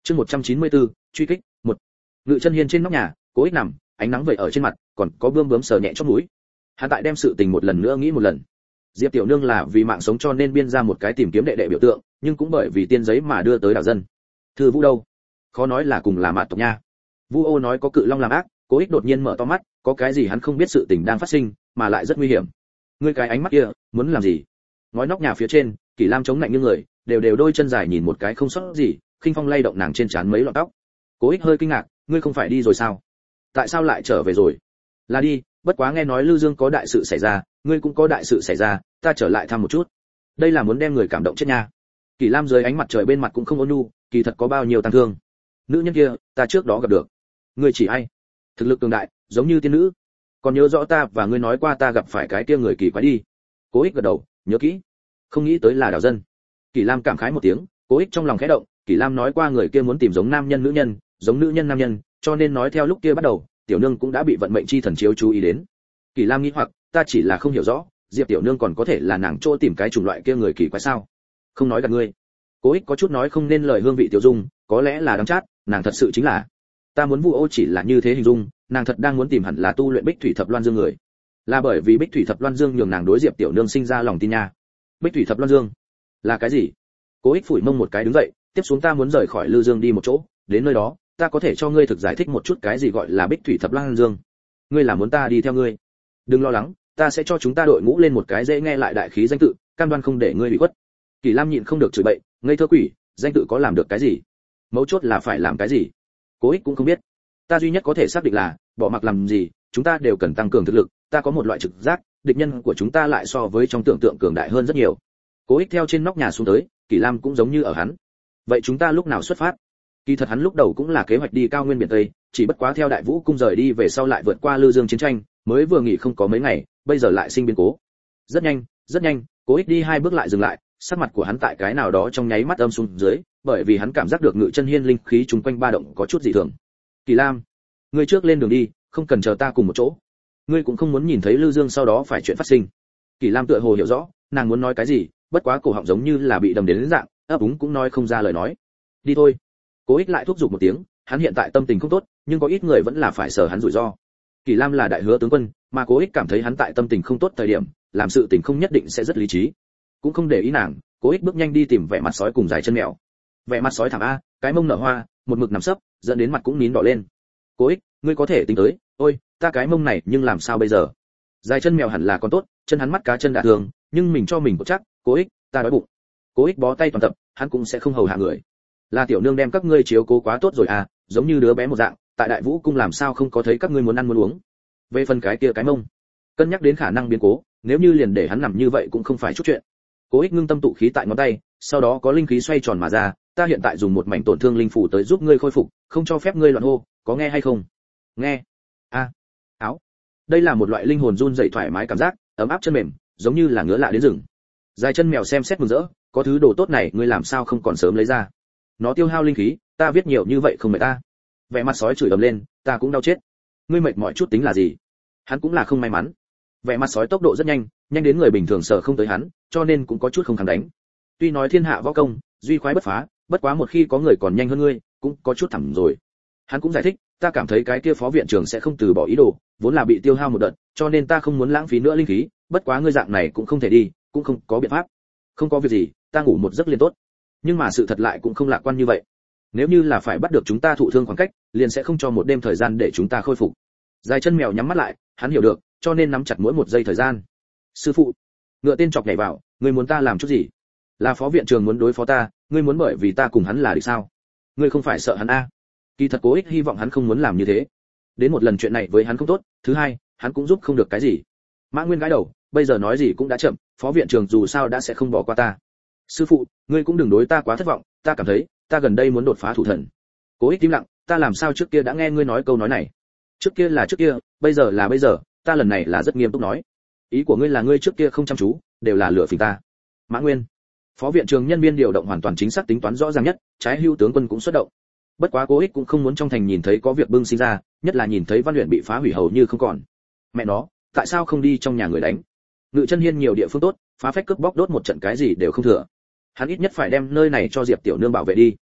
Chương 194, truy kích. 1. Ngự Chân Hiên trên nóc nhà, Cố Ích nằm, ánh nắng vẩy ở trên mặt, còn có bươm bướm sờ nhẹ chóp mũi. Hắn tại đem sự tình một lần nữa nghĩ một lần. Diệp Tiểu Nương là vì mạng sống cho nên biên ra một cái tìm kiếm đệ đệ biểu tượng, nhưng cũng bởi vì tiên giấy mà đưa tới đảo dân. Thư Vũ đâu? Khó nói là cùng là mạt tộc nha. Vu Ô nói có cự long làm ác, Cố Ích đột nhiên mở to mắt, có cái gì hắn không biết sự tình đang phát sinh, mà lại rất nguy hiểm. Ngươi cái ánh mắt kia, muốn làm gì? Ngói nóc nhà phía trên, Kỷ Lam chống lạnh như người, đều đôi chân dài nhìn một cái không sót gì, khinh phong lay động nàng trên trán mấy lọn tóc. Cố Ích hơi kinh ngạc, ngươi không phải đi rồi sao? Tại sao lại trở về rồi? Là đi, bất quá nghe nói Lư Dương có đại sự xảy ra, ngươi cũng có đại sự xảy ra, ta trở lại thăm một chút. Đây là muốn đem người cảm động chết nha. Kỷ Lam dưới ánh mặt trời bên mặt cũng không ôn nhu, kỳ thật có bao nhiêu tăng thương. Nữ nhân kia, ta trước đó gặp được. Ngươi chỉ ai? Thực lực cường đại, giống như tiên nữ. Còn nhớ rõ ta và ngươi nói qua ta gặp phải cái kia người kỳ quái đi. Cố Ích gật đầu, nhớ kỹ. Không nghĩ tới là Đào Dân. Kỷ Lam cảm khái một tiếng, Cố Ích trong lòng khẽ động, Kỷ Lam nói qua người kia muốn tìm giống nam nhân nữ nhân, giống nữ nhân nam nhân, cho nên nói theo lúc kia bắt đầu, Tiểu Nương cũng đã bị vận mệnh chi thần chiếu chú ý đến. Kỷ Lam nghĩ hoặc, ta chỉ là không hiểu rõ, Diệp Tiểu Nương còn có thể là nàng chỗ tìm cái chủng loại kia người kỳ quái sao? Không nói gạt ngươi. Cố Ích có chút nói không nên lời hương vị Tiểu Dung, có lẽ là đắng chát, nàng thật sự chính là. Ta muốn Vu Ô chỉ là như thế hình dung, nàng thật đang muốn tìm hẳn là tu luyện Bích Thủy Thập Loan Dương người. Là bởi vì Bích Thủy Thập Loan Dương nhường nàng đối Diệp Tiểu Nương sinh ra lòng tin nha. Bích Thủy Thập Loan Dương là cái gì? Cố Ích phủi mông một cái đứng dậy, tiếp xuống ta muốn rời khỏi Lư Dương đi một chỗ, đến nơi đó, ta có thể cho ngươi thực giải thích một chút cái gì gọi là Bích Thủy Thập Loan Dương. Ngươi là muốn ta đi theo ngươi? Đừng lo lắng, ta sẽ cho chúng ta đội ngũ lên một cái dễ nghe lại đại khí danh tự, cam đoan không để ngươi bị khuất. Kỷ Lam nhịn không được chửi bậy, ngây thơ quỷ, danh tự có làm được cái gì? Mấu chốt là phải làm cái gì? Cố Ích cũng không biết. Ta duy nhất có thể xác định là, bỏ mặc làm gì, chúng ta đều cần tăng cường thực lực, ta có một loại trực giác, địch nhân của chúng ta lại so với trong tưởng tượng cường đại hơn rất nhiều. Cố Ích theo trên nóc nhà xuống tới, Kỷ Lam cũng giống như ở hắn. Vậy chúng ta lúc nào xuất phát? Kỳ thật hắn lúc đầu cũng là kế hoạch đi cao nguyên biển Tây, chỉ bất quá theo Đại Vũ cung rời đi về sau lại vượt qua Lư Dương chiến tranh, mới vừa nghỉ không có mấy ngày, bây giờ lại sinh biến cố. Rất nhanh, Cố Ích đi hai bước lại dừng lại, sắc mặt của hắn tại cái nào đó trong nháy mắt âm xuống dưới, bởi vì hắn cảm giác được Ngự Chân Hiên linh khí chúng quanh ba động có chút dị thường. Kỳ Lam, ngươi trước lên đường đi, không cần chờ ta cùng một chỗ. Ngươi cũng không muốn nhìn thấy Lư Dương sau đó phải chuyện phát sinh. Kỳ Lam tựa hồ hiểu rõ, nàng muốn nói cái gì, bất quá cổ họng giống như là bị đầm đến dạng, ấp úng cũng nói không ra lời nói. Đi thôi. Cố Ích lại thúc giục một tiếng, hắn hiện tại tâm tình không tốt, nhưng có ít người vẫn là phải sợ hắn rủi ro. Kỳ Lam là đại hứa tướng quân, mà Cố Ích cảm thấy hắn tại tâm tình không tốt thời điểm, làm sự tình không nhất định sẽ rất lý trí. Cũng không để ý nàng, Cố Ích bước nhanh đi tìm vẻ mặt sói cùng dài chân mèo. Vẻ mặt sói thảm a, cái mông nở hoa, một mực nằm sấp, dẫn đến mặt cũng nín đỏ lên. Cố Ích, ngươi có thể tính tới, ôi, ta cái mông này nhưng làm sao bây giờ? Dài chân mèo hẳn là còn tốt, chân hắn mắt cá chân đã thường, nhưng mình cho mình có chắc, Cố Ích, ta đói bụng. Cố Ích bó tay toàn tập, hắn cũng sẽ không hầu hạ người. Là Tiểu Nương đem các ngươi chiếu cố quá tốt rồi à, giống như đứa bé một dạng, tại Đại Vũ cung làm sao không có thấy các ngươi muốn ăn muốn uống. Về phần cái kia cái mông, cân nhắc đến khả năng biến cố, nếu như liền để hắn nằm như vậy cũng không phải chút chuyện. Cố Ích ngưng tâm tụ khí tại ngón tay, sau đó có linh khí xoay tròn mà ra, ta hiện tại dùng một mảnh tổn thương linh phủ tới giúp ngươi khôi phục, không cho phép ngươi loạn hô, có nghe hay không? Nghe. A. Áo. Đây là một loại linh hồn run rẩy thoải mái cảm giác, ấm áp chân mềm, giống như là ngứa lạ đến rừng. Dài chân mèo xem xét mừng rỡ, có thứ đồ tốt này ngươi làm sao không còn sớm lấy ra? Nó tiêu hao linh khí, ta viết nhiều như vậy không mệt ta. Vẻ mặt sói chửi ầm lên, ta cũng đau chết. Ngươi mệt mỏi chút tính là gì? Hắn cũng là không may mắn. Vẻ mặt sói tốc độ rất nhanh, nhanh đến người bình thường sợ không tới hắn, cho nên cũng có chút không kháng đánh. Tuy nói thiên hạ võ công, duy khoái bất phá, bất quá một khi có người còn nhanh hơn ngươi, cũng có chút thẳm rồi. Hắn cũng giải thích, ta cảm thấy cái kia phó viện trưởng sẽ không từ bỏ ý đồ, vốn là bị tiêu hao một đợt, cho nên ta không muốn lãng phí nữa linh khí, bất quá ngươi dạng này cũng không thể đi, cũng không có biện pháp. Không có việc gì, ta ngủ một giấc liền tốt. Nhưng mà sự thật lại cũng không lạc quan như vậy. Nếu như là phải bắt được chúng ta thụ thương khoảng cách, liền sẽ không cho một đêm thời gian để chúng ta khôi phục. Dài chân mèo nhắm mắt lại, hắn hiểu được, cho nên nắm chặt mỗi một giây thời gian. Sư phụ, ngựa tên chọc nhảy vào, ngươi muốn ta làm chút gì? Là phó viện trưởng muốn đối phó ta, ngươi muốn bởi vì ta cùng hắn là địch sao? Ngươi không phải sợ hắn a? Kỳ thật Cố Ích hy vọng hắn không muốn làm như thế. Đến một lần chuyện này với hắn không tốt, thứ hai, hắn cũng giúp không được cái gì. Mã Nguyên gãi đầu, bây giờ nói gì cũng đã chậm, phó viện trưởng dù sao đã sẽ không bỏ qua ta. Sư phụ, ngươi cũng đừng đối ta quá thất vọng, ta cảm thấy, ta gần đây muốn đột phá thủ thần. Cố Ích im lặng, ta làm sao trước kia đã nghe ngươi nói câu nói này? Trước kia là trước kia, bây giờ là bây giờ, ta lần này là rất nghiêm túc nói. Ý của ngươi là ngươi trước kia không chăm chú, đều là lừa phỉnh ta. Mã Nguyên, phó viện trưởng nhân viên điều động hoàn toàn chính xác tính toán rõ ràng nhất, trái hưu tướng quân cũng xuất động. Bất quá Cố Ích cũng không muốn trong thành nhìn thấy có việc bưng sinh ra, nhất là nhìn thấy Văn Luyện bị phá hủy hầu như không còn. Mẹ nó, tại sao không đi trong nhà người đánh? Ngự Chân Hiên nhiều địa phương tốt, phá phách cướp bóc đốt một trận cái gì đều không thừa. Hắn ít nhất phải đem nơi này cho Diệp Tiểu Nương bảo vệ đi.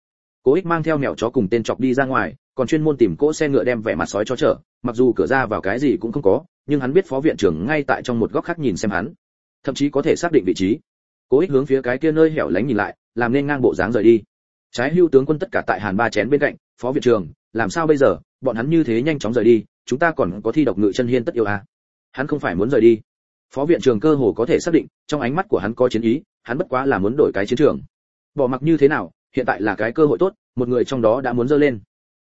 Cố Ích mang theo mèo chó cùng tên chọc đi ra ngoài, còn chuyên môn tìm cỗ xe ngựa đem vẻ mặt sói cho chở, mặc dù cửa ra vào cái gì cũng không có, nhưng hắn biết phó viện trưởng ngay tại trong một góc khác nhìn xem hắn, thậm chí có thể xác định vị trí. Cố Ích hướng phía cái kia nơi hẻo lánh nhìn lại, làm nên ngang bộ dáng rời đi. Trái hưu tướng quân tất cả tại Hàn Ba chén bên cạnh, phó viện trưởng, làm sao bây giờ, bọn hắn như thế nhanh chóng rời đi, chúng ta còn có thi độc ngự chân hiên tất yêu à? Hắn không phải muốn rời đi. Phó viện trưởng cơ hồ có thể xác định, trong ánh mắt của hắn có chiến ý, hắn bất quá là muốn đổi cái chiến trường. Bỏ mặc như thế nào, hiện tại là cái cơ hội tốt, một người trong đó đã muốn giơ lên.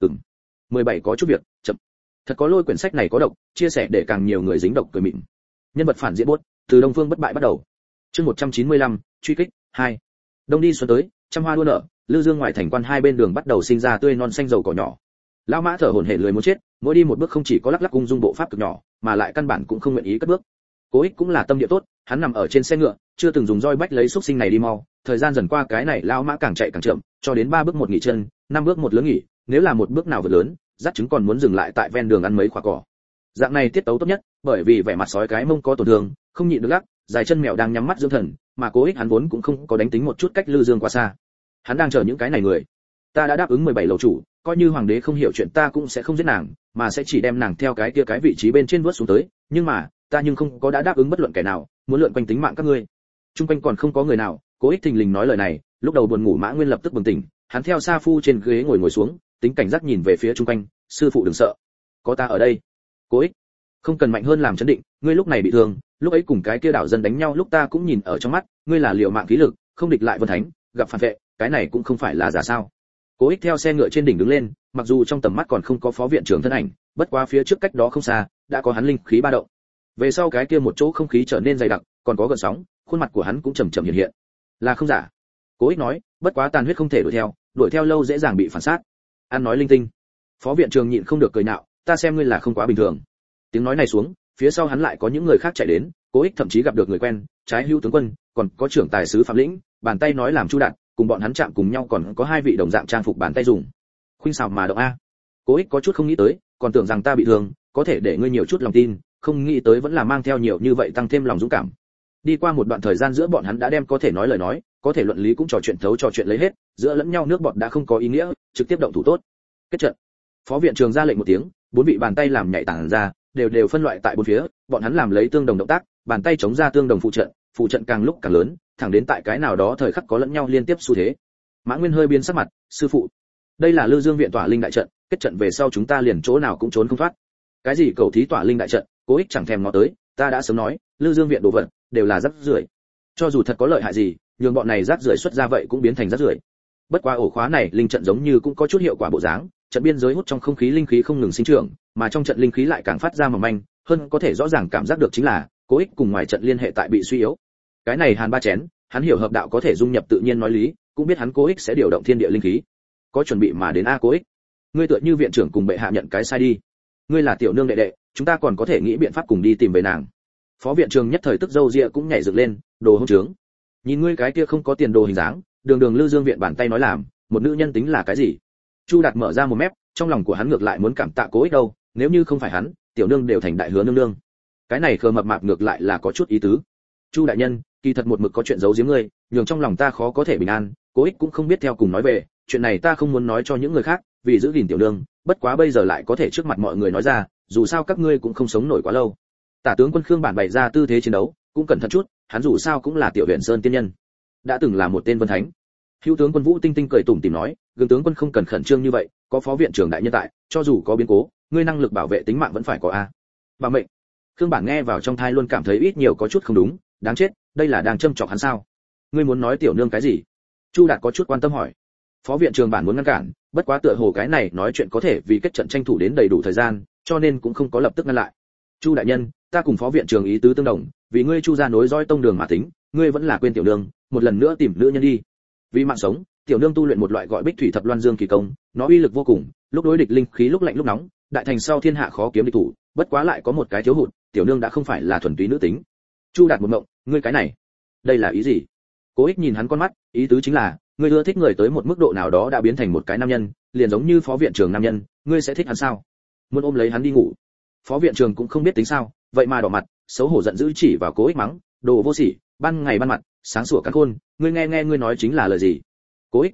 17 có chút việc, chậm. Thật có lôi quyển sách này có độc, chia sẻ để càng nhiều người dính độc cười mịn. Nhân vật phản diện buốt, từ Đông Phương bất bại bắt đầu. Chương 195, truy kích 2. Đông đi xuân tới, trăm hoa đua nở, Lư Dương ngoại thành quan hai bên đường bắt đầu sinh ra tươi non xanh dầu cỏ nhỏ. Lão mã thở hổn hển lười muốn chết, mỗi đi một bước không chỉ có lắc lắc cung dung bộ pháp cực nhỏ, mà lại căn bản cũng không nguyện ý cất bước. Cố Ích cũng là tâm địa tốt, hắn nằm ở trên xe ngựa, chưa từng dùng roi bách lấy xúc sinh này đi mau, thời gian dần qua cái này lão mã càng chạy càng chậm, cho đến 3 bước một nghỉ chân, 5 bước một lớn nghỉ, nếu là một bước nào vượt lớn, dắt trứng còn muốn dừng lại tại ven đường ăn mấy quả cỏ. Dạng này tiết tấu tốt nhất, bởi vì vẻ mặt sói cái mông có tổn thương, không nhịn được lắc, dài chân mèo đang nhắm mắt dưỡng thần, mà Cố Ích hắn vốn cũng không có đánh tính một chút cách Lư Dương quá xa. Hắn đang chờ những cái này người. Ta đã đáp ứng 17 lầu chủ, coi như hoàng đế không hiểu chuyện ta cũng sẽ không giết nàng, mà sẽ chỉ đem nàng theo cái kia cái vị trí bên trên vớt xuống tới, nhưng mà, ta nhưng không có đã đáp ứng bất luận kẻ nào, muốn lượn quanh tính mạng các ngươi. Trung quanh còn không có người nào, Cố Ích thình lình nói lời này, lúc đầu buồn ngủ Mã Nguyên lập tức bừng tỉnh, hắn theo Sa Phu trên ghế ngồi xuống, tính cảnh giác nhìn về phía trung quanh, sư phụ đừng sợ, có ta ở đây. Cố Ích, không cần mạnh hơn làm chấn định, ngươi lúc này bị thương, lúc ấy cùng cái kia đảo dân đánh nhau lúc ta cũng nhìn ở trong mắt, ngươi là liều mạng khí lực, không địch lại Vân Thánh, gặp phản vệ, cái này cũng không phải là giả sao? Cố Ích theo xe ngựa trên đỉnh đứng lên, mặc dù trong tầm mắt còn không có phó viện trưởng thân ảnh, bất quá phía trước cách đó không xa, đã có hắn linh khí ba động. Về sau cái kia một chỗ không khí trở nên dày đặc, còn có gợn sóng, khuôn mặt của hắn cũng chậm chậm hiện hiện. Là không giả. Cố Ích nói, bất quá tàn huyết không thể đuổi theo lâu dễ dàng bị phản sát. Ăn nói linh tinh. Phó viện trưởng nhịn không được cười nhạo, ta xem ngươi là không quá bình thường. Tiếng nói này xuống, phía sau hắn lại có những người khác chạy đến, Cố Ích thậm chí gặp được người quen, Trái Hưu tướng quân, còn có trưởng tài sứ Phạm Lĩnh, bàn tay nói làm chu đạt, cùng bọn hắn chạm cùng nhau còn có 2 vị đồng dạng trang phục bàn tay dùng. Khuynh xào mà động a. Cố Ích có chút không nghĩ tới, còn tưởng rằng ta bị thương, có thể để ngươi nhiều chút lòng tin, không nghĩ tới vẫn là mang theo nhiều như vậy tăng thêm lòng dũng cảm. Đi qua một đoạn thời gian giữa bọn hắn đã đem có thể nói lời nói, có thể luận lý cũng trò chuyện lấy hết, giữa lẫn nhau nước bọt đã không có ý nghĩa, trực tiếp động thủ tốt. Kết trận. Phó viện trưởng ra lệnh một tiếng, 4 vị bàn tay làm nhảy tản ra, đều phân loại tại bốn phía, bọn hắn làm lấy tương đồng động tác, bàn tay chống ra tương đồng phụ trận càng lúc càng lớn, thẳng đến tại cái nào đó thời khắc có lẫn nhau liên tiếp xu thế. Mã Nguyên hơi biến sắc mặt, sư phụ, đây là Lư Dương viện tỏa linh đại trận, kết trận về sau chúng ta liền chỗ nào cũng trốn không thoát. Cái gì cầu thí tỏa linh đại trận, Cố Ích chẳng thèm ngó tới, ta đã sớm nói, Lư Dương viện đồ vật đều là rác rưởi. Cho dù thật có lợi hại gì, nhường bọn này rác rưởi xuất ra vậy cũng biến thành rác rưởi. Bất quá ổ khóa này linh trận giống như cũng có chút hiệu quả bộ dáng, trận biên giới hút trong không khí linh khí không ngừng sinh trưởng, mà trong trận linh khí lại càng phát ra mỏng manh, hơn có thể rõ ràng cảm giác được chính là Cố Ích cùng ngoài trận liên hệ tại bị suy yếu. Cái này Hàn Ba chén, hắn hiểu hợp đạo có thể dung nhập tự nhiên nói lý, cũng biết hắn Cố Ích sẽ điều động thiên địa linh khí. Có chuẩn bị mà đến a Cố Ích. Ngươi tựa như viện trưởng cùng bệ hạ nhận cái sai đi. Ngươi là tiểu nương đệ đệ, chúng ta còn có thể nghĩ biện pháp cùng đi tìm về nàng. Phó viện trưởng nhất thời tức râu ria cũng nhảy dựng lên, đồ hỗn trướng. Nhìn ngươi cái kia không có tiền đồ hình dáng, đường Lư Dương viện bàn tay nói làm, một nữ nhân tính là cái gì? Chu Đạt mở ra một mép, trong lòng của hắn ngược lại muốn cảm tạ Cố Ích đâu, nếu như không phải hắn, tiểu nương đều thành đại hứa nương nương. Cái này khờ mập mạp ngược lại là có chút ý tứ. Chu đại nhân, kỳ thật một mực có chuyện giấu giếm ngươi, nhường trong lòng ta khó có thể bình an, Cố Ích cũng không biết theo cùng nói về, chuyện này ta không muốn nói cho những người khác, vì giữ gìn tiểu nương, bất quá bây giờ lại có thể trước mặt mọi người nói ra, dù sao các ngươi cũng không sống nổi quá lâu. Tả tướng quân Khương Bản bày ra tư thế chiến đấu, cũng cẩn thận chút, hắn dù sao cũng là tiểu huyện sơn tiên nhân, đã từng là một tên vân thánh. Hữu tướng quân Vũ Tinh Tinh cười tủm tỉm nói, Gương tướng quân không cần khẩn trương như vậy, có phó viện trưởng đại nhân tại, cho dù có biến cố, ngươi năng lực bảo vệ tính mạng vẫn phải có a. Bảo mệnh. Khương Bản nghe vào trong thai luôn cảm thấy ít nhiều có chút không đúng, đáng chết, đây là đang châm chọc hắn sao? Ngươi muốn nói tiểu nương cái gì? Chu Đạt có chút quan tâm hỏi. Phó viện trưởng bản muốn ngăn cản, bất quá tựa hồ cái này nói chuyện có thể vì kết trận tranh thủ đến đầy đủ thời gian, cho nên cũng không có lập tức ngăn lại. Chu đại nhân, ta cùng phó viện trưởng ý tứ tương đồng, vì ngươi Chu gia nối dõi tông đường mà tính, ngươi vẫn là quên tiểu nương, một lần nữa tìm nữ nhân đi. Vì mạng sống, tiểu nương tu luyện một loại gọi Bích Thủy Thập Loan Dương kỳ công, nó uy lực vô cùng, lúc đối địch linh khí lúc lạnh lúc nóng, đại thành sau thiên hạ khó kiếm địch thủ, bất quá lại có một cái thiếu hụt, tiểu nương đã không phải là thuần túy nữ tính. Chu Đạt một ngộng, ngươi cái này, đây là ý gì? Cố Ích nhìn hắn con mắt, ý tứ chính là, ngươi ưa thích người tới một mức độ nào đó đã biến thành một cái nam nhân, liền giống như phó viện trưởng nam nhân, ngươi sẽ thích hắn sao? Muốn ôm lấy hắn đi ngủ. Phó viện trưởng cũng không biết tính sao, vậy mà đỏ mặt, xấu hổ giận dữ chỉ vào Cố Ích mắng, đồ vô sỉ, ban ngày ban mặt, sáng sủa cắn khôn, ngươi nghe ngươi nói chính là lời gì? Cố Ích toét toét,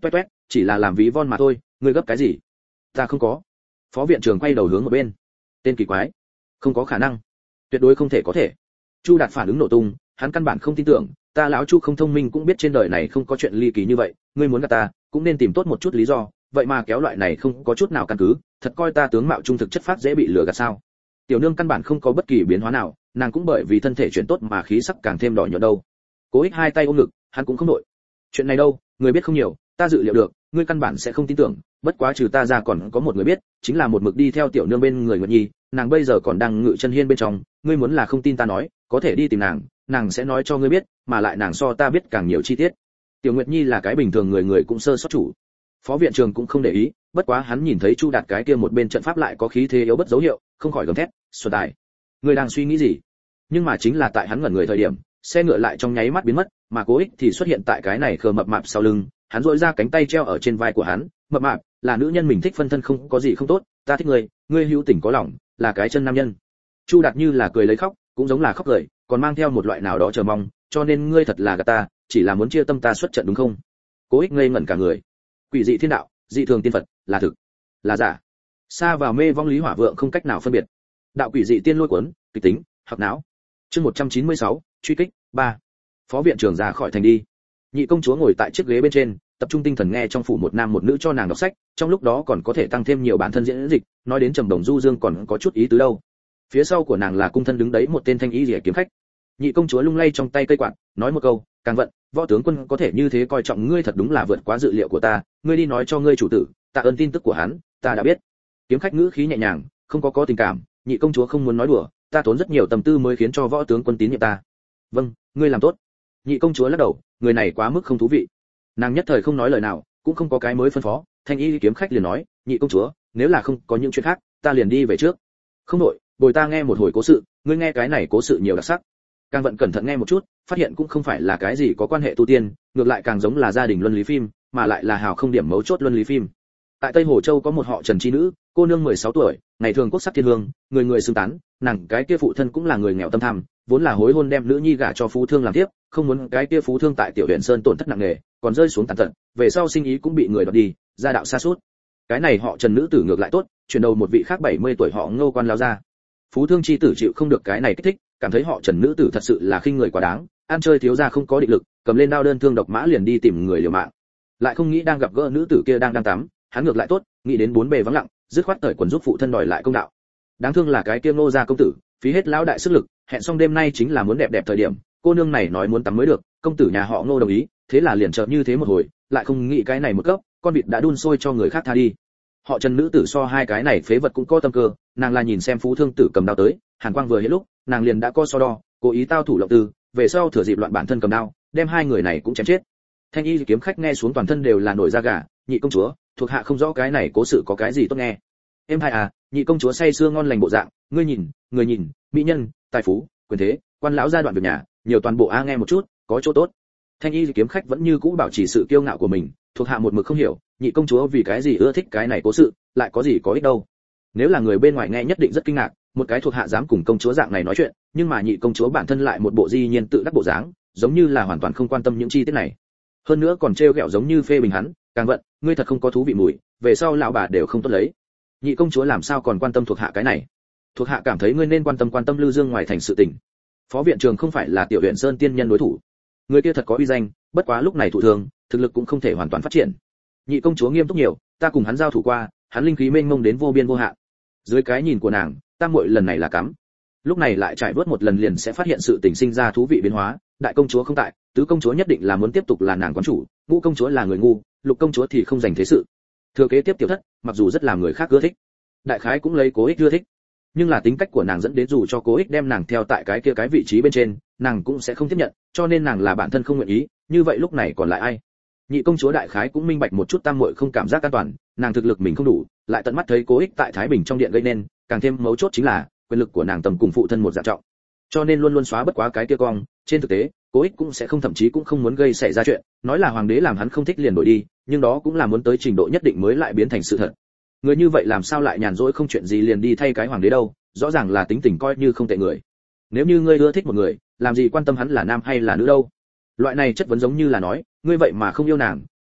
chỉ là làm ví von mà thôi, ngươi gấp cái gì? Ta không có. Phó viện trưởng quay đầu hướng một bên. Tên kỳ quái. Không có khả năng. Tuyệt đối không thể có thể. Chu Đạt phản ứng nổ tung, hắn căn bản không tin tưởng, ta lão Chu không thông minh cũng biết trên đời này không có chuyện ly kỳ như vậy, ngươi muốn gạt ta, cũng nên tìm tốt một chút lý do, vậy mà kéo loại này không có chút nào căn cứ, thật coi ta tướng mạo trung thực chất phác dễ bị lừa gạt sao? Tiểu nương căn bản không có bất kỳ biến hóa nào, nàng cũng bởi vì thân thể chuyển tốt mà khí sắc càng thêm đỏ nhọn đâu. Cố Ích hai tay ôm ngực, hắn cũng không đội. Chuyện này đâu, người biết không nhiều, ta dự liệu được, ngươi căn bản sẽ không tin tưởng, bất quá trừ ta ra còn có một người biết, chính là một mực đi theo tiểu nương bên người Nguyệt Nhi, nàng bây giờ còn đang ngự chân hiên bên trong, ngươi muốn là không tin ta nói, có thể đi tìm nàng, nàng sẽ nói cho ngươi biết, mà lại nàng so ta biết càng nhiều chi tiết. Tiểu Nguyệt Nhi là cái bình thường người người cũng sơ sót chủ. Phó viện trưởng cũng không để ý, bất quá hắn nhìn thấy Chu Đạt cái kia một bên trận pháp lại có khí thế yếu bất dấu hiệu, không khỏi gầm thét, "Xuân Tài, ngươi đang suy nghĩ gì?" Nhưng mà chính là tại hắn ngẩn người thời điểm, xe ngựa lại trong nháy mắt biến mất, mà Cố Ích thì xuất hiện tại cái này khờ mập mạp sau lưng, hắn duỗi ra cánh tay treo ở trên vai của hắn, "Mập mạp, là nữ nhân mình thích phân thân không có gì không tốt, ta thích ngươi, ngươi hữu tình có lòng, là cái chân nam nhân." Chu Đạt như là cười lấy khóc, cũng giống là khóc cười, còn mang theo một loại nào đó chờ mong, "Cho nên ngươi thật là gạt ta, chỉ là muốn chia tâm ta xuất trận đúng không?" Cố Ích ngây ngẩn cả người. Quỷ dị thiên đạo, dị thường tiên Phật, là thực, là giả. Xa vào mê vong lý hỏa vượng không cách nào phân biệt. Đạo quỷ dị tiên lôi cuốn, kịch tính, hoặc não. Chương 196, truy kích, 3. Phó viện trưởng ra khỏi thành đi. Nhị công chúa ngồi tại chiếc ghế bên trên, tập trung tinh thần nghe trong phủ một nam một nữ cho nàng đọc sách, trong lúc đó còn có thể tăng thêm nhiều bản thân diễn dịch, nói đến Trầm Đồng Du Dương còn có chút ý tứ đâu. Phía sau của nàng là cung thân đứng đấy một tên thanh y liễu kiếm khách. Nhị công chúa lung lay trong tay cây quạt, nói một câu, "Càng vận, võ tướng quân có thể như thế coi trọng ngươi thật đúng là vượt quá dự liệu của ta, ngươi đi nói cho ngươi chủ tử, tạ ơn tin tức của hắn, ta đã biết." Kiếm khách ngữ khí nhẹ nhàng, không có tình cảm, "Nhị công chúa không muốn nói đùa, ta tốn rất nhiều tâm tư mới khiến cho võ tướng quân tín nhiệm ta." "Vâng, ngươi làm tốt." Nhị công chúa lắc đầu, người này quá mức không thú vị. Nàng nhất thời không nói lời nào, cũng không có cái mới phân phó, thanh y kiếm khách liền nói, "Nhị công chúa, nếu là không có những chuyện khác, ta liền đi về trước." "Không đổi, bồi ta nghe một hồi cố sự, ngươi nghe cái này cố sự nhiều đặc sắc." Càng vận cẩn thận nghe một chút, phát hiện cũng không phải là cái gì có quan hệ tu tiên, ngược lại càng giống là gia đình luân lý phim, mà lại là hào không điểm mấu chốt luân lý phim. Tại Tây Hồ Châu có một họ Trần chi nữ, cô nương 16 tuổi, ngày thường quốc sắc thiên hương, người người xưng tán, nàng cái kia phụ thân cũng là người nghèo tâm tham, vốn là hối hôn đem nữ nhi gả cho phú thương làm tiếp, không muốn cái kia phú thương tại Tiểu Huyền Sơn tổn thất nặng nề, còn rơi xuống tàn tật, về sau sinh ý cũng bị người đoạt đi, gia đạo sa sút. Cái này họ Trần nữ tử ngược lại tốt, chuyển đầu một vị khác 70 tuổi họ Ngô quan lao ra. Phú thương chi tử chịu không được cái này kích thích, cảm thấy họ Trần nữ tử thật sự là khinh người quá đáng, ăn chơi thiếu gia không có định lực, cầm lên đao đơn thương độc mã liền đi tìm người liều mạng. Lại không nghĩ đang gặp gỡ nữ tử kia đang tắm, hắn ngược lại tốt, nghĩ đến bốn bề vắng lặng, dứt khoát cởi quần giúp phụ thân đòi lại công đạo. Đáng thương là cái kia Ngô gia công tử, phí hết lão đại sức lực, hẹn xong đêm nay chính là muốn đẹp đẹp thời điểm, cô nương này nói muốn tắm mới được, công tử nhà họ Ngô đồng ý, thế là liền chợt như thế một hồi, lại không nghĩ cái này một cấp, con vịt đã đun sôi cho người khác tha đi. Họ Trần nữ tử so hai cái này phế vật cũng có tâm cơ, nàng là nhìn xem phú thương tử cầm đao tới, hàn quang vừa hiện lúc, nàng liền đã có so đo, cố ý tao thủ lộng tư, về sau thừa dịp loạn bản thân cầm đao, đem hai người này cũng chém chết. Thanh y kiếm khách nghe xuống toàn thân đều là nổi da gà, "Nhị công chúa, thuộc hạ không rõ cái này cố sự có cái gì tốt nghe." "Em hai à." Nhị công chúa say sưa ngon lành bộ dạng, "Ngươi nhìn, người nhìn, mỹ nhân, tài phú, quyền thế, quan lão gia đoạn việc nhà, nhiều toàn bộ a nghe một chút, có chỗ tốt." Thanh y kiếm khách vẫn như cũ bảo trì sự kiêu ngạo của mình, thuộc hạ một mực không hiểu, nhị công chúa vì cái gì ưa thích cái này cố sự, lại có gì có ích đâu. Nếu là người bên ngoài nghe nhất định rất kinh ngạc, một cái thuộc hạ dám cùng công chúa dạng này nói chuyện, nhưng mà nhị công chúa bản thân lại một bộ di nhiên tự đắc bộ dáng, giống như là hoàn toàn không quan tâm những chi tiết này. Hơn nữa còn trêu ghẹo giống như phê bình hắn, "Càng vận, ngươi thật không có thú vị mùi, về sau lão bà đều không tốt lấy." Nhị công chúa làm sao còn quan tâm thuộc hạ cái này? Thuộc hạ cảm thấy ngươi nên quan tâm Lưu Dương ngoài thành sự tình. Phó viện trưởng không phải là Tiểu Huyền Sơn tiên nhân đối thủ. Người kia thật có uy danh, bất quá lúc này thụ thương, thực lực cũng không thể hoàn toàn phát triển. Nhị công chúa nghiêm túc nhiều, "Ta cùng hắn giao thủ qua, hắn linh khí mênh mông đến vô biên vô hạn." Dưới cái nhìn của nàng, tam muội lần này là cắm. Lúc này lại trải vớt một lần liền sẽ phát hiện sự tình sinh ra thú vị biến hóa, đại công chúa không tại, tứ công chúa nhất định là muốn tiếp tục là nàng quán chủ, ngũ công chúa là người ngu, lục công chúa thì không dành thế sự. Thừa kế tiếp tiểu thất, mặc dù rất làm người khác ưa thích, đại khái cũng lấy Cố Ích ưa thích, nhưng là tính cách của nàng dẫn đến dù cho Cố Ích đem nàng theo tại cái kia cái vị trí bên trên, nàng cũng sẽ không tiếp nhận, cho nên nàng là bản thân không nguyện ý, như vậy lúc này còn lại ai? Nhị công chúa đại khái cũng minh bạch một chút tam muội không cảm giác an toàn, nàng thực lực mình không đủ, lại tận mắt thấy Cố Ích tại Thái Bình trong điện gây nên, càng thêm mấu chốt chính là quyền lực của nàng tầm cùng phụ thân một dạng trọng, cho nên luôn luôn xóa bất quá cái kia cong. Trên thực tế, Cố Ích cũng sẽ không, thậm chí cũng không muốn gây xảy ra chuyện, nói là hoàng đế làm hắn không thích liền đổi đi, nhưng đó cũng là muốn tới trình độ nhất định mới lại biến thành sự thật. Người như vậy làm sao lại nhàn rỗi không chuyện gì liền đi thay cái hoàng đế đâu, rõ ràng là tính tình coi như không tệ người. Nếu như ngươi ưa thích một người, làm gì quan tâm hắn là nam hay là nữ đâu. Loại này chất vấn giống như là nói, ngươi vậy mà không yêu nàng,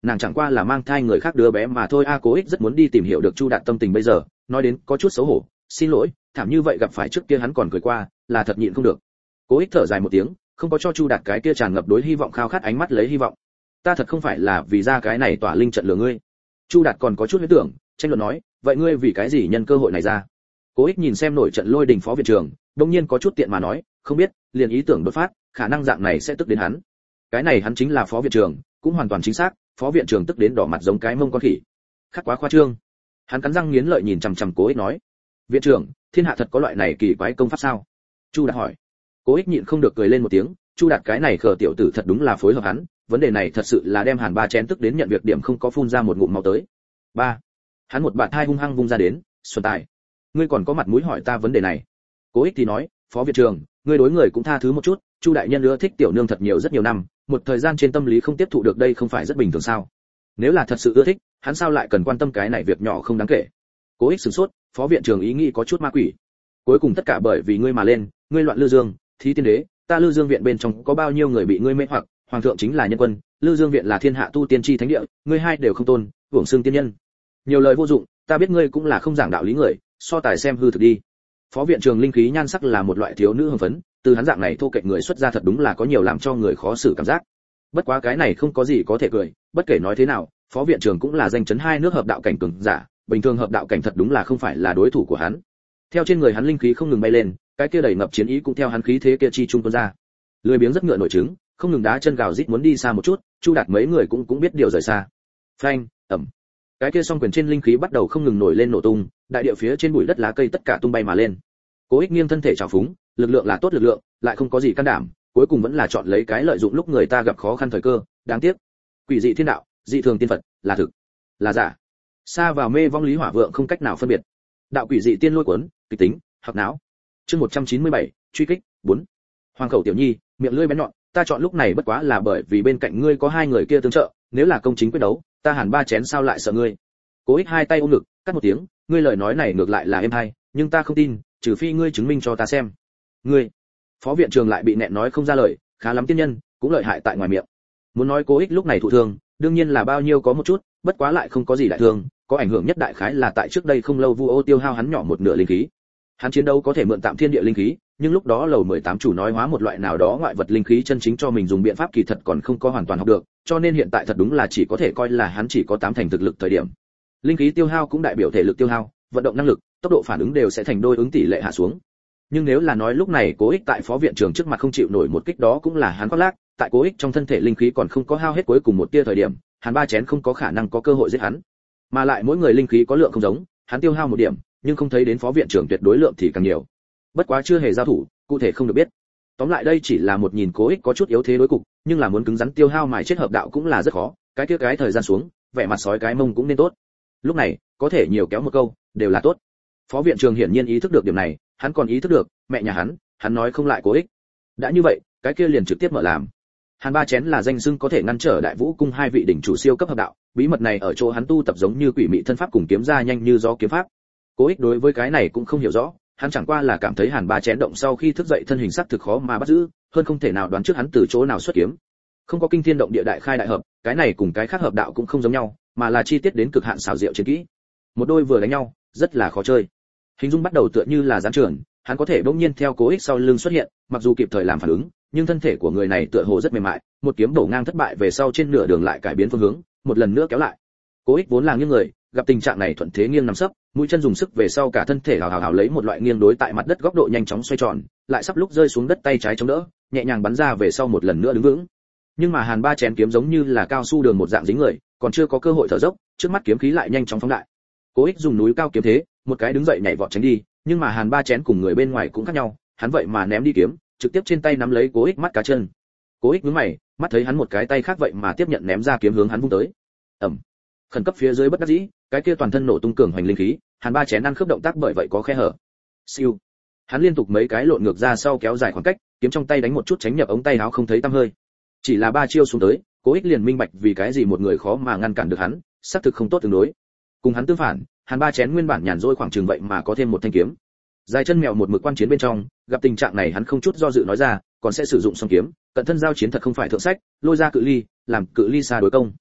nàng chẳng qua là mang thai người khác đứa bé mà thôi. Cố Ích rất muốn đi tìm hiểu được Chu Đạt tâm tình bây giờ, nói đến có chút xấu hổ, xin lỗi, thảm như vậy gặp phải trước kia hắn còn cười qua, là thật nhịn không được. Cố Ích thở dài một tiếng, không có cho Chu Đạt cái kia tràn ngập đối hy vọng khao khát ánh mắt lấy hy vọng. Ta thật không phải là vì ra cái này tỏa linh trận lừa ngươi. Chu Đạt còn có chút huyết tưởng, tranh luận nói, vậy ngươi vì cái gì nhân cơ hội này ra? Cố Ích nhìn xem nổi trận lôi đình phó viện trưởng, đột nhiên có chút tiện mà nói, không biết, liền ý tưởng đột phát, khả năng dạng này sẽ tức đến hắn. Cái này hắn chính là phó viện trưởng, cũng hoàn toàn chính xác, phó viện trưởng tức đến đỏ mặt giống cái mông con khỉ. Khắc quá khoa trương. Hắn cắn răng nghiến lợi nhìn chằm chằm Cố Ích nói, viện trưởng, thiên hạ thật có loại này kỳ quái công pháp sao? Chu Đạt hỏi. Cố Ích nhịn không được cười lên một tiếng, Chu Đạt cái này khờ tiểu tử thật đúng là phối hợp hắn, vấn đề này thật sự là đem Hàn Ba chén tức đến nhận việc điểm không có phun ra một ngụm máu tới. Ba. Hắn một bạt hai hung hăng vung ra đến, Xuân Tài, ngươi còn có mặt mũi hỏi ta vấn đề này? Cố Ích thì nói, phó viện trưởng, ngươi đối người cũng tha thứ một chút, Chu đại nhân ưa thích tiểu nương thật nhiều rất nhiều năm, một thời gian trên tâm lý không tiếp thụ được đây không phải rất bình thường sao? Nếu là thật sự ưa thích, hắn sao lại cần quan tâm cái này việc nhỏ không đáng kể? Cố Ích sửng sốt, phó viện trưởng ý nghĩ có chút ma quỷ. Cuối cùng tất cả bởi vì ngươi mà lên, ngươi loạn Lư Dương, thí tiên đế, ta Lư Dương viện bên trong có bao nhiêu người bị ngươi mê hoặc, hoàng thượng chính là nhân quân, Lư Dương viện là thiên hạ tu tiên chi thánh địa, ngươi hai đều không tôn, hưởng xương tiên nhân. Nhiều lời vô dụng, ta biết ngươi cũng là không giảng đạo lý người, so tài xem hư thực đi. Phó viện trưởng linh khí nhan sắc là một loại thiếu nữ hưng phấn, từ hắn dạng này thô kệch người xuất ra thật đúng là có nhiều làm cho người khó xử cảm giác. Bất quá cái này không có gì có thể cười, bất kể nói thế nào, phó viện trưởng cũng là danh chấn hai nước hợp đạo cảnh cường giả, bình thường hợp đạo cảnh thật đúng là không phải là đối thủ của hắn. Theo trên người hắn linh khí không ngừng bay lên, cái kia đầy ngập chiến ý cũng theo hắn khí thế kia chi trung tuôn ra. Lười biếng rất ngựa nổi trứng, không ngừng đá chân gào rít muốn đi xa một chút, Chu Đạt mấy người cũng biết điều rời xa. Phanh, ầm. Cái kia song quyền trên linh khí bắt đầu không ngừng nổi lên nổ tung, đại địa phía trên bụi đất lá cây tất cả tung bay mà lên. Cố Ích nghiêng thân thể trào phúng, lực lượng là tốt lực lượng, lại không có gì can đảm, cuối cùng vẫn là chọn lấy cái lợi dụng lúc người ta gặp khó khăn thời cơ, đáng tiếc. Quỷ dị thiên đạo, dị thường tiên Phật, là thực, là giả. Xa vào mê vong lý hỏa vượng không cách nào phân biệt. Đạo quỷ dị tiên lôi cuốn, kịch tính, hoặc não. Chương 197, truy kích, 4. Hoàng khẩu tiểu nhi, miệng lưỡi bén nhọn, ta chọn lúc này bất quá là bởi vì bên cạnh ngươi có hai người kia tương trợ, nếu là công chính quyết đấu, ta Hàn Ba chén sao lại sợ ngươi? Cố Ích hai tay ôm ngực, cắt một tiếng, ngươi lời nói này ngược lại là êm hay, nhưng ta không tin, trừ phi ngươi chứng minh cho ta xem. Ngươi. Phó viện trưởng lại bị nẹn nói không ra lời, khá lắm tiên nhân, cũng lợi hại tại ngoài miệng. Muốn nói Cố Ích lúc này thụ thương, đương nhiên là bao nhiêu có một chút, bất quá lại không có gì đại thương, có ảnh hưởng nhất đại khái là tại trước đây không lâu Vu Ô tiêu hao hắn nhỏ một nửa linh khí. Hắn chiến đấu có thể mượn tạm thiên địa linh khí, nhưng lúc đó lầu 18 chủ nói hóa một loại nào đó ngoại vật linh khí chân chính cho mình dùng biện pháp kỳ thật còn không có hoàn toàn học được, cho nên hiện tại thật đúng là chỉ có thể coi là hắn chỉ có 8 thành thực lực thời điểm. Linh khí tiêu hao cũng đại biểu thể lực tiêu hao, vận động năng lực, tốc độ phản ứng đều sẽ thành đôi ứng tỷ lệ hạ xuống. Nhưng nếu là nói lúc này Cố Ích tại phó viện trưởng trước mặt không chịu nổi một kích đó cũng là hắn khoác lác, tại Cố Ích trong thân thể linh khí còn không có hao hết cuối cùng một tia thời điểm, Hàn Ba chén không có khả năng có cơ hội giết hắn. Mà lại mỗi người linh khí có lượng không giống, hắn tiêu hao một điểm, nhưng không thấy đến phó viện trưởng tuyệt đối lượng thì càng nhiều. Bất quá chưa hề giao thủ, cụ thể không được biết. Tóm lại đây chỉ là một nhìn Cố Ích có chút yếu thế đối cục, nhưng là muốn cứng rắn tiêu hao mài chết hợp đạo cũng là rất khó, cái kia cái thời gian xuống, vẻ mặt sói cái mông cũng nên tốt. Lúc này, có thể nhiều kéo một câu, đều là tốt. Phó viện trưởng hiển nhiên ý thức được điểm này, hắn còn ý thức được, mẹ nhà hắn nói không lại Cố Ích. Đã như vậy, cái kia liền trực tiếp mở làm. Hàn Ba chén là danh xưng có thể ngăn trở Đại Vũ cung hai vị đỉnh chủ siêu cấp hợp đạo, bí mật này ở chỗ hắn tu tập giống như quỷ mị thân pháp cùng kiếm ra nhanh như gió kiếm pháp. Cố Ích đối với cái này cũng không hiểu rõ, hắn chẳng qua là cảm thấy Hàn Ba chén động sau khi thức dậy thân hình sắc thực khó mà bắt giữ, hơn không thể nào đoán trước hắn từ chỗ nào xuất kiếm. Không có kinh thiên động địa đại khai đại hợp, cái này cùng cái khác hợp đạo cũng không giống nhau, mà là chi tiết đến cực hạn xảo diệu chiến kỹ. Một đôi vừa đánh nhau, rất là khó chơi. Hình dung bắt đầu tựa như là gián trưởng, hắn có thể bỗng nhiên theo Cố Ích sau lưng xuất hiện, mặc dù kịp thời làm phản ứng, nhưng thân thể của người này tựa hồ rất mềm mại, một kiếm bổ ngang thất bại về sau trên nửa đường lại cải biến phương hướng, một lần nữa kéo lại. Cố Ích vốn là nghiêng người, gặp tình trạng này thuận thế nghiêng nằm sấp, mũi chân dùng sức về sau cả thân thể hào hào lấy một loại nghiêng đối tại mặt đất góc độ nhanh chóng xoay tròn, lại sắp lúc rơi xuống đất tay trái chống đỡ, nhẹ nhàng bắn ra về sau một lần nữa đứng vững. Nhưng mà Hàn Ba chén kiếm giống như là cao su đường một dạng dính người, còn chưa có cơ hội thở dốc, trước mắt kiếm khí lại nhanh chóng phóng đại. Cố Ích dùng núi cao kiếm thế, một cái đứng dậy nhảy vọt tránh đi, nhưng mà Hàn Ba chén cùng người bên ngoài cũng khác nhau, hắn vậy mà ném đi kiếm, trực tiếp trên tay nắm lấy Cố Ích mắt cá chân. Cố Ích nhướng mày, mắt thấy hắn một cái tay khác vậy mà tiếp nhận ném ra kiếm hướng hắn vung tới. Ầm. Khẩn cấp phía dưới bất đắc dĩ, cái kia toàn thân nổ tung cường hoành linh khí, Hàn Ba chén ăn khớp động tác bởi vậy có khe hở. Siêu. Hắn liên tục mấy cái lộn ngược ra sau kéo dài khoảng cách, kiếm trong tay đánh một chút tránh nhập ống tay áo không thấy tăm hơi. Chỉ là 3 chiêu xuống tới, Cố Ích liền minh bạch vì cái gì một người khó mà ngăn cản được hắn, xác thực không tốt tương đối. Cùng hắn tương phản, Hàn Ba chén nguyên bản nhàn rỗi khoảng chừng vậy mà có thêm một thanh kiếm. Dài chân mèo một mực quan chiến bên trong, gặp tình trạng này hắn không chút do dự nói ra, còn sẽ sử dụng song kiếm, cận thân giao chiến thật không phải thượng sách, lôi ra cự ly, làm cự ly xa đối công.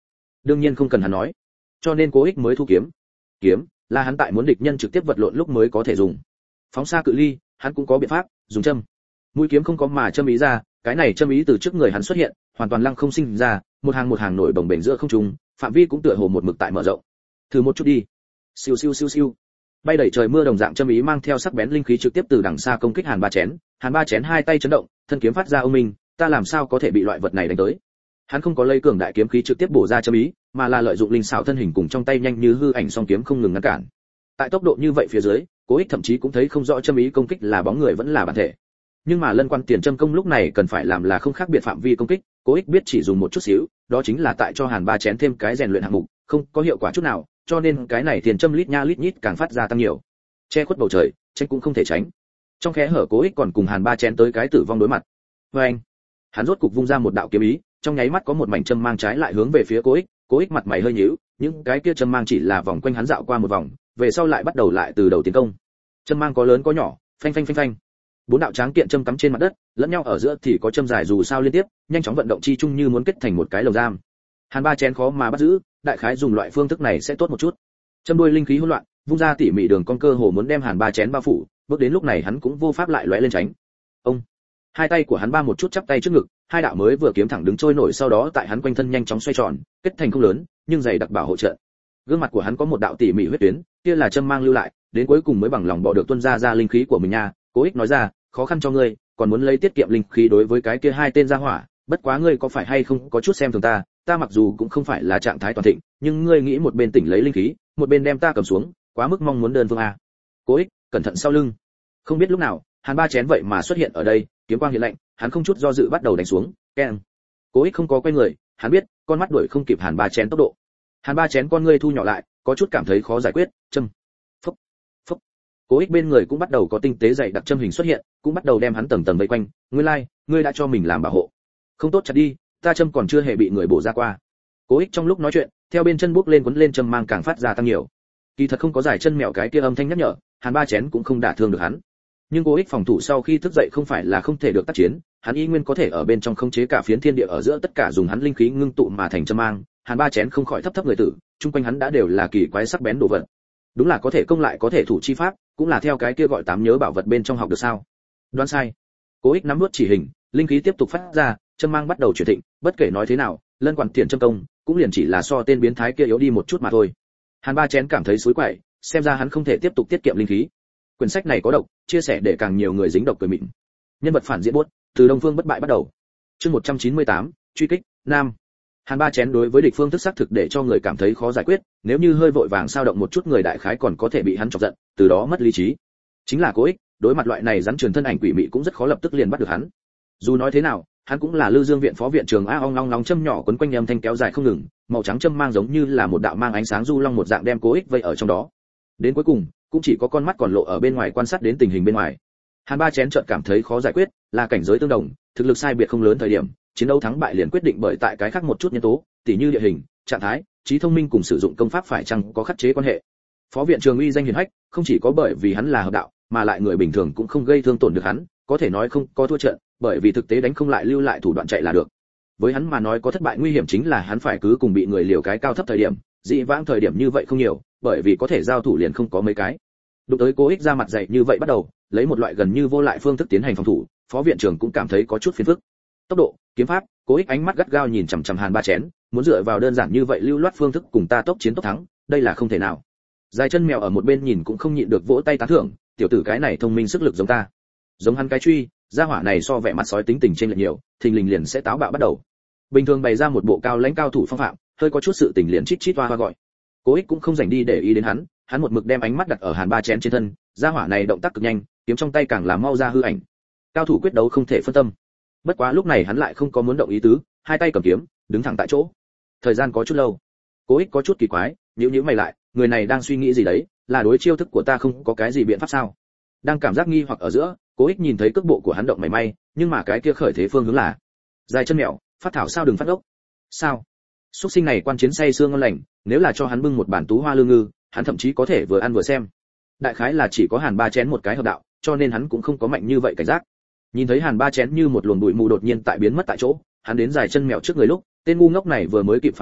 đương nhiên không cần hắn nói, cho nên Cố Ích mới thu kiếm. Kiếm là hắn tại muốn địch nhân trực tiếp vật lộn lúc mới có thể dùng. Phóng xa cự ly, hắn cũng có biện pháp, dùng châm. Mũi kiếm không có mà châm ý ra, cái này châm ý từ trước người hắn xuất hiện, hoàn toàn lăng không sinh ra, một hàng nổi bồng bềnh giữa không trung, phạm vi cũng tựa hồ một mực tại mở rộng. Thử một chút đi. Siêu siêu siêu siêu. Bay đẩy trời mưa đồng dạng châm ý mang theo sắc bén linh khí trực tiếp từ đằng xa công kích Hàn Ba Chén. Hàn Ba Chén hai tay chấn động, thân kiếm phát ra âm minh, ta làm sao có thể bị loại vật này đánh tới? Hắn không có lấy cường đại kiếm khí trực tiếp bổ ra châm ý, mà là lợi dụng linh xảo thân hình cùng trong tay nhanh như hư ảnh song kiếm không ngừng ngăn cản. Tại tốc độ như vậy phía dưới, Cố Ích thậm chí cũng thấy không rõ châm ý công kích là bóng người vẫn là bản thể. Nhưng mà Lân Quan Tiền châm công lúc này cần phải làm là không khác biệt phạm vi công kích, Cố Ích biết chỉ dùng một chút xíu, đó chính là tại cho Hàn Ba Chén thêm cái rèn luyện hạng mục, không có hiệu quả chút nào, cho nên cái này tiền châm lít nha lít nhít càng phát ra tăng nhiều. Che khuất bầu trời, tránh cũng không thể tránh. Trong khe hở Cố Ích còn cùng Hàn Ba Chén tới cái tử vong đối mặt. Oeng! Hắn rốt cục vung ra một đạo kiếm ý, trong nháy mắt có một mảnh châm mang trái lại hướng về phía Cố Ích mặt mày hơi nhíu, những cái kia châm mang chỉ là vòng quanh hắn dạo qua một vòng, về sau lại bắt đầu lại từ đầu tiến công. Châm mang có lớn có nhỏ, phanh phanh phanh phanh. Bốn đạo tráng kiện châm cắm trên mặt đất, lẫn nhau ở giữa thì có châm dài dù sao liên tiếp, nhanh chóng vận động chi chung như muốn kết thành một cái lồng giam. Hàn Ba Chén khó mà bắt giữ, đại khái dùng loại phương thức này sẽ tốt một chút. Châm đuôi linh khí hỗn loạn, vung ra tỉ mỉ đường con cơ hồ muốn đem Hàn Ba Chén bao phủ, bước đến lúc này hắn cũng vô pháp lại lóe lên tránh. Ông, hai tay của hắn ba một chút chắp tay trước ngực, hai đạo mới vừa kiếm thẳng đứng trôi nổi sau đó tại hắn quanh thân nhanh chóng xoay tròn, kết thành không lớn, nhưng dày đặc bảo hộ trận. Gương mặt của hắn có một đạo tỉ mỉ huyết tuyến, kia là châm mang lưu lại, đến cuối cùng mới bằng lòng bỏ được tuôn ra linh khí của mình nha. Cố Ích nói ra, khó khăn cho ngươi, còn muốn lấy tiết kiệm linh khí đối với cái kia hai tên gia hỏa, bất quá ngươi có phải hay không có chút xem thường ta mặc dù cũng không phải là trạng thái toàn thịnh, nhưng ngươi nghĩ một bên tỉnh lấy linh khí, một bên đem ta cầm xuống, quá mức mong muốn đơn phương a. Cố Ích, cẩn thận sau lưng. Không biết lúc nào, Hàn Ba Chén vậy mà xuất hiện ở đây, kiếm quang hiện lạnh, hắn không chút do dự bắt đầu đánh xuống, keng. Cố Ích không có quay người, hắn biết, con mắt đuổi không kịp Hàn Ba Chén tốc độ. Hàn Ba Chén con ngươi thu nhỏ lại, có chút cảm thấy khó giải quyết, châm. Phốc, phốc. Cố Ích bên người cũng bắt đầu có tinh tế dày đặc châm hình xuất hiện, cũng bắt đầu đem hắn tầng tầng vây quanh, nguyên lai, ngươi đã cho mình làm bảo hộ. Không tốt chặt đi, ta châm còn chưa hề bị người bổ ra qua. Cố Ích trong lúc nói chuyện, theo bên chân bước lên quấn lên châm mang càng phát ra tăng nhiều. Kỳ thật không có giải chân mèo cái kia âm thanh nhắc nhở, Hàn Ba Chén cũng không đả thương được hắn. Nhưng Cố Ích phòng thủ sau khi thức dậy không phải là không thể được tác chiến, hắn y nguyên có thể ở bên trong khống chế cả phiến thiên địa ở giữa tất cả dùng hắn linh khí ngưng tụ mà thành châm mang. Hàn Ba Chén không khỏi thấp thấp người tử, chung quanh hắn đã đều là kỳ quái sắc bén đồ vật. Đúng là có thể công lại có thể thủ chi pháp, cũng là theo cái kia gọi tám nhớ bảo vật bên trong học được sao? Đoán sai. Cố Ích nắm nuốt chỉ hình, linh khí tiếp tục phát ra, châm mang bắt đầu chuyển thịnh, bất kể nói thế nào, Lân Quản Tiền châm công, cũng liền chỉ là so tên biến thái kia yếu đi một chút mà thôi. Hàn Ba Chén cảm thấy xối quậy, xem ra hắn không thể tiếp tục tiết kiệm linh khí. Quyển sách này có độc, chia sẻ để càng nhiều người dính độc cười mịn. Nhân vật phản diện buốt, từ Đông Phương bất bại bắt đầu. Chương 198, truy kích, nam. Hàn Ba Chén đối với địch phương thức xác thực để cho người cảm thấy khó giải quyết, nếu như hơi vội vàng sao động một chút người đại khái còn có thể bị hắn chọc giận, từ đó mất lý trí. Chính là Cố Ích, đối mặt loại này rắn truyền thân ảnh quỷ mị cũng rất khó lập tức liền bắt được hắn. Dù nói thế nào, hắn cũng là Lư Dương viện phó viện trưởng a ong long long châm nhỏ quấn quanh âm thanh kéo dài không ngừng, màu trắng châm mang giống như là một đạo mang ánh sáng du long một dạng đem Cố Ích vây ở trong đó. Đến cuối cùng, cũng chỉ có con mắt còn lộ ở bên ngoài quan sát đến tình hình bên ngoài. Hàn Ba Chén chợt cảm thấy khó giải quyết, là cảnh giới tương đồng, thực lực sai biệt không lớn thời điểm, chiến đấu thắng bại liền quyết định bởi tại cái khác một chút nhân tố, tỉ như địa hình, trạng thái, trí thông minh cùng sử dụng công pháp phải chăng có khắc chế quan hệ. Phó viện trưởng uy danh hiển hách, không chỉ có bởi vì hắn là hợp đạo, mà lại người bình thường cũng không gây thương tổn được hắn, có thể nói không có thua trận, bởi vì thực tế đánh không lại lưu lại thủ đoạn chạy là được. Với hắn mà nói có thất bại nguy hiểm chính là hắn phải cứ cùng bị người liều cái cao thấp thời điểm, dị vãng thời điểm như vậy không nhiều, bởi vì có thể giao thủ liền không có mấy cái. Đụng tới Cố Ích ra mặt dày như vậy bắt đầu, lấy một loại gần như vô lại phương thức tiến hành phòng thủ, phó viện trưởng cũng cảm thấy có chút phiền phức. Tốc độ, kiếm pháp, Cố Ích ánh mắt gắt gao nhìn chằm chằm Hàn Ba Chén, muốn dựa vào đơn giản như vậy lưu loát phương thức cùng ta tốc chiến tốc thắng, đây là không thể nào. Dài chân mèo ở một bên nhìn cũng không nhịn được vỗ tay tán thưởng, tiểu tử cái này thông minh sức lực giống ta. Giống hắn cái truy, gia hỏa này so vẻ mặt sói tính tình trên lệch nhiều, thình lình liền sẽ táo bạo bắt đầu. Bình thường bày ra một bộ cao lãnh cao thủ phong phạm, hơi có chút sự tình liền chít chít hoa gọi. Cố Ích cũng không dành đi để ý đến hắn một mực đem ánh mắt đặt ở Hàn Ba Chén trên thân, gia hỏa này động tác cực nhanh, kiếm trong tay càng làm mau ra hư ảnh. Cao thủ quyết đấu không thể phân tâm. Bất quá lúc này hắn lại không có muốn động ý tứ, hai tay cầm kiếm, đứng thẳng tại chỗ. Thời gian có chút lâu. Cố Ích có chút kỳ quái, nhíu mày lại, người này đang suy nghĩ gì đấy, là đối chiêu thức của ta không có cái gì biện pháp sao? Đang cảm giác nghi hoặc ở giữa, Cố Ích nhìn thấy cước bộ của hắn động mảy may, nhưng mà cái kia khởi thế phương hướng là dài chân mèo, phát thảo sao đừng phát ốc. Sao? Súc sinh này quan chiến say xương ngon lành, nếu là cho hắn bưng một bản tú hoa lương ngư, hắn thậm chí có thể vừa ăn vừa xem. Đại khái là chỉ có Hàn Ba Chén một cái hợp đạo, cho nên hắn cũng không có mạnh như vậy cảnh giác. Nhìn thấy Hàn Ba Chén như một luồng bụi mù đột nhiên tại biến mất tại chỗ, hắn đến dài chân mèo trước người lúc, tên ngu ngốc này vừa mới kịp phản ứng,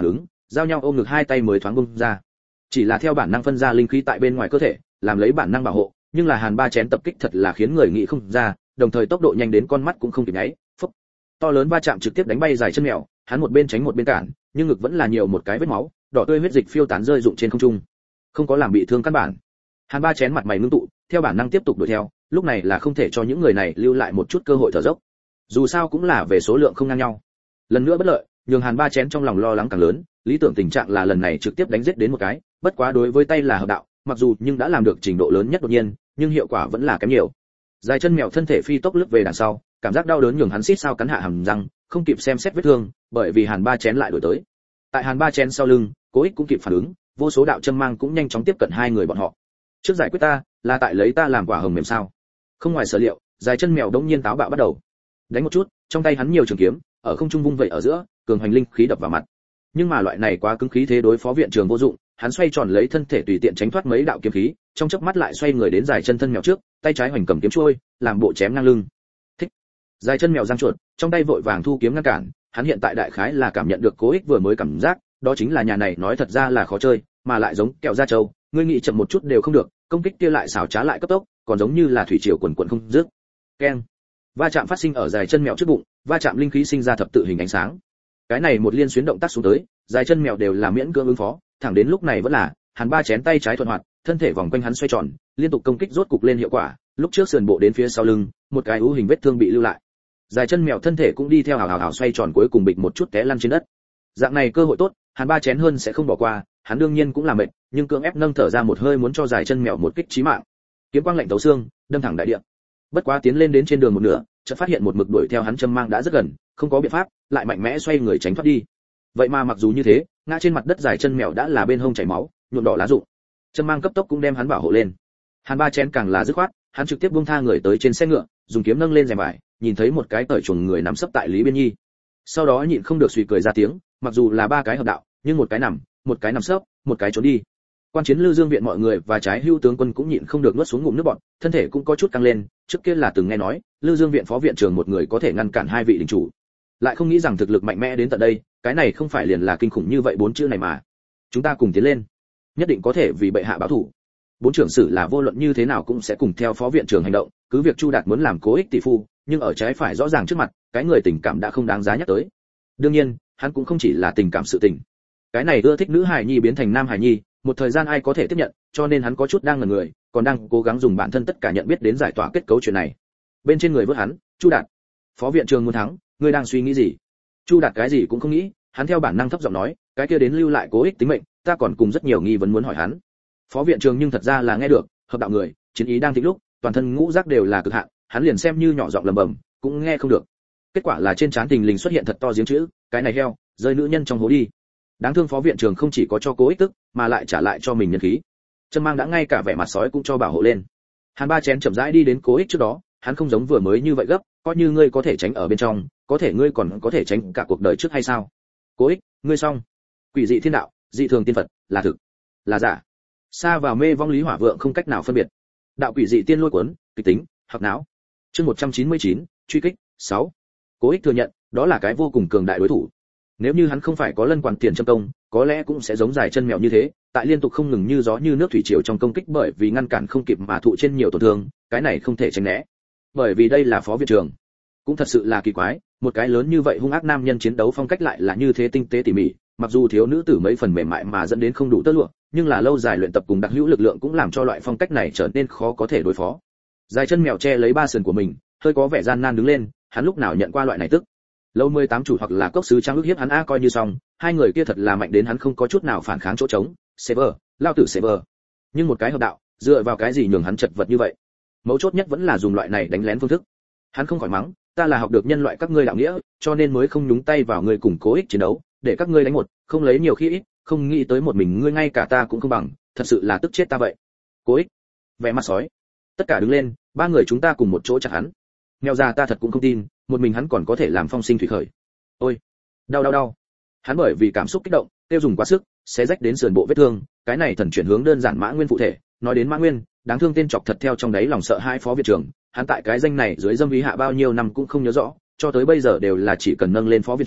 giao nhau ôm ngực hai tay mới thoáng bung ra. Chỉ là theo bản năng phân ra linh khí tại bên ngoài cơ thể, làm lấy bản năng bảo hộ, nhưng là Hàn Ba Chén tập kích thật là khiến người nghĩ không ra, đồng thời tốc độ nhanh đến con mắt cũng không kịp nháy. Phốc. To lớn va chạm trực tiếp đánh bay dài chân mèo, hắn một bên tránh một bên cản, nhưng ngực vẫn là nhiều một cái vết máu, đỏ tươi huyết dịch phiêu tán rơi rụng trên không trung. Không có làm bị thương căn bản. Hàn Ba Chén mặt mày ngưng tụ, theo bản năng tiếp tục đuổi theo, lúc này là không thể cho những người này lưu lại một chút cơ hội thở dốc. Dù sao cũng là về số lượng không ngang nhau. Lần nữa bất lợi, nhường Hàn Ba Chén trong lòng lo lắng càng lớn, lý tưởng tình trạng là lần này trực tiếp đánh giết đến một cái, bất quá đối với tay là hợp đạo, mặc dù nhưng đã làm được trình độ lớn nhất đột nhiên, nhưng hiệu quả vẫn là kém nhiều. Dài chân mèo thân thể phi tốc lướt về đằng sau, cảm giác đau đớn nhường hắn xít sao cắn hạ hàm răng, không kịp xem xét vết thương, bởi vì Hàn Ba Chén lại đuổi tới. Tại Hàn Ba Chén sau lưng, Cố Ích cũng kịp phản ứng, vô số đạo châm mang cũng nhanh chóng tiếp cận hai người bọn họ. Trước giải quyết ta, là tại lấy ta làm quả hồng mềm sao? Không ngoài sở liệu, dài chân mèo đống nhiên táo bạo bắt đầu. Đánh một chút, trong tay hắn nhiều trường kiếm, ở không trung vung vậy ở giữa, cường hoành linh khí đập vào mặt. Nhưng mà loại này quá cứng khí thế đối phó viện trường vô dụng, hắn xoay tròn lấy thân thể tùy tiện tránh thoát mấy đạo kiếm khí, trong chớp mắt lại xoay người đến dài chân thân mèo trước, tay trái hoành cầm kiếm chuôi, làm bộ chém ngang lưng. Thích. Dài chân mèo giang chuột, trong tay vội vàng thu kiếm ngăn cản, hắn hiện tại đại khái là cảm nhận được Cố Ích vừa mới cảm giác, đó chính là nhà này nói thật ra là khó chơi, mà lại giống kẹo da trâu, ngươi nghĩ chậm một chút đều không được, công kích kia lại xảo trá lại cấp tốc, còn giống như là thủy triều quần quần không dứt. Keng. Va chạm phát sinh ở dài chân mèo trước bụng, va chạm linh khí sinh ra thập tự hình ánh sáng. Cái này một liên xuyến động tác xuống tới, dài chân mèo đều là miễn cưỡng ứng phó, thẳng đến lúc này vẫn là Hàn Ba Chén tay trái thuận hoạt, thân thể vòng quanh hắn xoay tròn, liên tục công kích rốt cục lên hiệu quả, lúc trước sườn bộ đến phía sau lưng, một cái ưu hình vết thương bị lưu lại. Dài chân mèo thân thể cũng đi theo hào hào xoay tròn cuối cùng bịch một chút té lăn trên đất. Dạng này cơ hội tốt, Hàn Ba Chén hơn sẽ không bỏ qua, hắn đương nhiên cũng là mệt, nhưng cưỡng ép nâng thở ra một hơi muốn cho dài chân mèo một kích chí mạng. Kiếm quang lạnh thấu xương, đâm thẳng đại địa. Bất quá tiến lên đến trên đường một nửa, chợt phát hiện một mực đuổi theo hắn châm mang đã rất gần, không có biện pháp, lại mạnh mẽ xoay người tránh thoát đi. Vậy mà mặc dù như thế, ngã trên mặt đất dài chân mèo đã là bên hông chảy máu, nhuộm đỏ lá rụng. Châm mang cấp tốc cũng đem hắn bảo hộ lên. Hàn Ba Chén càng là dứt khoát, hắn trực tiếp buông tha người tới trên xe ngựa, dùng kiếm nâng lên rèm vải, nhìn thấy một cái cởi chuồng người nằm sấp tại Lý Biên Nhi. Sau đó nhịn không được suy cười ra tiếng, mặc dù là ba cái hợp đạo, nhưng một cái nằm sấp, một cái trốn đi. Quan chiến Lư Dương viện mọi người và trái hưu tướng quân cũng nhịn không được nuốt xuống ngụm nước bọt, thân thể cũng có chút căng lên, trước kia là từng nghe nói, Lư Dương viện phó viện trưởng một người có thể ngăn cản hai vị đình chủ. Lại không nghĩ rằng thực lực mạnh mẽ đến tận đây, cái này không phải liền là kinh khủng như vậy bốn chữ này mà. Chúng ta cùng tiến lên, nhất định có thể vì bệ hạ báo thù. Bốn trưởng sử là vô luận như thế nào cũng sẽ cùng theo phó viện trưởng hành động, cứ việc Chu Đạt muốn làm Cố Ích tỷ phu, nhưng ở trái phải rõ ràng trước mặt, cái người tình cảm đã không đáng giá nhắc tới. Đương nhiên, hắn cũng không chỉ là tình cảm sự tình. Cái này ưa thích nữ hài nhi biến thành nam hài nhi, một thời gian ai có thể tiếp nhận, cho nên hắn có chút đang ngẩn người, còn đang cố gắng dùng bản thân tất cả nhận biết đến giải tỏa kết cấu chuyện này. Bên trên người vớt hắn, Chu Đạt, phó viện trưởng muốn thắng, ngươi đang suy nghĩ gì? Chu Đạt cái gì cũng không nghĩ, hắn theo bản năng thấp giọng nói, cái kia đến lưu lại Cố Ích tính mệnh, ta còn cùng rất nhiều nghi vấn muốn hỏi hắn. Phó viện trưởng nhưng thật ra là nghe được, hợp đạo người, chiến ý đang thịnh lúc, toàn thân ngũ giác đều là cực hạn, hắn liền xem như nhỏ giọng lẩm bẩm, cũng nghe không được. Kết quả là trên trán thình lình xuất hiện thật to giếng chữ, cái này heo, rơi nữ nhân trong hố đi. Đáng thương phó viện trưởng không chỉ có cho Cố Ích tức, mà lại trả lại cho mình nhân khí. Trâm Mang đã ngay cả vẻ mặt sói cũng cho bảo hộ lên. Hàn Ba Chén chậm rãi đi đến Cố Ích trước đó, hắn không giống vừa mới như vậy gấp, coi như ngươi có thể tránh ở bên trong, có thể ngươi còn có thể tránh cả cuộc đời trước hay sao? Cố Ích, ngươi xong. Quỷ dị thiên đạo, dị thường tiên Phật, là thực, là giả. Xa vào mê vong lý hỏa vượng không cách nào phân biệt. Đạo quỷ dị tiên lôi cuốn, kịch tính, hoặc não. Chương 199, truy kích, 6. Cố Ích thừa nhận, đó là cái vô cùng cường đại đối thủ. Nếu như hắn không phải có lân quản tiền châm công, có lẽ cũng sẽ giống dài chân mèo như thế, tại liên tục không ngừng như gió như nước thủy triều trong công kích bởi vì ngăn cản không kịp mà thụ trên nhiều tổn thương, cái này không thể tránh né. Bởi vì đây là phó viện trưởng. Cũng thật sự là kỳ quái, một cái lớn như vậy hung ác nam nhân chiến đấu phong cách lại là như thế tinh tế tỉ mỉ, mặc dù thiếu nữ tử mấy phần mềm mại mà dẫn đến không đủ tơ lụa, nhưng là lâu dài luyện tập cùng đặc hữu lực lượng cũng làm cho loại phong cách này trở nên khó có thể đối phó. Dài chân mèo che lấy ba sườn của mình, hơi có vẻ gian nan đứng lên, hắn lúc nào nhận qua loại này tức. Lâu 18 chủ hoặc là cốc sứ trang ước hiếp hắn a coi như xong, hai người kia thật là mạnh đến hắn không có chút nào phản kháng chỗ trống, Sever, lao tử Sever. Nhưng một cái hợp đạo, dựa vào cái gì nhường hắn chật vật như vậy? Mấu chốt nhất vẫn là dùng loại này đánh lén phương thức. Hắn không khỏi mắng, ta là học được nhân loại các ngươi đạo nghĩa, cho nên mới không nhúng tay vào người cùng Cố Ích chiến đấu, để các ngươi đánh một, không lấy nhiều khi ít, không nghĩ tới một mình ngươi ngay cả ta cũng không bằng, thật sự là tức chết ta vậy. Cố Ích, vẻ mặt sói. Tất cả đứng lên, ba người chúng ta cùng một chỗ chặt hắn. Mèo già ta thật cũng không tin, một mình hắn còn có thể làm phong sinh thủy khởi. Ôi, đau. Hắn bởi vì cảm xúc kích động, tiêu dùng quá sức, xé rách đến sườn bộ vết thương, cái này thần chuyển hướng đơn giản Mã Nguyên phụ thể, nói đến Mã Nguyên, đáng thương tên chọc thật theo trong đấy lòng sợ hai phó viện trưởng, hắn tại cái danh này dưới dâm ý hạ bao nhiêu năm cũng không nhớ rõ, cho tới bây giờ đều là chỉ cần nâng lên phó viện trưởng,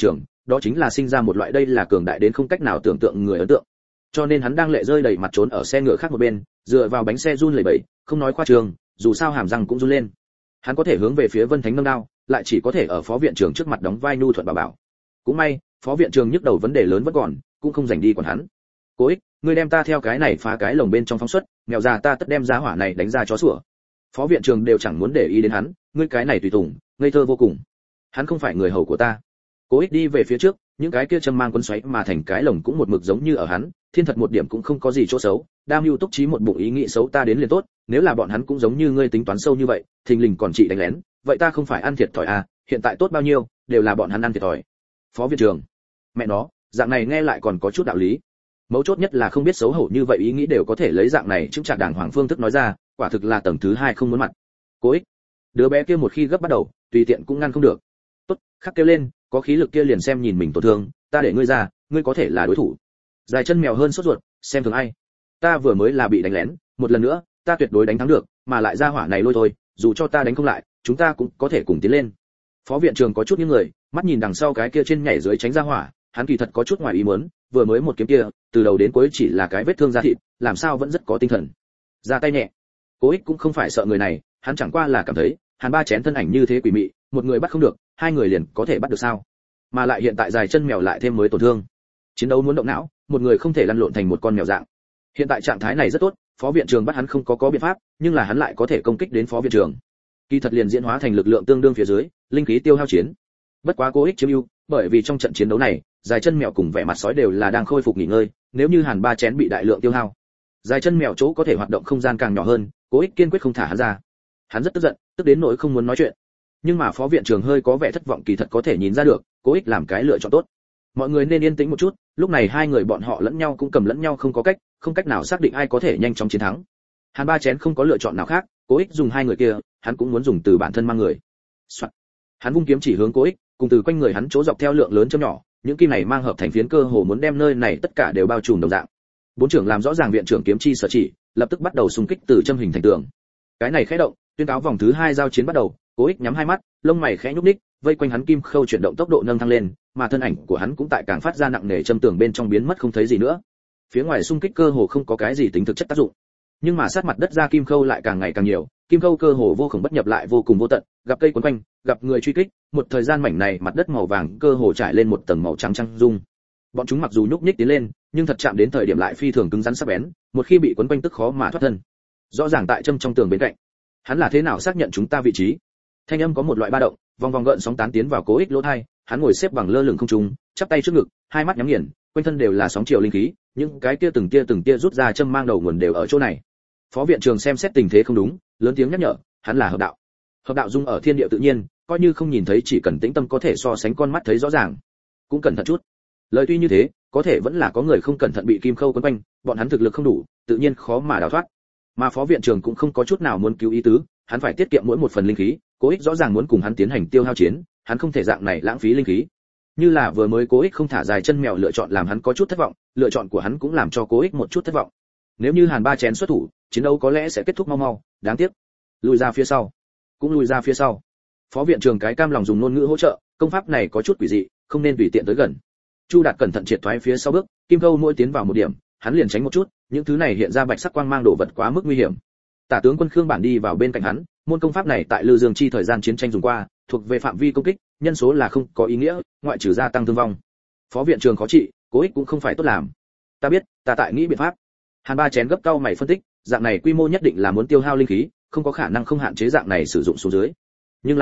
đó chính là sinh ra một loại đây là cường đại đến không cách nào tưởng tượng người ấn tượng. Cho nên hắn đang lệ rơi đầy mặt trốn ở xe ngựa khác một bên, dựa vào bánh xe run lẩy bẩy, không nói khoa trương, dù sao hàm răng cũng run lên. Hắn có thể hướng về phía Vân Thánh nâng đao, lại chỉ có thể ở phó viện trưởng trước mặt đóng vai nhu thuận bảo bảo. Cũng may, phó viện trưởng nhức đầu vấn đề lớn vẫn còn, cũng không rảnh đi quản hắn. Cố Ích, ngươi đem ta theo cái này phá cái lồng bên trong phóng xuất, mèo già ta tất đem giá hỏa này đánh ra chó sủa. Phó viện trưởng đều chẳng muốn để ý đến hắn, ngươi cái này tùy tùng, ngây thơ vô cùng. Hắn không phải người hầu của ta. Cố Ích đi về phía trước, những cái kia châm mang quân xoáy mà thành cái lồng cũng một mực giống như ở hắn, thiên thật một điểm cũng không có gì chỗ xấu, đam mưu túc trí một bụng ý nghĩ xấu ta đến liền tốt, nếu là bọn hắn cũng giống như ngươi tính toán sâu như vậy, thình lình còn chị đánh lén, vậy ta không phải ăn thiệt thòi à, hiện tại tốt bao nhiêu, đều là bọn hắn ăn thiệt thòi. Phó viện trưởng, mẹ nó, dạng này nghe lại còn có chút đạo lý. Mấu chốt nhất là không biết xấu hổ như vậy ý nghĩ đều có thể lấy dạng này chứng trạc đàng hoàng phương thức nói ra, quả thực là tầng thứ 2 không muốn mặt. Cố Ích, đứa bé kia một khi gấp bắt đầu, tùy tiện cũng ngăn không được. Tốt, khắc kêu lên, có khí lực kia liền xem nhìn mình tổn thương, ta để ngươi ra, ngươi có thể là đối thủ. Dài chân mèo hơn sốt ruột, xem thường ai? Ta vừa mới là bị đánh lén, một lần nữa, ta tuyệt đối đánh thắng được, mà lại ra hỏa này lôi thôi, dù cho ta đánh không lại, chúng ta cũng có thể cùng tiến lên. Phó viện trưởng có chút những người, mắt nhìn đằng sau cái kia trên nhảy dưới tránh ra hỏa, hắn kỳ thật có chút ngoài ý muốn, vừa mới một kiếm kia, từ đầu đến cuối chỉ là cái vết thương da thịt, làm sao vẫn rất có tinh thần. Ra tay nhẹ. Cố Ích cũng không phải sợ người này, hắn chẳng qua là cảm thấy, Hàn Ba Chén thân ảnh như thế quỷ mị, một người bắt không được, hai người liền có thể bắt được sao? Mà lại hiện tại dài chân mèo lại thêm mới tổn thương. Chiến đấu muốn động não, một người không thể lăn lộn thành một con mèo dạng. Hiện tại trạng thái này rất tốt, phó viện trưởng bắt hắn không có biện pháp, nhưng là hắn lại có thể công kích đến phó viện trưởng. Kỳ thật liền diễn hóa thành lực lượng tương đương phía dưới, linh khí tiêu hao chiến. Bất quá Cố Ích chiếm ưu, bởi vì trong trận chiến đấu này, dài chân mèo cùng vẻ mặt sói đều là đang khôi phục nghỉ ngơi, nếu như Hàn Ba Chén bị đại lượng tiêu hao, dài chân mèo chỗ có thể hoạt động không gian càng nhỏ hơn, Cố Ích kiên quyết không thả hắn ra. Hắn rất tức giận, tức đến nỗi không muốn nói chuyện. Nhưng mà phó viện trưởng hơi có vẻ thất vọng, kỳ thật có thể nhìn ra được, Cố Ích làm cái lựa chọn tốt. Mọi người nên yên tĩnh một chút, lúc này hai người bọn họ lẫn nhau cũng cầm lẫn nhau không có cách nào xác định ai có thể nhanh chóng chiến thắng. Hàn Ba Chén không có lựa chọn nào khác, Cố Ích dùng hai người kia, hắn cũng muốn dùng từ bản thân mang người. Soạn. Hắn vung kiếm chỉ hướng Cố Ích, cùng từ quanh người hắn chỗ dọc theo lượng lớn châm nhỏ, những kim này mang hợp thành phiến cơ hồ muốn đem nơi này tất cả đều bao trùm đồng dạng. Bốn trưởng làm rõ ràng viện trưởng kiếm chi sở chỉ, lập tức bắt đầu xung kích từ châm hình thành tường. Cái này khẽ động, tuyên cáo vòng thứ 2 giao chiến bắt đầu. Cố Ích nhắm hai mắt, lông mày khẽ nhúc nhích, vây quanh hắn kim khâu chuyển động tốc độ nâng thăng lên, mà thân ảnh của hắn cũng tại càng phát ra nặng nề châm tường bên trong biến mất không thấy gì nữa. Phía ngoài xung kích cơ hồ không có cái gì tính thực chất tác dụng, nhưng mà sát mặt đất ra kim khâu lại càng ngày càng nhiều, kim khâu cơ hồ vô cùng bất nhập lại vô cùng vô tận, gặp cây quấn quanh, gặp người truy kích, một thời gian mảnh này mặt đất màu vàng cơ hồ trải lên một tầng màu trắng trăng dung. Bọn chúng mặc dù nhúc nhích tiến lên, nhưng thật chạm đến thời điểm lại phi thường cứng rắn sắc bén, một khi bị quấn quanh tức khó mà thoát thân. Rõ ràng tại châm trong tường bên cạnh, hắn là thế nào xác nhận chúng ta vị trí? Thanh âm có một loại ba động, vòng vòng gợn sóng tán tiến vào Cố Ích lỗ tai, hắn ngồi xếp bằng lơ lửng không trung, chắp tay trước ngực, hai mắt nhắm nghiền, quanh thân đều là sóng chiều linh khí, những cái kia từng tia rút ra châm mang đầu nguồn đều ở chỗ này. Phó viện trưởng xem xét tình thế không đúng, lớn tiếng nhắc nhở, hắn là hợp đạo. Hợp đạo dung ở thiên địa tự nhiên, coi như không nhìn thấy chỉ cần tĩnh tâm có thể so sánh con mắt thấy rõ ràng. Cũng cẩn thận chút. Lời tuy như thế, có thể vẫn là có người không cẩn thận bị kim khâu quấn quanh, bọn hắn thực lực không đủ, tự nhiên khó mà đào thoát. Mà phó viện trưởng cũng không có chút nào muốn cứu ý tứ, hắn phải tiết kiệm mỗi một phần linh khí, Cố Ích rõ ràng muốn cùng hắn tiến hành tiêu hao chiến, hắn không thể dạng này lãng phí linh khí. Như là vừa mới Cố Ích không thả dài chân mèo lựa chọn làm hắn có chút thất vọng, lựa chọn của hắn cũng làm cho Cố Ích một chút thất vọng. Nếu như Hàn Ba Chén xuất thủ, chiến đấu có lẽ sẽ kết thúc mau mau, đáng tiếc. Lùi ra phía sau. Cũng lùi ra phía sau. Phó viện trưởng cái cam lòng dùng ngôn ngữ hỗ trợ, công pháp này có chút quỷ dị, không nên tùy tiện tới gần. Chu Đạt cẩn thận triệt thoái phía sau bước, kim câu mỗi tiến vào một điểm, hắn liền tránh một chút, những thứ này hiện ra bạch sắc quang mang đồ vật quá mức nguy hiểm. Tả tướng quân Khương Bản đi vào bên cạnh hắn, môn công pháp này tại Lư Dương chi thời gian chiến tranh dùng qua, thuộc về phạm vi công kích, nhân số là không có ý nghĩa, ngoại trừ gia tăng thương vong. Phó viện trưởng khó trị, Cố Ích cũng không phải tốt làm. Ta biết, ta tại nghĩ biện pháp. Hàn Ba Chén gấp cau mày phân tích, dạng này quy mô nhất định là muốn tiêu hao linh khí, không có khả năng không hạn chế dạng này sử dụng xuống dưới. Nhưng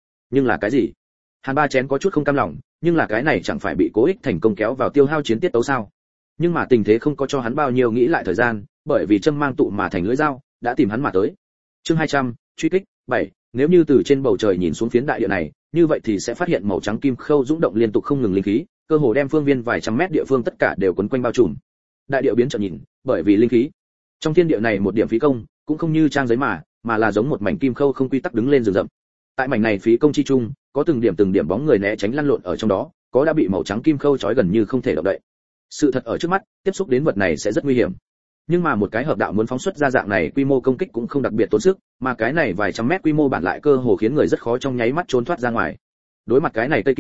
là cái gì? Hàn Ba Chén có chút không cam lòng, nhưng là cái này chẳng phải bị Cố Ích thành công kéo vào tiêu hao chiến tiết tấu sao? Nhưng mà tình thế không có cho hắn bao nhiêu nghĩ lại thời gian, bởi vì châm mang tụ mà thành lưỡi dao, đã tìm hắn mà tới. Chương 200, truy kích 7, nếu như từ trên bầu trời nhìn xuống phiến đại địa này, như vậy thì sẽ phát hiện màu trắng kim khâu dũng động liên tục không ngừng linh khí, cơ hồ đem phương viên vài trăm mét địa phương tất cả đều quấn quanh bao trùm. Đại địa biến chợt nhìn, bởi vì linh khí. Trong thiên địa này một điểm phí công, cũng không như trang giấy mà là giống một mảnh kim khâu không quy tắc đứng lên rừng rậm. Tại mảnh này phí công chi chung, có từng điểm bóng người né tránh lăn lộn ở trong đó, có đã bị màu trắng kim khâu trói gần như không thể động đậy. Sự thật ở trước mắt, tiếp xúc đến vật này sẽ rất nguy hiểm. Nhưng mà một cái hợp đạo muốn phóng xuất ra dạng này quy mô công kích cũng không đặc biệt tốn sức, mà cái này vài trăm mét quy mô bản lại cơ hồ khiến người rất khó trong nháy mắt trốn thoát ra ngoài. Đối mặt cái này cây kim,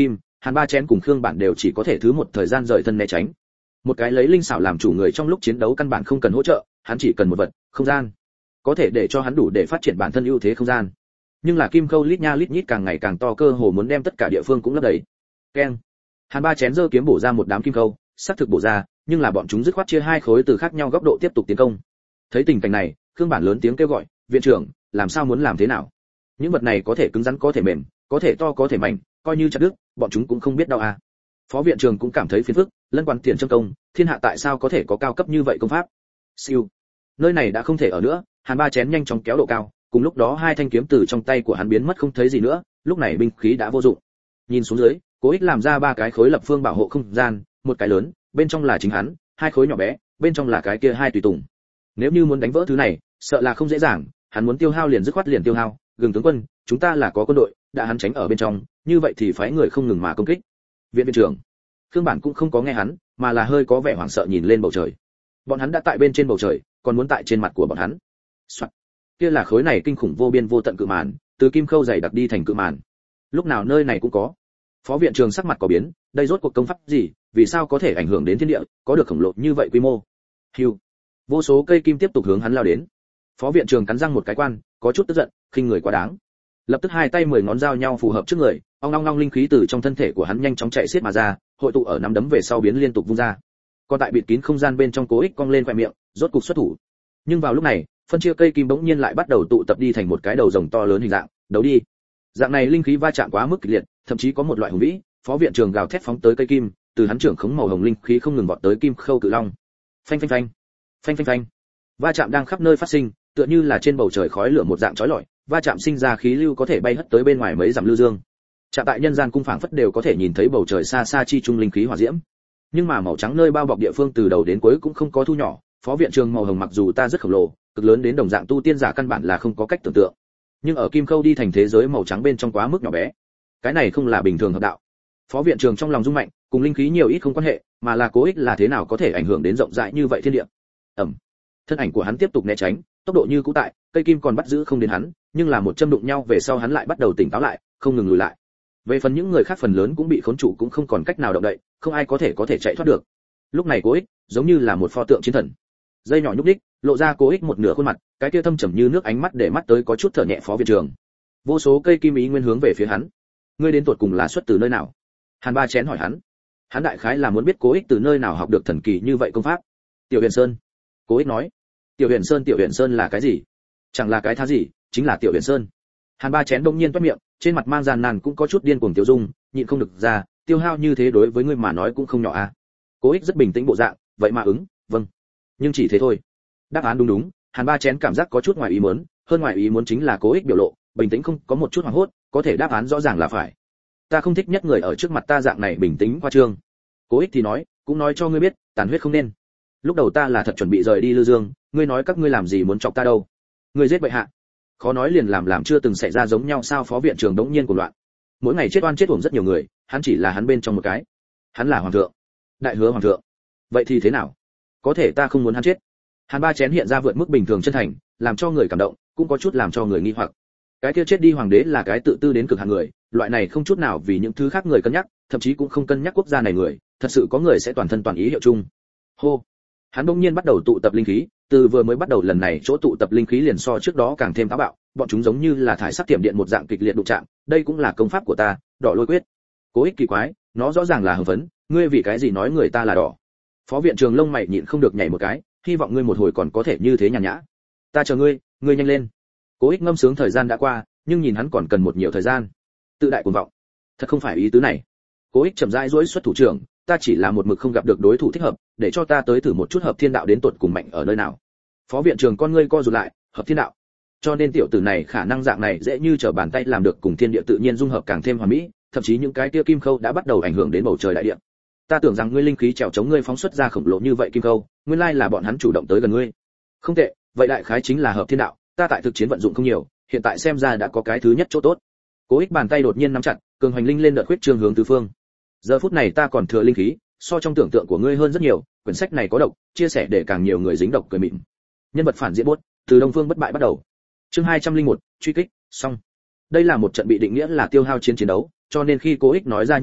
Hàn Ba Chén cùng Khương Bản đều chỉ có thể thứ một thời gian rời thân né tránh. Một cái lấy linh xảo làm chủ người trong lúc chiến đấu căn bản không cần hỗ trợ, hắn chỉ cần một vật, không gian, có thể để cho hắn đủ để phát triển bản thân ưu thế không gian. Nhưng là kim khâu lít nha lít nhít càng ngày càng to, cơ hồ muốn đem tất cả địa phương cũng lấp đầy. Keng. Hàn Ba Chén giơ kiếm bổ ra một đám kim khâu, xác thực bổ ra, nhưng là bọn chúng dứt khoát chia hai khối từ khác nhau góc độ tiếp tục tiến công. Thấy tình cảnh này, Khương Bản lớn tiếng kêu gọi, viện trưởng, làm sao muốn làm thế nào? Những vật này có thể cứng rắn có thể mềm, có thể to có thể mảnh, coi như chặt đứt, bọn chúng cũng không biết đau à. Phó viện trưởng cũng cảm thấy phiền phức, lân quan tiền châm công, thiên hạ tại sao có thể có cao cấp như vậy công pháp? Siêu. Nơi này đã không thể ở nữa, Hàn Ba Chén nhanh chóng kéo độ cao, cùng lúc đó hai thanh kiếm từ trong tay của hắn biến mất không thấy gì nữa, lúc này binh khí đã vô dụng. Nhìn xuống dưới, Cố Ích làm ra ba cái khối lập phương bảo hộ không gian, một cái lớn, bên trong là chính hắn, hai khối nhỏ bé, bên trong là cái kia hai tùy tùng. Nếu như muốn đánh vỡ thứ này, sợ là không dễ dàng, hắn muốn tiêu hao liền dứt khoát liền tiêu hao, Gừng tướng quân, chúng ta là có quân đội, đã hắn tránh ở bên trong, như vậy thì phái người không ngừng mà công kích. Viện viện trưởng, Khương Bản cũng không có nghe hắn, mà là hơi có vẻ hoảng sợ nhìn lên bầu trời. Bọn hắn đã tại bên trên bầu trời, còn muốn tại trên mặt của bọn hắn. Soạn. Kia là khối này kinh khủng vô biên vô tận cự màn, từ kim khâu dày đặc đi thành cự màn. Lúc nào nơi này cũng có. Phó viện trưởng sắc mặt có biến, đây rốt cuộc công pháp gì, vì sao có thể ảnh hưởng đến thiên địa, có được khổng lồ như vậy quy mô. Hưu. Vô số cây kim tiếp tục hướng hắn lao đến. Phó viện trưởng cắn răng một cái quan, có chút tức giận, khinh người quá đáng. Lập tức hai tay 10 ngón giao nhau phù hợp trước người, ong ong ong linh khí từ trong thân thể của hắn nhanh chóng chạy xiết mà ra, hội tụ ở nắm đấm về sau biến liên tục vung ra. Còn tại bịt kín không gian bên trong Cố Ích cong lên khóe miệng, rốt cục xuất thủ. Nhưng vào lúc này, phân chia cây kim bỗng nhiên lại bắt đầu tụ tập đi thành một cái đầu rồng to lớn hình dạng, đấu đi. Dạng này linh khí va chạm quá mức kịch liệt, thậm chí có một loại hùng vĩ, phó viện trưởng gào thét phóng tới cây kim, từ hắn trưởng khống màu hồng linh khí không ngừng vọt tới kim khâu cự long. Phanh phanh phanh, phanh phanh phanh. Va chạm đang khắp nơi phát sinh, tựa như là trên bầu trời khói lửa một dạng chói lọi, va chạm sinh ra khí lưu có thể bay hất tới bên ngoài mấy dặm lưu dương. Chạm tại nhân gian cung phảng phất đều có thể nhìn thấy bầu trời xa xa chi trung linh khí hỏa diễm. Nhưng mà màu trắng nơi bao bọc địa phương từ đầu đến cuối cũng không có thu nhỏ, phó viện trưởng màu hồng mặc dù ta rất khổng lồ, cực lớn đến đồng dạng tu tiên giả căn bản là không có cách tưởng tượng. Nhưng ở kim khâu đi thành thế giới màu trắng bên trong quá mức nhỏ bé. Cái này không là bình thường hợp đạo. Phó viện trưởng trong lòng rung mạnh, cùng linh khí nhiều ít không quan hệ, mà là Cố Ích là thế nào có thể ảnh hưởng đến rộng rãi như vậy thiên địa. Ầm. Thân ảnh của hắn tiếp tục né tránh, tốc độ như cũ tại, cây kim còn bắt giữ không đến hắn, nhưng là một châm đụng nhau về sau hắn lại bắt đầu tỉnh táo lại, không ngừng lùi lại. Về phần những người khác phần lớn cũng bị khốn trụ, cũng không còn cách nào động đậy, không ai có thể chạy thoát được. Lúc này Cố Ích giống như là một pho tượng chiến thần. Dây nhỏ nhúc nhích, lộ ra Cố Ích một nửa khuôn mặt, cái kia thâm trầm như nước ánh mắt để mắt tới có chút thở nhẹ phó viện trưởng. Vô số cây kim ý nguyên hướng về phía hắn. Ngươi đến tuột cùng là xuất từ nơi nào? Hàn Ba Chén hỏi hắn. Hắn đại khái là muốn biết Cố Ích từ nơi nào học được thần kỳ như vậy công pháp. Tiểu Huyền Sơn. Cố Ích nói. Tiểu Huyền Sơn là cái gì? Chẳng là cái thá gì, chính là Tiểu Huyền Sơn. Hàn Ba Chén đông nhiên toét miệng, trên mặt mang gian nan cũng có chút điên cuồng tiêu dung, nhịn không được ra, tiêu hao như thế đối với ngươi mà nói cũng không nhỏ a. Cố Ích rất bình tĩnh bộ dạng, vậy mà ứng, vâng. Nhưng chỉ thế thôi. Đáp án đúng, Hàn Ba Chén cảm giác có chút ngoài ý muốn, hơn ngoài ý muốn chính là Cố Ích biểu lộ, bình tĩnh không có một chút hoảng hốt, có thể đáp án rõ ràng là phải. Ta không thích nhất người ở trước mặt ta dạng này bình tĩnh khoa trương. Cố Ích thì nói, cũng nói cho ngươi biết, tàn huyết không nên. Lúc đầu ta là thật chuẩn bị rời đi Lư Dương, ngươi nói các ngươi làm gì muốn chọc ta đâu? Ngươi giết bệ hạ. Khó nói liền làm chưa từng xảy ra giống nhau sao? Phó viện trưởng đống nhiên của loạn. Mỗi ngày chết oan chết uổng rất nhiều người, hắn chỉ là hắn bên trong một cái. Hắn là hoàng thượng, đại hứa hoàng thượng. Vậy thì thế nào? Có thể ta không muốn hắn chết. Hàn Ba Chén hiện ra vượt mức bình thường chân thành, làm cho người cảm động, cũng có chút làm cho người nghi hoặc. Cái kia chết đi hoàng đế là cái tự tư đến cực hạn người, loại này không chút nào vì những thứ khác người cân nhắc, thậm chí cũng không cân nhắc quốc gia này người, thật sự có người sẽ toàn thân toàn ý hiệu chung. Hô. Hắn bỗng nhiên bắt đầu tụ tập linh khí, từ vừa mới bắt đầu lần này chỗ tụ tập linh khí liền so trước đó càng thêm táo bạo, bọn chúng giống như là thải sắc tiệm điện một dạng kịch liệt đụng chạm, đây cũng là công pháp của ta, đỏ lôi quyết. Cố Ích kỳ quái, nó rõ ràng là hưng phấn, ngươi vì cái gì nói người ta là đỏ? Phó viện trưởng lông mày nhịn không được nhảy một cái, hy vọng ngươi một hồi còn có thể như thế nhàn nhã. Ta chờ ngươi, ngươi nhanh lên. Cố Ích ngâm sướng thời gian đã qua, nhưng nhìn hắn còn cần một nhiều thời gian. Tự đại cuồng vọng, thật không phải ý tứ này. Cố Ích chậm rãi duỗi xuất thủ trưởng, ta chỉ là một mực không gặp được đối thủ thích hợp, để cho ta tới thử một chút hợp thiên đạo đến tuột cùng mạnh ở nơi nào. Phó viện trưởng con ngươi co rụt lại, hợp thiên đạo. Cho nên tiểu tử này khả năng dạng này dễ như trở bàn tay làm được cùng thiên địa tự nhiên dung hợp càng thêm hoàn mỹ, thậm chí những cái kia kim khâu đã bắt đầu ảnh hưởng đến bầu trời đại địa. Ta tưởng rằng ngươi linh khí trèo chống ngươi phóng xuất ra khổng lồ như vậy kim khâu, nguyên lai là bọn hắn chủ động tới gần ngươi. Không tệ, vậy đại khái chính là hợp thiên đạo, ta tại thực chiến vận dụng không nhiều, hiện tại xem ra đã có cái thứ nhất chỗ tốt. Cố Ích bàn tay đột nhiên nắm chặt, cường hoành linh lên đợt khuyết trương hướng tứ phương. Giờ phút này ta còn thừa linh khí, so trong tưởng tượng của ngươi hơn rất nhiều, quyển sách này có độc, chia sẻ để càng nhiều người dính độc cười mịn. Nhân vật phản diện buốt, từ Đông Phương bất bại bắt đầu. Chương 201, truy kích, xong. Đây là một trận bị định nghĩa là tiêu hao chiến đấu, cho nên khi Cố Ích nói ra như vậy,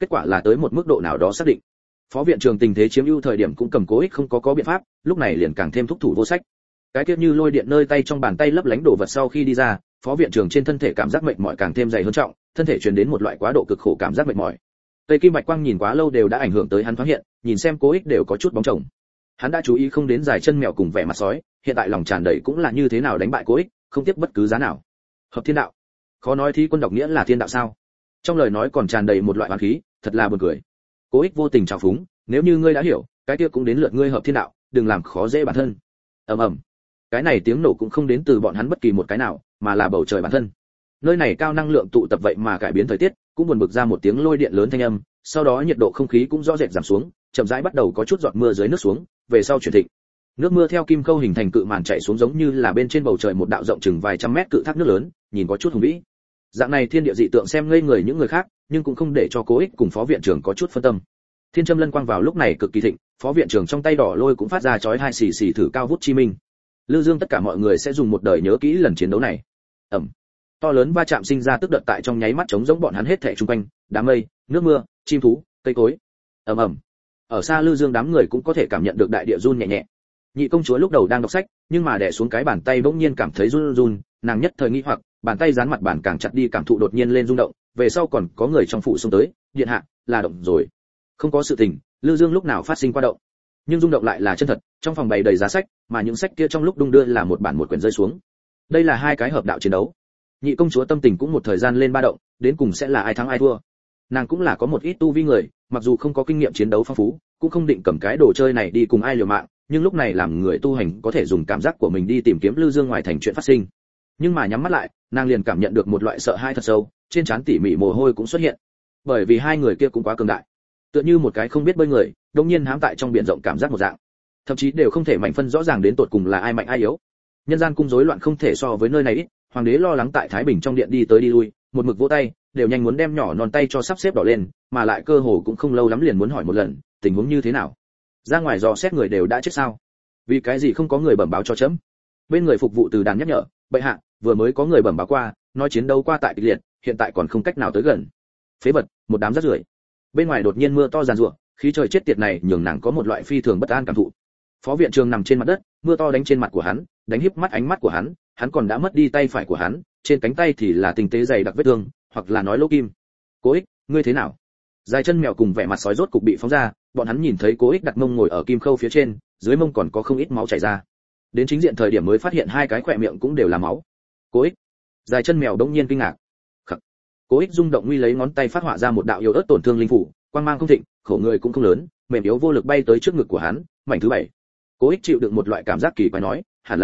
kết quả là tới một mức độ nào đó xác định. Phó viện trưởng tình thế chiếm ưu thời điểm cũng cầm Cố Ích không có biện pháp, lúc này liền càng thêm thúc thủ vô sách. Cái kiếp như lôi điện nơi tay trong bàn tay lấp lánh đồ vật sau khi đi ra, phó viện trưởng trên thân thể cảm giác mệt mỏi càng thêm dày hơn trọng, thân thể truyền đến một loại quá độ cực khổ cảm giác mệt mỏi. Tây kim bạch quang nhìn quá lâu đều đã ảnh hưởng tới hắn thoáng hiện, nhìn xem Cố Ích đều có chút bóng chồng. Hắn đã chú ý không đến dài chân mèo cùng vẻ mặt sói, hiện tại lòng tràn đầy cũng là như thế nào đánh bại Cố Ích, không tiếc bất cứ giá nào. Hợp thiên đạo. Khó nói thi quân đọc nghĩa là thiên đạo sao? Trong lời nói còn tràn đầy một loại oán khí, thật là buồn cười. Cố Ích vô tình trào phúng, nếu như ngươi đã hiểu, cái kia cũng đến lượt ngươi hợp thiên đạo, đừng làm khó dễ bản thân. Ầm ầm. Cái này tiếng nổ cũng không đến từ bọn hắn bất kỳ một cái nào, mà là bầu trời bản thân. Nơi này cao năng lượng tụ tập vậy mà cải biến thời tiết, cũng buồn bực ra một tiếng lôi điện lớn thanh âm, sau đó nhiệt độ không khí cũng rõ rệt giảm xuống, chậm rãi bắt đầu có chút giọt mưa dưới nước xuống, về sau chuyển thịnh. Nước mưa theo kim khâu hình thành cự màn chảy xuống giống như là bên trên bầu trời một đạo rộng chừng vài trăm mét cự thác nước lớn, nhìn có chút hùng vĩ. Dạng này thiên địa dị tượng xem ngây người những người khác, nhưng cũng không để cho Cố Ích cùng phó viện trưởng có chút phân tâm. Thiên châm lân quang vào lúc này cực kỳ thịnh, phó viện trưởng trong tay đỏ lôi cũng phát ra chói hai xì xì thử cao vút chi minh. Lư Dương tất cả mọi người sẽ dùng một đời nhớ kỹ lần chiến đấu này. Ầm. To lớn va chạm sinh ra tức đợt tại trong nháy mắt chống giống bọn hắn hết thảy xung quanh, đám mây, nước mưa, chim thú, cây cối. Ầm ầm. Ở xa Lư Dương đám người cũng có thể cảm nhận được đại địa run nhẹ nhẹ. Nhị công chúa lúc đầu đang đọc sách, nhưng mà đè xuống cái bàn tay bỗng nhiên cảm thấy run run, nàng nhất thời nghi hoặc, bàn tay dán mặt bàn càng chặt đi cảm thụ đột nhiên lên rung động, về sau còn có người trong phủ xông tới, điện hạ, là động rồi. Không có sự tình, Lư Dương lúc nào phát sinh qua động. Nhưng rung động lại là chân thật, trong phòng bày đầy giá sách, mà những sách kia trong lúc đung đưa là một bản một quyển rơi xuống. Đây là hai cái hợp đạo chiến đấu. Nhị công chúa tâm tình cũng một thời gian lên ba động, đến cùng sẽ là ai thắng ai thua. Nàng cũng là có một ít tu vi người, mặc dù không có kinh nghiệm chiến đấu phong phú, cũng không định cầm cái đồ chơi này đi cùng ai liều mạng, nhưng lúc này làm người tu hành có thể dùng cảm giác của mình đi tìm kiếm Lư Dương ngoài thành chuyện phát sinh. Nhưng mà nhắm mắt lại, nàng liền cảm nhận được một loại sợ hãi thật sâu, trên trán tỉ mỉ mồ hôi cũng xuất hiện. Bởi vì hai người kia cũng quá cường đại, tựa như một cái không biết bơi người, đột nhiên hãm tại trong biển rộng cảm giác một dạng. Thậm chí đều không thể mảnh phân rõ ràng đến tột cùng là ai mạnh ai yếu. Nhân gian cung rối loạn không thể so với nơi này ít, hoàng đế lo lắng tại Thái Bình trong điện đi tới đi lui, một mực vỗ tay, đều nhanh muốn đem nhỏ non tay cho sắp xếp đỏ lên, mà lại cơ hồ cũng không lâu lắm liền muốn hỏi một lần, tình huống như thế nào? Ra ngoài dò xét người đều đã chết sao? Vì cái gì không có người bẩm báo cho chấm? Bên người phục vụ từ đàn nhắc nhở, bệ hạ, vừa mới có người bẩm báo qua, nói chiến đấu qua tại kịch liệt, hiện tại còn không cách nào tới gần. Phế vật, một đám rác rưởi. Bên ngoài đột nhiên mưa to giàn giụa, khí trời chết tiệt này nhường nàng có một loại phi thường bất an cảm thụ. Phó viện trưởng nằm trên mặt đất, mưa to đánh trên mặt của hắn, đánh híp mắt ánh mắt của hắn còn đã mất đi tay phải của hắn, trên cánh tay thì là tinh tế dày đặc vết thương, hoặc là nói lỗ kim. Cố Ích, ngươi thế nào? Dài chân mèo cùng vẻ mặt sói rốt cục bị phóng ra, bọn hắn nhìn thấy Cố Ích đặt mông ngồi ở kim khâu phía trên, dưới mông còn có không ít máu chảy ra. Đến chính diện thời điểm mới phát hiện hai cái khỏe miệng cũng đều là máu. Cố Ích. Dài chân mèo đống nhiên kinh ngạc. Khắc. Cố Ích rung động nguy lấy ngón tay phát họa ra một đạo yếu ớt tổn thương linh phủ, quang mang không thịnh, khổ người cũng không lớn, mềm yếu vô lực bay tới trước ngực của hắn, mảnh thứ 7. Cố Ích chịu đựng một loại cảm giác kỳ quái nói, hẳn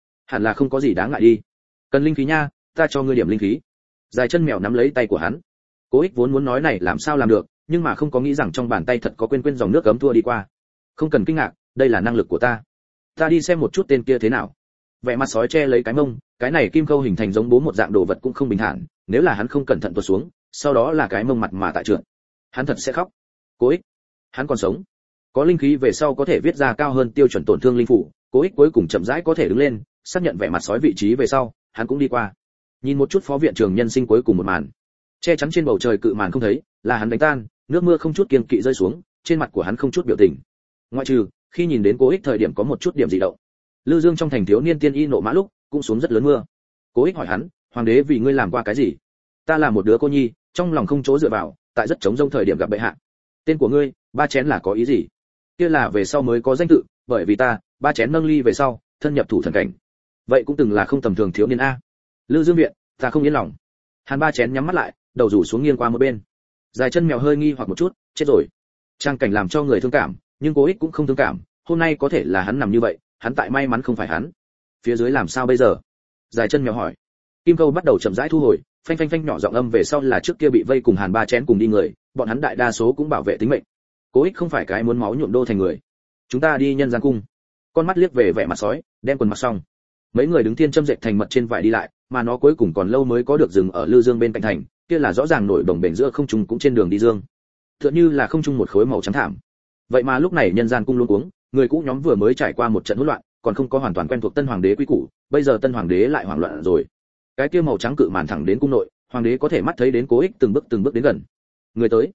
là không có gì đáng ngại đi. Cần linh khí nha, ta cho ngươi điểm linh khí. Dài chân mèo nắm lấy tay của hắn. Cố Ích vốn muốn nói này làm sao làm được, nhưng mà không có nghĩ rằng trong bàn tay thật có quên dòng nước cấm thua đi qua. Không cần kinh ngạc, đây là năng lực của ta. Ta đi xem một chút tên kia thế nào. Vẻ mặt sói che lấy cái mông, cái này kim khâu hình thành giống bố một dạng đồ vật cũng không bình thản, nếu là hắn không cẩn thận tuột xuống, sau đó là cái mông mặt mà tại trượt. Hắn thật sẽ khóc. Cố Ích, hắn còn sống. Có linh khí về sau có thể viết ra cao hơn tiêu chuẩn tổn thương linh phủ, Cố Ích cuối cùng chậm rãi có thể đứng lên, xác nhận vẻ mặt sói vị trí về sau, hắn cũng đi qua. Nhìn một chút phó viện trưởng nhân sinh cuối cùng một màn. Che chắn trên bầu trời cự màn không thấy, là hắn đánh tan, nước mưa không chút kiêng kỵ rơi xuống, trên mặt của hắn không chút biểu tình. Ngoại trừ, khi nhìn đến Cố Ích thời điểm có một chút điểm dị động. Lư Dương trong thành thiếu niên tiên y nộ mã lúc, cũng xuống rất lớn mưa. Cố Ích hỏi hắn, hoàng đế vì ngươi làm qua cái gì? Ta là một đứa cô nhi, trong lòng không chỗ dựa vào, tại rất trống rông thời điểm gặp bệ hạ. Tên của ngươi, ba chén là có ý gì? Kia là về sau mới có danh tự, bởi vì ta, ba chén nâng ly về sau, thân nhập thủ thần cảnh. Vậy cũng từng là không tầm thường thiếu niên a. Lư Dương viện, ta không yên lòng. Hàn ba chén nhắm mắt lại, đầu rủ xuống nghiêng qua một bên. Dài chân mèo hơi nghi hoặc một chút, chết rồi. Trang cảnh làm cho người thương cảm, nhưng Cố Ích cũng không thương cảm, hôm nay có thể là hắn nằm như vậy, hắn tại may mắn không phải hắn. Phía dưới làm sao bây giờ? Dài chân mèo hỏi. Kim câu bắt đầu chậm rãi thu hồi, phanh phanh phanh nhỏ giọng âm về sau là trước kia bị vây cùng Hàn ba chén cùng đi người, bọn hắn đại đa số cũng bảo vệ tính mệnh. Cố Ích không phải cái muốn máu nhuộm đô thành người. Chúng ta đi nhân gian cung. Con mắt liếc về vẻ mặt sói, đem quần mặc xong. Mấy người đứng thiên châm dệt thành mật trên vải đi lại, mà nó cuối cùng còn lâu mới có được dừng ở Lư Dương bên cạnh thành, kia là rõ ràng nổi đồng bền giữa không trung cũng trên đường đi dương. Tựa như là không trung một khối màu trắng thảm. Vậy mà lúc này nhân gian cung luống cuống, người cũ nhóm vừa mới trải qua một trận hỗn loạn, còn không có hoàn toàn quen thuộc tân hoàng đế quy củ, bây giờ tân hoàng đế lại hoảng loạn rồi. Cái kia màu trắng cự màn thẳng đến cung nội, hoàng đế có thể mắt thấy đến Cố Ích từng bước đến gần. Người tới.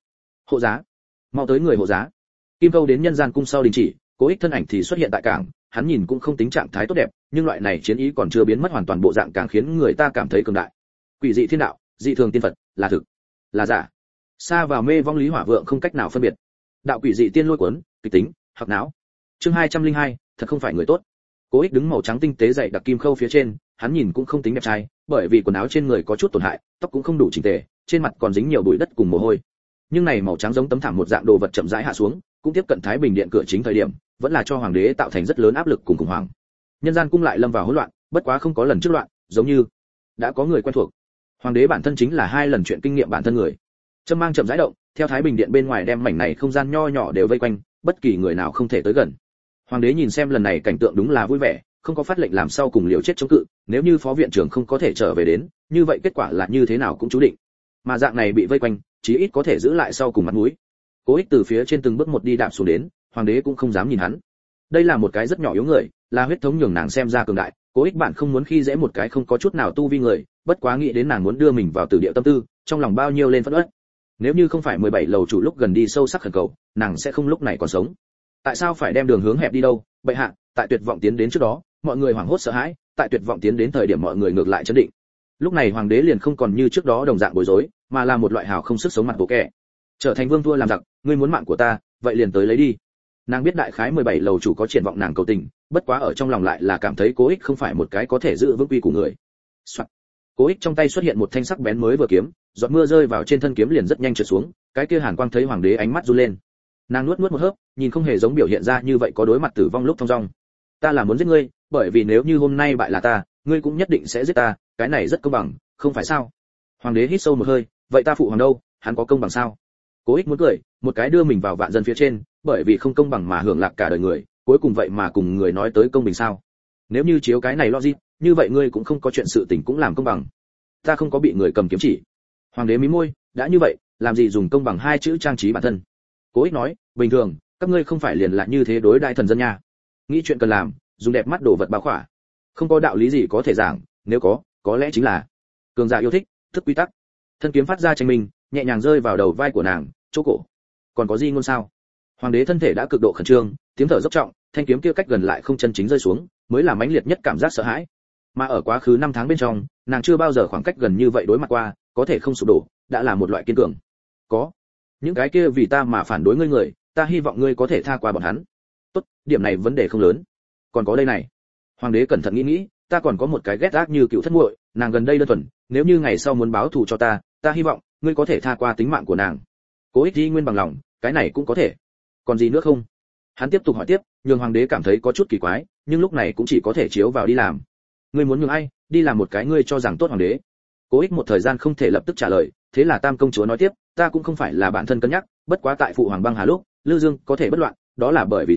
Hộ giá, mau tới người hộ giá. Kim Câu đến nhân gian cung sau đình chỉ, Cố Ích thân ảnh thì xuất hiện tại cảng, hắn nhìn cũng không tính trạng thái tốt đẹp, nhưng loại này chiến ý còn chưa biến mất hoàn toàn bộ dạng càng khiến người ta cảm thấy cường đại. Quỷ dị thiên đạo, dị thường tiên Phật, là thực, là giả. Xa vào mê vong lý hỏa vượng không cách nào phân biệt. Đạo quỷ dị tiên lôi cuốn, kịch tính, hoặc não. Chương 202, thật không phải người tốt. Cố Ích đứng màu trắng tinh tế dày đặc kim khâu phía trên, hắn nhìn cũng không tính đẹp trai, bởi vì quần áo trên người có chút tổn hại, tóc cũng không đủ chỉnh tề, trên mặt còn dính nhiều bụi đất cùng mồ hôi. Nhưng này màu trắng giống tấm thảm một dạng đồ vật chậm rãi hạ xuống, cũng tiếp cận Thái Bình điện cửa chính thời điểm, vẫn là cho hoàng đế tạo thành rất lớn áp lực cùng khủng hoảng. Nhân gian cung lại lâm vào hỗn loạn, bất quá không có lần trước loạn, giống như đã có người quen thuộc. Hoàng đế bản thân chính là 2 lần chuyện kinh nghiệm bản thân người. Châm mang chậm rãi động, theo Thái Bình điện bên ngoài đem mảnh này không gian nho nhỏ đều vây quanh, bất kỳ người nào không thể tới gần. Hoàng đế nhìn xem lần này cảnh tượng đúng là vui vẻ, không có phát lệnh làm sao cùng liều chết chống cự, nếu như phó viện trưởng không có thể trở về đến, như vậy kết quả là như thế nào cũng chú định. Mà dạng này bị vây quanh, chí ít có thể giữ lại sau cùng mặt mũi. Cố Ích từ phía trên từng bước một đi đạp xuống đến, hoàng đế cũng không dám nhìn hắn. Đây là một cái rất nhỏ yếu người, là huyết thống nhường nàng xem ra cường đại, Cố Ích bạn không muốn khi dễ một cái không có chút nào tu vi người, bất quá nghĩ đến nàng muốn đưa mình vào tử địa tâm tư, trong lòng bao nhiêu lên phẫn uất. Nếu như không phải 17 lầu chủ lúc gần đi sâu sắc khẩn cầu, nàng sẽ không lúc này còn sống. Tại sao phải đem đường hướng hẹp đi đâu? Bệ hạ, tại tuyệt vọng tiến đến trước đó, mọi người hoảng hốt sợ hãi, tại tuyệt vọng tiến đến thời điểm mọi người ngược lại trấn định. Lúc này hoàng đế liền không còn như trước đó đồng dạng bối rối, mà là một loại hào không sức sống mặt bộ kẻ. Trở thành vương thua làm giặc, ngươi muốn mạng của ta, vậy liền tới lấy đi. Nàng biết đại khái 17 lầu chủ có triển vọng nàng cầu tình, bất quá ở trong lòng lại là cảm thấy Cố Ích không phải một cái có thể giữ vững quy của người. Soạn. Cố Ích trong tay xuất hiện một thanh sắc bén mới vừa kiếm, giọt mưa rơi vào trên thân kiếm liền rất nhanh trượt xuống, cái kia hàn quang thấy hoàng đế ánh mắt run lên. Nàng nuốt một hớp, nhìn không hề giống biểu hiện ra như vậy có đối mặt tử vong lúc thong dong. Ta là muốn giết ngươi, bởi vì nếu như hôm nay bại là ta, ngươi cũng nhất định sẽ giết ta, cái này rất công bằng, không phải sao? Hoàng đế hít sâu một hơi, vậy ta phụ hoàng đâu, hắn có công bằng sao? Cố Ích muốn cười, một cái đưa mình vào vạn dân phía trên, bởi vì không công bằng mà hưởng lạc cả đời người, cuối cùng vậy mà cùng người nói tới công bình sao? Nếu như chiếu cái này logic, như vậy ngươi cũng không có chuyện sự tình cũng làm công bằng. Ta không có bị người cầm kiếm chỉ. Hoàng đế mím môi, đã như vậy, làm gì dùng công bằng 2 chữ trang trí bản thân? Cố Ích nói, bình thường, các ngươi không phải liền là như thế đối đãi thần dân nha. Nghĩ chuyện cần làm, dùng đẹp mắt đồ vật bao khỏa. Không có đạo lý gì có thể giảng, nếu có lẽ chính là cường giả yêu thích, thức quy tắc. Thân kiếm phát ra tranh minh, nhẹ nhàng rơi vào đầu vai của nàng, chỗ cổ. Còn có gì ngôn sao? Hoàng đế thân thể đã cực độ khẩn trương, tiếng thở dốc trọng, thanh kiếm kia cách gần lại không chân chính rơi xuống, mới là mãnh liệt nhất cảm giác sợ hãi. Mà ở quá khứ 5 tháng bên trong, nàng chưa bao giờ khoảng cách gần như vậy đối mặt qua, có thể không sụp đổ, đã là một loại kiên cường. Có những cái kia vì ta mà phản đối ngươi người, ta hy vọng ngươi có thể tha qua bọn hắn. Tốt, điểm này vấn đề không lớn. Còn có đây này. Hoàng đế cẩn thận nghĩ, ta còn có một cái ghét ác như cựu thất muội, nàng gần đây đơn thuần, nếu như ngày sau muốn báo thù cho ta, ta hy vọng ngươi có thể tha qua tính mạng của nàng. Cố Ích Di nguyên bằng lòng, cái này cũng có thể. Còn gì nữa không? Hắn tiếp tục hỏi tiếp, nhường hoàng đế cảm thấy có chút kỳ quái, nhưng lúc này cũng chỉ có thể chiếu vào đi làm. Ngươi muốn nhường ai, đi làm một cái ngươi cho rằng tốt hoàng đế. Cố Ích một thời gian không thể lập tức trả lời, thế là Tam công chúa nói tiếp, ta cũng không phải là bản thân cân nhắc, bất quá tại phụ hoàng băng hà lúc, Lư Dương có thể bất loạn, đó là bởi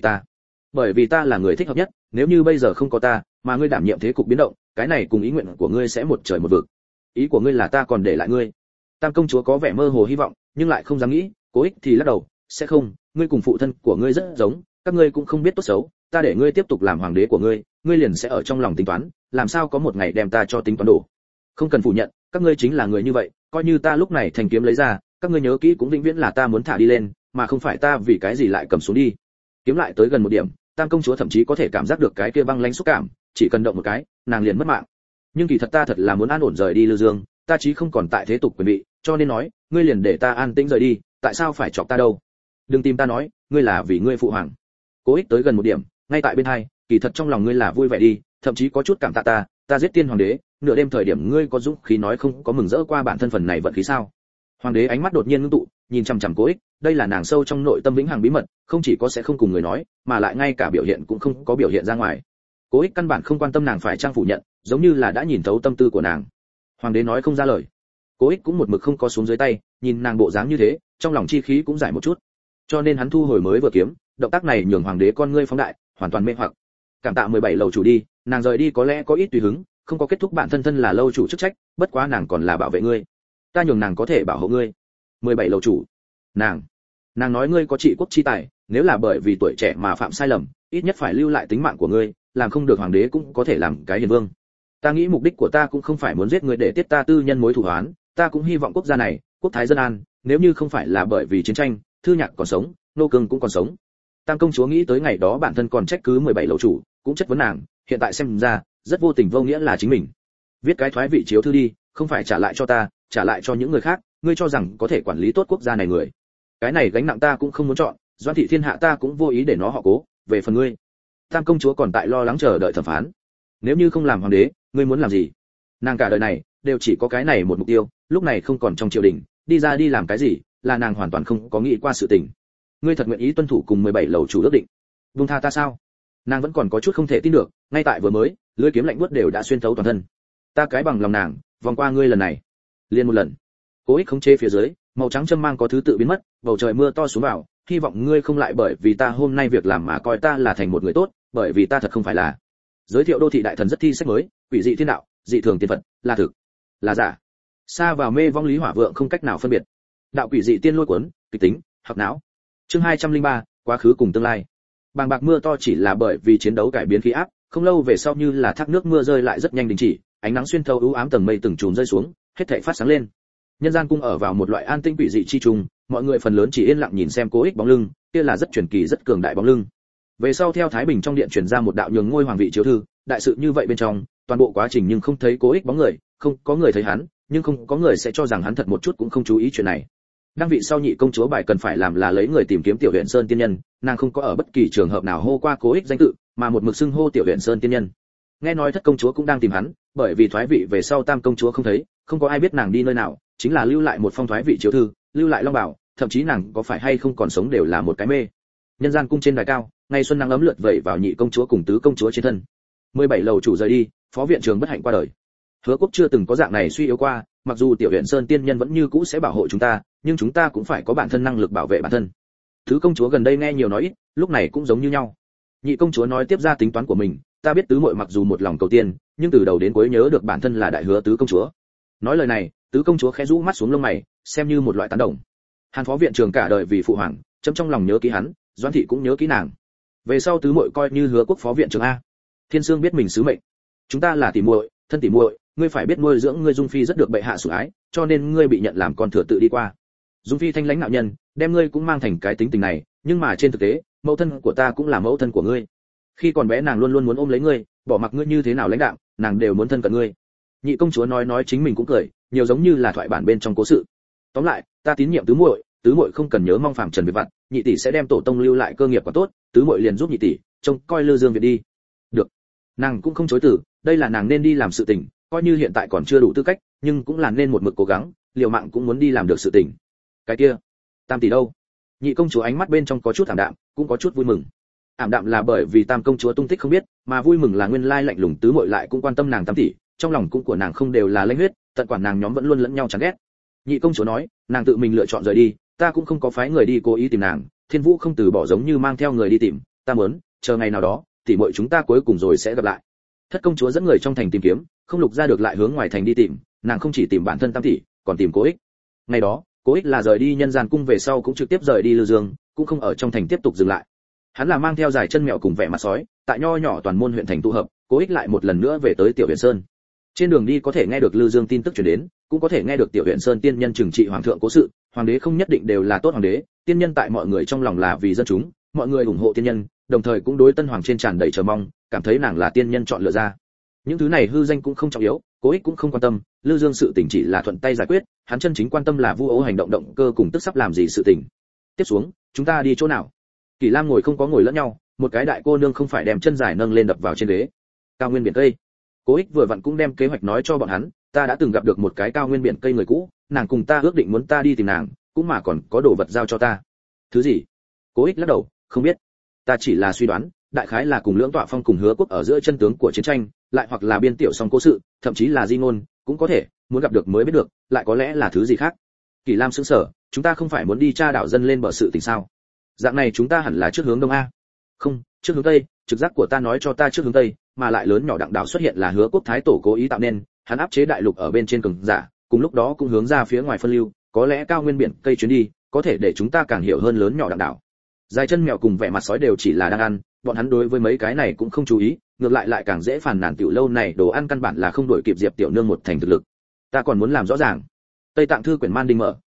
vì ta là người thích hợp nhất, nếu như bây giờ không có ta, mà ngươi đảm nhiệm thế cục biến động, cái này cùng ý nguyện của ngươi sẽ một trời một vực. Ý của ngươi là ta còn để lại ngươi? Tam công chúa có vẻ mơ hồ hy vọng, nhưng lại không dám nghĩ, Cố Ích thì lắc đầu, sẽ không, ngươi cùng phụ thân của ngươi rất giống, các ngươi cũng không biết tốt xấu, ta để ngươi tiếp tục làm hoàng đế của ngươi, ngươi liền sẽ ở trong lòng tính toán, làm sao có một ngày đem ta cho tính toán đổ. Không cần phủ nhận, các ngươi chính là người như vậy, coi như ta lúc này thành kiếm lấy ra, các ngươi nhớ kỹ cũng vĩnh viễn là ta muốn thả đi lên, mà không phải ta vì cái gì lại cầm xuống đi. Kiếm lại tới gần một điểm, Tam công chúa thậm chí có thể cảm giác được cái kia băng lãnh xúc cảm, chỉ cần động một cái, nàng liền mất mạng. Nhưng kỳ thật ta thật là muốn an ổn rời đi Lư Dương, ta chí không còn tại thế tục quyền vị, cho nên nói, ngươi liền để ta an tĩnh rời đi, tại sao phải chọc ta đâu? Đừng tìm ta nói, ngươi là vì ngươi phụ hoàng. Cố Ích tới gần một điểm, ngay tại bên hai, kỳ thật trong lòng ngươi là vui vẻ đi, thậm chí có chút cảm tạ ta giết tiên hoàng đế, nửa đêm thời điểm ngươi có dũng khí nói không có mừng rỡ qua bản thân phần này vận khí sao? Hoàng đế ánh mắt đột nhiên ngưng tụ, nhìn chằm chằm Cố Ích, đây là nàng sâu trong nội tâm vĩnh hằng bí mật, không chỉ có sẽ không cùng người nói, mà lại ngay cả biểu hiện cũng không có biểu hiện ra ngoài. Cố Ích căn bản không quan tâm nàng phải trang phủ nhận, giống như là đã nhìn thấu tâm tư của nàng. Hoàng đế nói không ra lời. Cố Ích cũng một mực không có xuống dưới tay, nhìn nàng bộ dáng như thế, trong lòng chi khí cũng giải một chút. Cho nên hắn thu hồi mới vừa kiếm, động tác này nhường hoàng đế con ngươi phóng đại, hoàn toàn mê hoặc. Cảm tạ 17 lầu chủ đi, nàng rời đi có lẽ có ít tùy hứng, không có kết thúc bản thân là lâu chủ chức trách, bất quá nàng còn là bảo vệ ngươi. Ta nhường nàng có thể bảo hộ ngươi. 17 lầu chủ. Nàng nói ngươi có trị quốc chi tài, nếu là bởi vì tuổi trẻ mà phạm sai lầm, ít nhất phải lưu lại tính mạng của ngươi, làm không được hoàng đế cũng có thể làm cái hiền vương. Ta nghĩ mục đích của ta cũng không phải muốn giết ngươi để tiết ta tư nhân mối thù oán, ta cũng hy vọng quốc gia này, quốc thái dân an, nếu như không phải là bởi vì chiến tranh, Thư Nhạc còn sống, Nô Cương cũng còn sống. Tam công chúa nghĩ tới ngày đó bản thân còn trách cứ 17 lầu chủ, cũng chất vấn nàng, hiện tại xem ra, rất vô tình vô nghĩa là chính mình. Viết cái thoái vị chiếu thư đi, không phải trả lại cho ta, trả lại cho những người khác, ngươi cho rằng có thể quản lý tốt quốc gia này người. Cái này gánh nặng ta cũng không muốn chọn, Doãn thị thiên hạ ta cũng vô ý để nó họ Cố, về phần ngươi. Tam công chúa còn tại lo lắng chờ đợi thẩm phán. Nếu như không làm hoàng đế, ngươi muốn làm gì? Nàng cả đời này đều chỉ có cái này một mục tiêu, lúc này không còn trong triều đình, đi ra đi làm cái gì, là nàng hoàn toàn không có nghĩ qua sự tình. Ngươi thật nguyện ý tuân thủ cùng 17 lầu chủ ước định? Buông tha ta sao? Nàng vẫn còn có chút không thể tin được, ngay tại vừa mới, lưỡi kiếm lạnh buốt đều đã xuyên thấu toàn thân. Ta cái bằng lòng nàng, vòng qua ngươi lần này, liền một lần. Cố Ích khống chế phía dưới, màu trắng châm mang có thứ tự biến mất, bầu trời mưa to xuống vào, hy vọng ngươi không lại bởi vì ta hôm nay việc làm mà coi ta là thành một người tốt, bởi vì ta thật không phải là. Giới thiệu đô thị đại thần rất thi sách mới, quỷ dị thiên đạo, dị thường tiên phật, là thực, là giả. Xa vào mê vong lý hỏa vượng không cách nào phân biệt. Đạo quỷ dị tiên lôi cuốn, kịch tính, học não. Chương 203, quá khứ cùng tương lai. Bàng bạc mưa to chỉ là bởi vì chiến đấu cải biến khí áp, không lâu về sau như là thác nước mưa rơi lại rất nhanh đình chỉ, ánh nắng xuyên thấu u ám tầng mây từng chùm rơi xuống, hết thảy phát sáng lên. Nhân gian cung ở vào một loại an tĩnh quỷ dị chi trùng, mọi người phần lớn chỉ yên lặng nhìn xem Cố Ích bóng lưng, kia là rất truyền kỳ rất cường đại bóng lưng. Về sau theo Thái Bình trong điện truyền ra một đạo nhường ngôi hoàng vị chiếu thư, đại sự như vậy bên trong, toàn bộ quá trình nhưng không thấy Cố Ích bóng người, không có người thấy hắn, nhưng không có người sẽ cho rằng hắn thật một chút cũng không chú ý chuyện này. Đăng vị sau nhị công chúa bài cần phải làm là lấy người tìm kiếm Tiểu Huyền Sơn tiên nhân, nàng không có ở bất kỳ trường hợp nào hô qua Cố Ích danh tự, mà một mực xưng hô Tiểu Huyền Sơn tiên nhân. Nghe nói thất công chúa cũng đang tìm hắn, bởi vì thoái vị về sau tam công chúa không thấy, không có ai biết nàng đi nơi nào, chính là lưu lại một phong thoái vị chiếu thư, lưu lại long bảo, thậm chí nàng có phải hay không còn sống đều là một cái mê. Nhân gian cung trên đài cao, ngày xuân nắng ấm lượt vẩy vào nhị công chúa cùng tứ công chúa trên thân. 17 lầu chủ rời đi, phó viện trưởng bất hạnh qua đời. Hứa Quốc chưa từng có dạng này suy yếu qua, mặc dù Tiểu Huyền Sơn tiên nhân vẫn như cũ sẽ bảo hộ chúng ta, nhưng chúng ta cũng phải có bản thân năng lực bảo vệ bản thân. Tứ công chúa gần đây nghe nhiều nói ít, lúc này cũng giống như nhau. Nhị công chúa nói tiếp ra tính toán của mình, ta biết tứ muội mặc dù một lòng cầu tiên, nhưng từ đầu đến cuối nhớ được bản thân là đại hứa tứ công chúa. Nói lời này, tứ công chúa khẽ rũ mắt xuống lông mày, xem như một loại tán đồng. Hàn phó viện trưởng cả đời vì phụ hoàng, chấm trong lòng nhớ kỹ hắn, Doãn thị cũng nhớ kỹ nàng. Về sau tứ muội coi như Hứa Quốc phó viện trưởng a. Thiên Sương biết mình sứ mệnh. Chúng ta là tỷ muội, thân tỷ muội, ngươi phải biết nuôi dưỡng ngươi Dung phi rất được bệ hạ sủng ái, cho nên ngươi bị nhận làm con thừa tự đi qua. Dung phi thanh lãnh nạo nhân, đem ngươi cũng mang thành cái tính tình này, nhưng mà trên thực tế, mẫu thân của ta cũng là mẫu thân của ngươi. Khi còn bé nàng luôn luôn muốn ôm lấy ngươi, bỏ mặc ngươi như thế nào lãnh đạm, nàng đều muốn thân cận ngươi. Nhị công chúa nói chính mình cũng cười, nhiều giống như là thoại bản bên trong cố sự. Tóm lại, ta tín nhiệm tứ muội không cần nhớ mong phàm trần việc vặt, nhị tỷ sẽ đem tổ tông lưu lại cơ nghiệp quả tốt, tứ muội liền giúp nhị tỷ, trông coi Lư Dương Việt đi. Được. Nàng cũng không chối từ, đây là nàng nên đi làm sự tình, coi như hiện tại còn chưa đủ tư cách, nhưng cũng là nên một mực cố gắng, liều mạng cũng muốn đi làm được sự tình. Cái kia, tam tỷ đâu? Nhị công chúa ánh mắt bên trong có chút ảm đạm, cũng có chút vui mừng. Ảm đạm là bởi vì tam công chúa tung tích không biết, mà vui mừng là nguyên lai lạnh lùng tứ muội lại cũng quan tâm nàng tam tỷ, trong lòng cũng của nàng không đều là lãnh huyết, tận quản nàng nhóm vẫn luôn lẫn nhau chán ghét. Nhị công chúa nói, nàng tự mình lựa chọn rời đi, ta cũng không có phái người đi cố ý tìm nàng, Thiên Vũ không từ bỏ giống như mang theo người đi tìm, ta muốn, chờ ngày nào đó, tỷ muội chúng ta cuối cùng rồi sẽ gặp lại. Thất công chúa dẫn người trong thành tìm kiếm, không lục ra được lại hướng ngoài thành đi tìm, nàng không chỉ tìm bản thân tam tỷ, còn tìm Cố Ích. Ngày đó, Cố Ích là rời đi nhân gian cung về sau cũng trực tiếp rời đi Lư Dương, cũng không ở trong thành tiếp tục dừng lại. Hắn là mang theo dài chân mèo cùng vẻ mặt sói, tại nho nhỏ toàn môn huyện thành tụ hợp, Cố Ích lại một lần nữa về tới Tiểu Huyền Sơn. Trên đường đi có thể nghe được Lư Dương tin tức truyền đến, cũng có thể nghe được Tiểu Huyền Sơn tiên nhân trừng trị hoàng thượng cố sự, hoàng đế không nhất định đều là tốt hoàng đế, tiên nhân tại mọi người trong lòng là vì dân chúng, mọi người ủng hộ tiên nhân, đồng thời cũng đối tân hoàng trên tràn đầy chờ mong, cảm thấy nàng là tiên nhân chọn lựa ra. Những thứ này hư danh cũng không trọng yếu, Cố Ích cũng không quan tâm, Lư Dương sự tình chỉ là thuận tay giải quyết, hắn chân chính quan tâm là Vu Ấu hành động động cơ cùng tức sắp làm gì sự tình. Tiếp xuống, chúng ta đi chỗ nào? Kỷ Lam ngồi không có ngồi lẫn nhau, một cái đại cô nương không phải đem chân dài nâng lên đập vào trên ghế. Cao nguyên biển cây. Cố Ích vừa vặn cũng đem kế hoạch nói cho bọn hắn, ta đã từng gặp được một cái cao nguyên biển cây người cũ, nàng cùng ta ước định muốn ta đi tìm nàng, cũng mà còn có đồ vật giao cho ta. Thứ gì? Cố Ích lắc đầu, không biết. Ta chỉ là suy đoán, đại khái là cùng Lưỡng Tọa Phong cùng Hứa Quốc ở giữa chân tướng của chiến tranh, lại hoặc là biên tiểu song cố sự, thậm chí là di ngôn, cũng có thể, muốn gặp được mới biết được, lại có lẽ là thứ gì khác. Kỷ Lam sững sờ, chúng ta không phải muốn đi tra đảo dân lên bờ sự tình sao? Dạng này chúng ta hẳn là trước hướng đông a. Không, trước hướng tây, trực giác của ta nói cho ta trước hướng tây, mà lại lớn nhỏ đặng đảo xuất hiện là Hứa Quốc thái tổ cố ý tạo nên, hắn áp chế đại lục ở bên trên cường giả, cùng lúc đó cũng hướng ra phía ngoài phân lưu, có lẽ cao nguyên biển cây chuyến đi, có thể để chúng ta càng hiểu hơn lớn nhỏ đặng đảo. Dài chân mèo cùng vẻ mặt sói đều chỉ là đang ăn, bọn hắn đối với mấy cái này cũng không chú ý, ngược lại càng dễ phàn nàn tiểu lâu này đồ ăn căn bản là không đổi kịp Diệp tiểu nương một thành thực lực. Ta còn muốn làm rõ ràng. Tây Tạng thư quyển Man Đinh mở,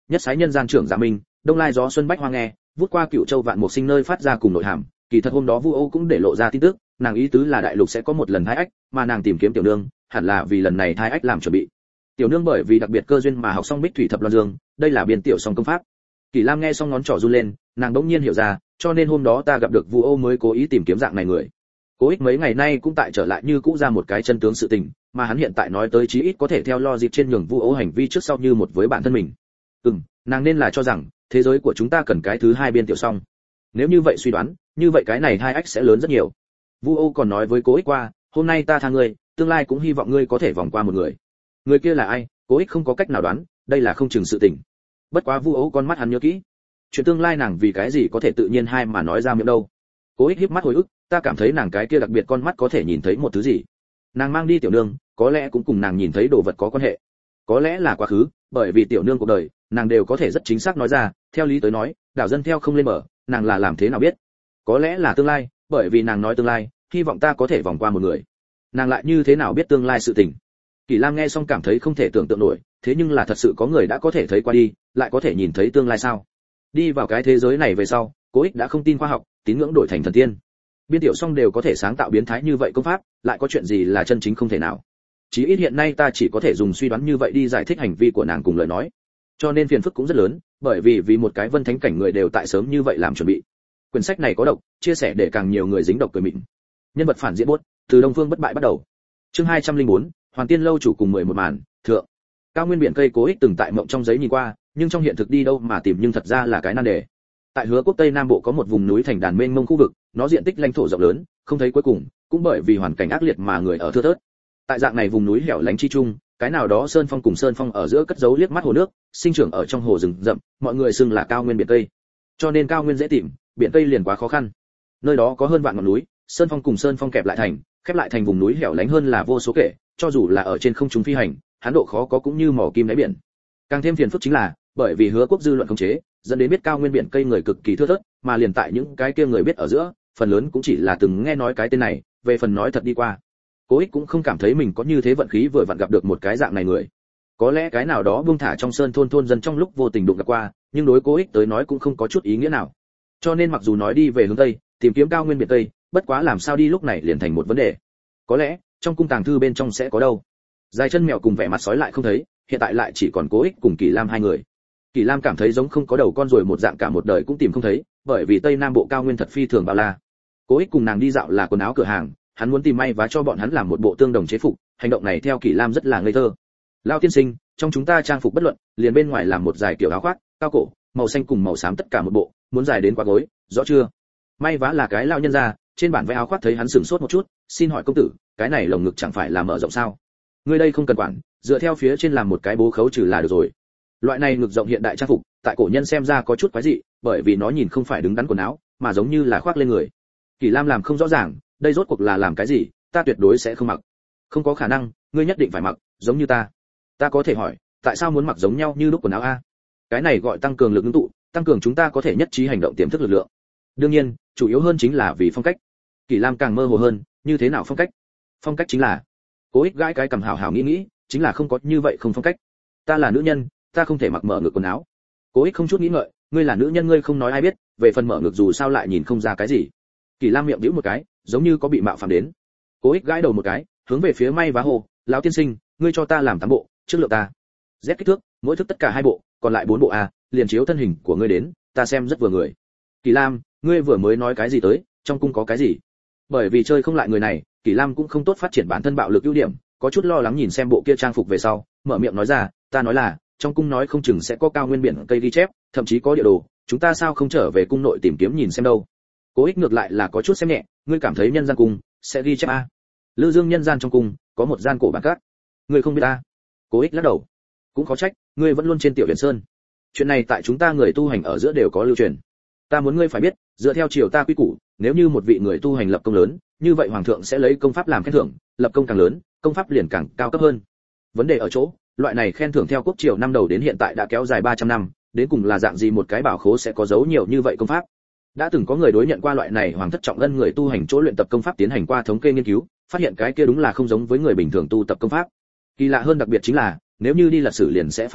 nhất sái nhân gian trưởng Dạ Minh, đông lai gió xuân bách hoa nghe, vút qua Cựu Châu vạn mục sinh nơi phát ra cùng nội hàm. Kỳ thật hôm đó Vu Ô cũng để lộ ra tin tức, nàng ý tứ là đại lục sẽ có một lần thai ách, mà nàng tìm kiếm tiểu nương, hẳn là vì lần này thai ách làm chuẩn bị. Tiểu nương bởi vì đặc biệt cơ duyên mà học xong Bích Thủy Thập Loan Dương, đây là biên tiểu song công pháp. Kỳ Lam nghe xong ngón trỏ run lên, nàng đống nhiên hiểu ra, cho nên hôm đó ta gặp được Vu Ô mới cố ý tìm kiếm dạng này người. Cố Ích mấy ngày nay cũng tại trở lại như cũ ra một cái chân tướng sự tình, mà hắn hiện tại nói tới chí ít có thể theo logic trên nhường Vu Ô hành vi trước sau như một với bản thân mình. Nàng nên là cho rằng thế giới của chúng ta cần cái thứ hai biên tiểu song. Nếu như vậy suy đoán, như vậy cái này hai ách sẽ lớn rất nhiều. Vu Ô còn nói với Cố Ích qua, hôm nay ta tha ngươi, tương lai cũng hy vọng ngươi có thể vòng qua một người. Người kia là ai, Cố Ích không có cách nào đoán, đây là không chừng sự tình. Bất quá Vu Ô con mắt hắn nhớ kỹ. Chuyện tương lai nàng vì cái gì có thể tự nhiên hai mà nói ra miệng đâu. Cố Ích híp mắt hồi ức, ta cảm thấy nàng cái kia đặc biệt con mắt có thể nhìn thấy một thứ gì. Nàng mang đi tiểu nương, có lẽ cũng cùng nàng nhìn thấy đồ vật có quan hệ. Có lẽ là quá khứ, bởi vì tiểu nương cuộc đời, nàng đều có thể rất chính xác nói ra, theo lý tới nói, đảo dân theo không lên mở, nàng là làm thế nào biết? Có lẽ là tương lai, bởi vì nàng nói tương lai, hy vọng ta có thể vòng qua một người. Nàng lại như thế nào biết tương lai sự tình? Kỳ Lam nghe xong cảm thấy không thể tưởng tượng nổi, thế nhưng là thật sự có người đã có thể thấy qua đi, lại có thể nhìn thấy tương lai sao? Đi vào cái thế giới này về sau, Cố Ích đã không tin khoa học, tín ngưỡng đổi thành thần tiên. Biên tiểu song đều có thể sáng tạo biến thái như vậy công pháp, lại có chuyện gì là chân chính không thể nào? Chí ít hiện nay ta chỉ có thể dùng suy đoán như vậy đi giải thích hành vi của nàng cùng lời nói. Cho nên phiền phức cũng rất lớn, bởi vì một cái vân thánh cảnh người đều tại sớm như vậy làm chuẩn bị. Quyển sách này có độc, chia sẻ để càng nhiều người dính độc cười mịn. Nhân vật phản diện buốt, từ Đông Phương bất bại bắt đầu. Chương 204, Hoàn Tiên lâu chủ cùng 11 màn, thượng. Cao nguyên biển cây Cố Ích từng tại mộng trong giấy nhìn qua, nhưng trong hiện thực đi đâu mà tìm nhưng thật ra là cái nan đề. Tại Hứa Quốc Tây Nam Bộ có một vùng núi thành đàn mênh mông khu vực, nó diện tích lãnh thổ rộng lớn, không thấy cuối cùng, cũng bởi vì hoàn cảnh ác liệt mà người ở thưa thớt. Tại dạng này vùng núi hẻo lánh chi trung, cái nào đó sơn phong cùng sơn phong ở giữa cất giấu liếc mắt hồ nước, sinh trưởng ở trong hồ rừng rậm, mọi người xưng là cao nguyên biển cây. Cho nên cao nguyên dễ tìm, biển cây liền quá khó khăn. Nơi đó có hơn vạn ngọn núi, sơn phong cùng sơn phong kẹp lại thành vùng núi hẻo lánh hơn là vô số kể, cho dù là ở trên không trung phi hành, hắn độ khó có cũng như mỏ kim đáy biển. Càng thêm phiền phức chính là, bởi vì Hứa Quốc dư luận khống chế, dẫn đến biết cao nguyên biển cây người cực kỳ thưa thớt, mà liền tại những cái kia người biết ở giữa, phần lớn cũng chỉ là từng nghe nói cái tên này, về phần nói thật đi qua. Cố Ích cũng không cảm thấy mình có như thế vận khí vừa vặn gặp được một cái dạng này người. Có lẽ cái nào đó buông thả trong sơn thôn dân trong lúc vô tình đụng gặp qua, nhưng đối Cố Ích tới nói cũng không có chút ý nghĩa nào. Cho nên mặc dù nói đi về hướng tây, tìm kiếm cao nguyên biển tây, bất quá làm sao đi lúc này liền thành một vấn đề. Có lẽ trong cung tàng thư bên trong sẽ có đâu. Dài chân mèo cùng vẻ mặt sói lại không thấy, hiện tại lại chỉ còn Cố Ích cùng Kỳ Lam hai người. Kỳ Lam cảm thấy giống không có đầu con rồi một dạng cả một đời cũng tìm không thấy, bởi vì Tây Nam Bộ cao nguyên thật phi thường bao la. Cố Ích cùng nàng đi dạo là quần áo cửa hàng, hắn muốn tìm may vá cho bọn hắn làm một bộ tương đồng chế phục, hành động này theo Kỳ Lam rất là ngây thơ. Lão tiên sinh, trong chúng ta trang phục bất luận, liền bên ngoài làm một dài kiểu áo khoác, cao cổ, màu xanh cùng màu xám tất cả một bộ, muốn dài đến quá gối, rõ chưa? May vá là cái lão nhân gia, trên bản vẽ áo khoác thấy hắn sửng sốt một chút, xin hỏi công tử, cái này lồng ngực chẳng phải là mở rộng sao? Ngươi đây không cần quản, dựa theo phía trên làm một cái bố khấu trừ là được rồi. Loại này ngực rộng hiện đại trang phục, tại cổ nhân xem ra có chút quái dị, bởi vì nó nhìn không phải đứng đắn quần áo, mà giống như là khoác lên người. Kỳ Lam làm không rõ ràng, đây rốt cuộc là làm cái gì, ta tuyệt đối sẽ không mặc. Không có khả năng, ngươi nhất định phải mặc, giống như ta. Ta có thể hỏi, tại sao muốn mặc giống nhau như lúc quần áo a? Cái này gọi tăng cường lực ngưng tụ, tăng cường chúng ta có thể nhất trí hành động tiềm thức lực lượng. Đương nhiên, chủ yếu hơn chính là vì phong cách. Kỳ Lam càng mơ hồ hơn, như thế nào phong cách? Phong cách chính là, Cố Ích gãi cái cằm hào hào nghĩ, chính là không có như vậy không phong cách. Ta là nữ nhân, ta không thể mặc mở ngực quần áo. Cố Ích không chút nghĩ ngợi, ngươi là nữ nhân ngươi không nói ai biết, về phần mở ngực dù sao lại nhìn không ra cái gì. Kỳ Lam miệng bĩu một cái, giống như có bị mạo phạm đến. Cố Ích gãi đầu một cái, hướng về phía may vá hồ, lão tiên sinh, ngươi cho ta làm 8 bộ, trước lượng ta. Z kích thước, mỗi thức tất cả 2 bộ, còn lại 4 bộ a, liền chiếu thân hình của ngươi đến, ta xem rất vừa người. Kỳ Lam, ngươi vừa mới nói cái gì tới, trong cung có cái gì? Bởi vì chơi không lại người này, Kỳ Lam cũng không tốt phát triển bản thân bạo lực ưu điểm, có chút lo lắng nhìn xem bộ kia trang phục về sau, mở miệng nói ra, ta nói là, trong cung nói không chừng sẽ có cao nguyên biển cây ghi chép, thậm chí có địa đồ, chúng ta sao không trở về cung nội tìm kiếm nhìn xem đâu. Cố Ích ngược lại là có chút xem nhẹ, ngươi cảm thấy nhân gian cung sẽ ghi chép a? Lư Dương nhân gian trong cung có một gian cổ bản cát, ngươi không biết a? Cố Ích lắc đầu, cũng khó trách, ngươi vẫn luôn trên tiểu huyền sơn. Chuyện này tại chúng ta người tu hành ở giữa đều có lưu truyền. Ta muốn ngươi phải biết, dựa theo triều ta quy củ, nếu như một vị người tu hành lập công lớn, như vậy hoàng thượng sẽ lấy công pháp làm khen thưởng, lập công càng lớn, công pháp liền càng cao cấp hơn. Vấn đề ở chỗ, loại này khen thưởng theo quốc triều năm đầu đến hiện tại đã kéo dài 300 năm, đến cùng là dạng gì một cái bảo khố sẽ có dấu nhiều như vậy công pháp. Đã từng có người đối nhận qua loại này hoàng thất trọng ân người tu hành chỗ luyện tập công pháp tiến hành qua thống kê nghiên cứu, phát hiện cái kia đúng là không giống với người bình thường tu tập công pháp. Kỳ lạ hơn đặc biệt chính là, nếu như đi lật sử liền sẽ phát hiện,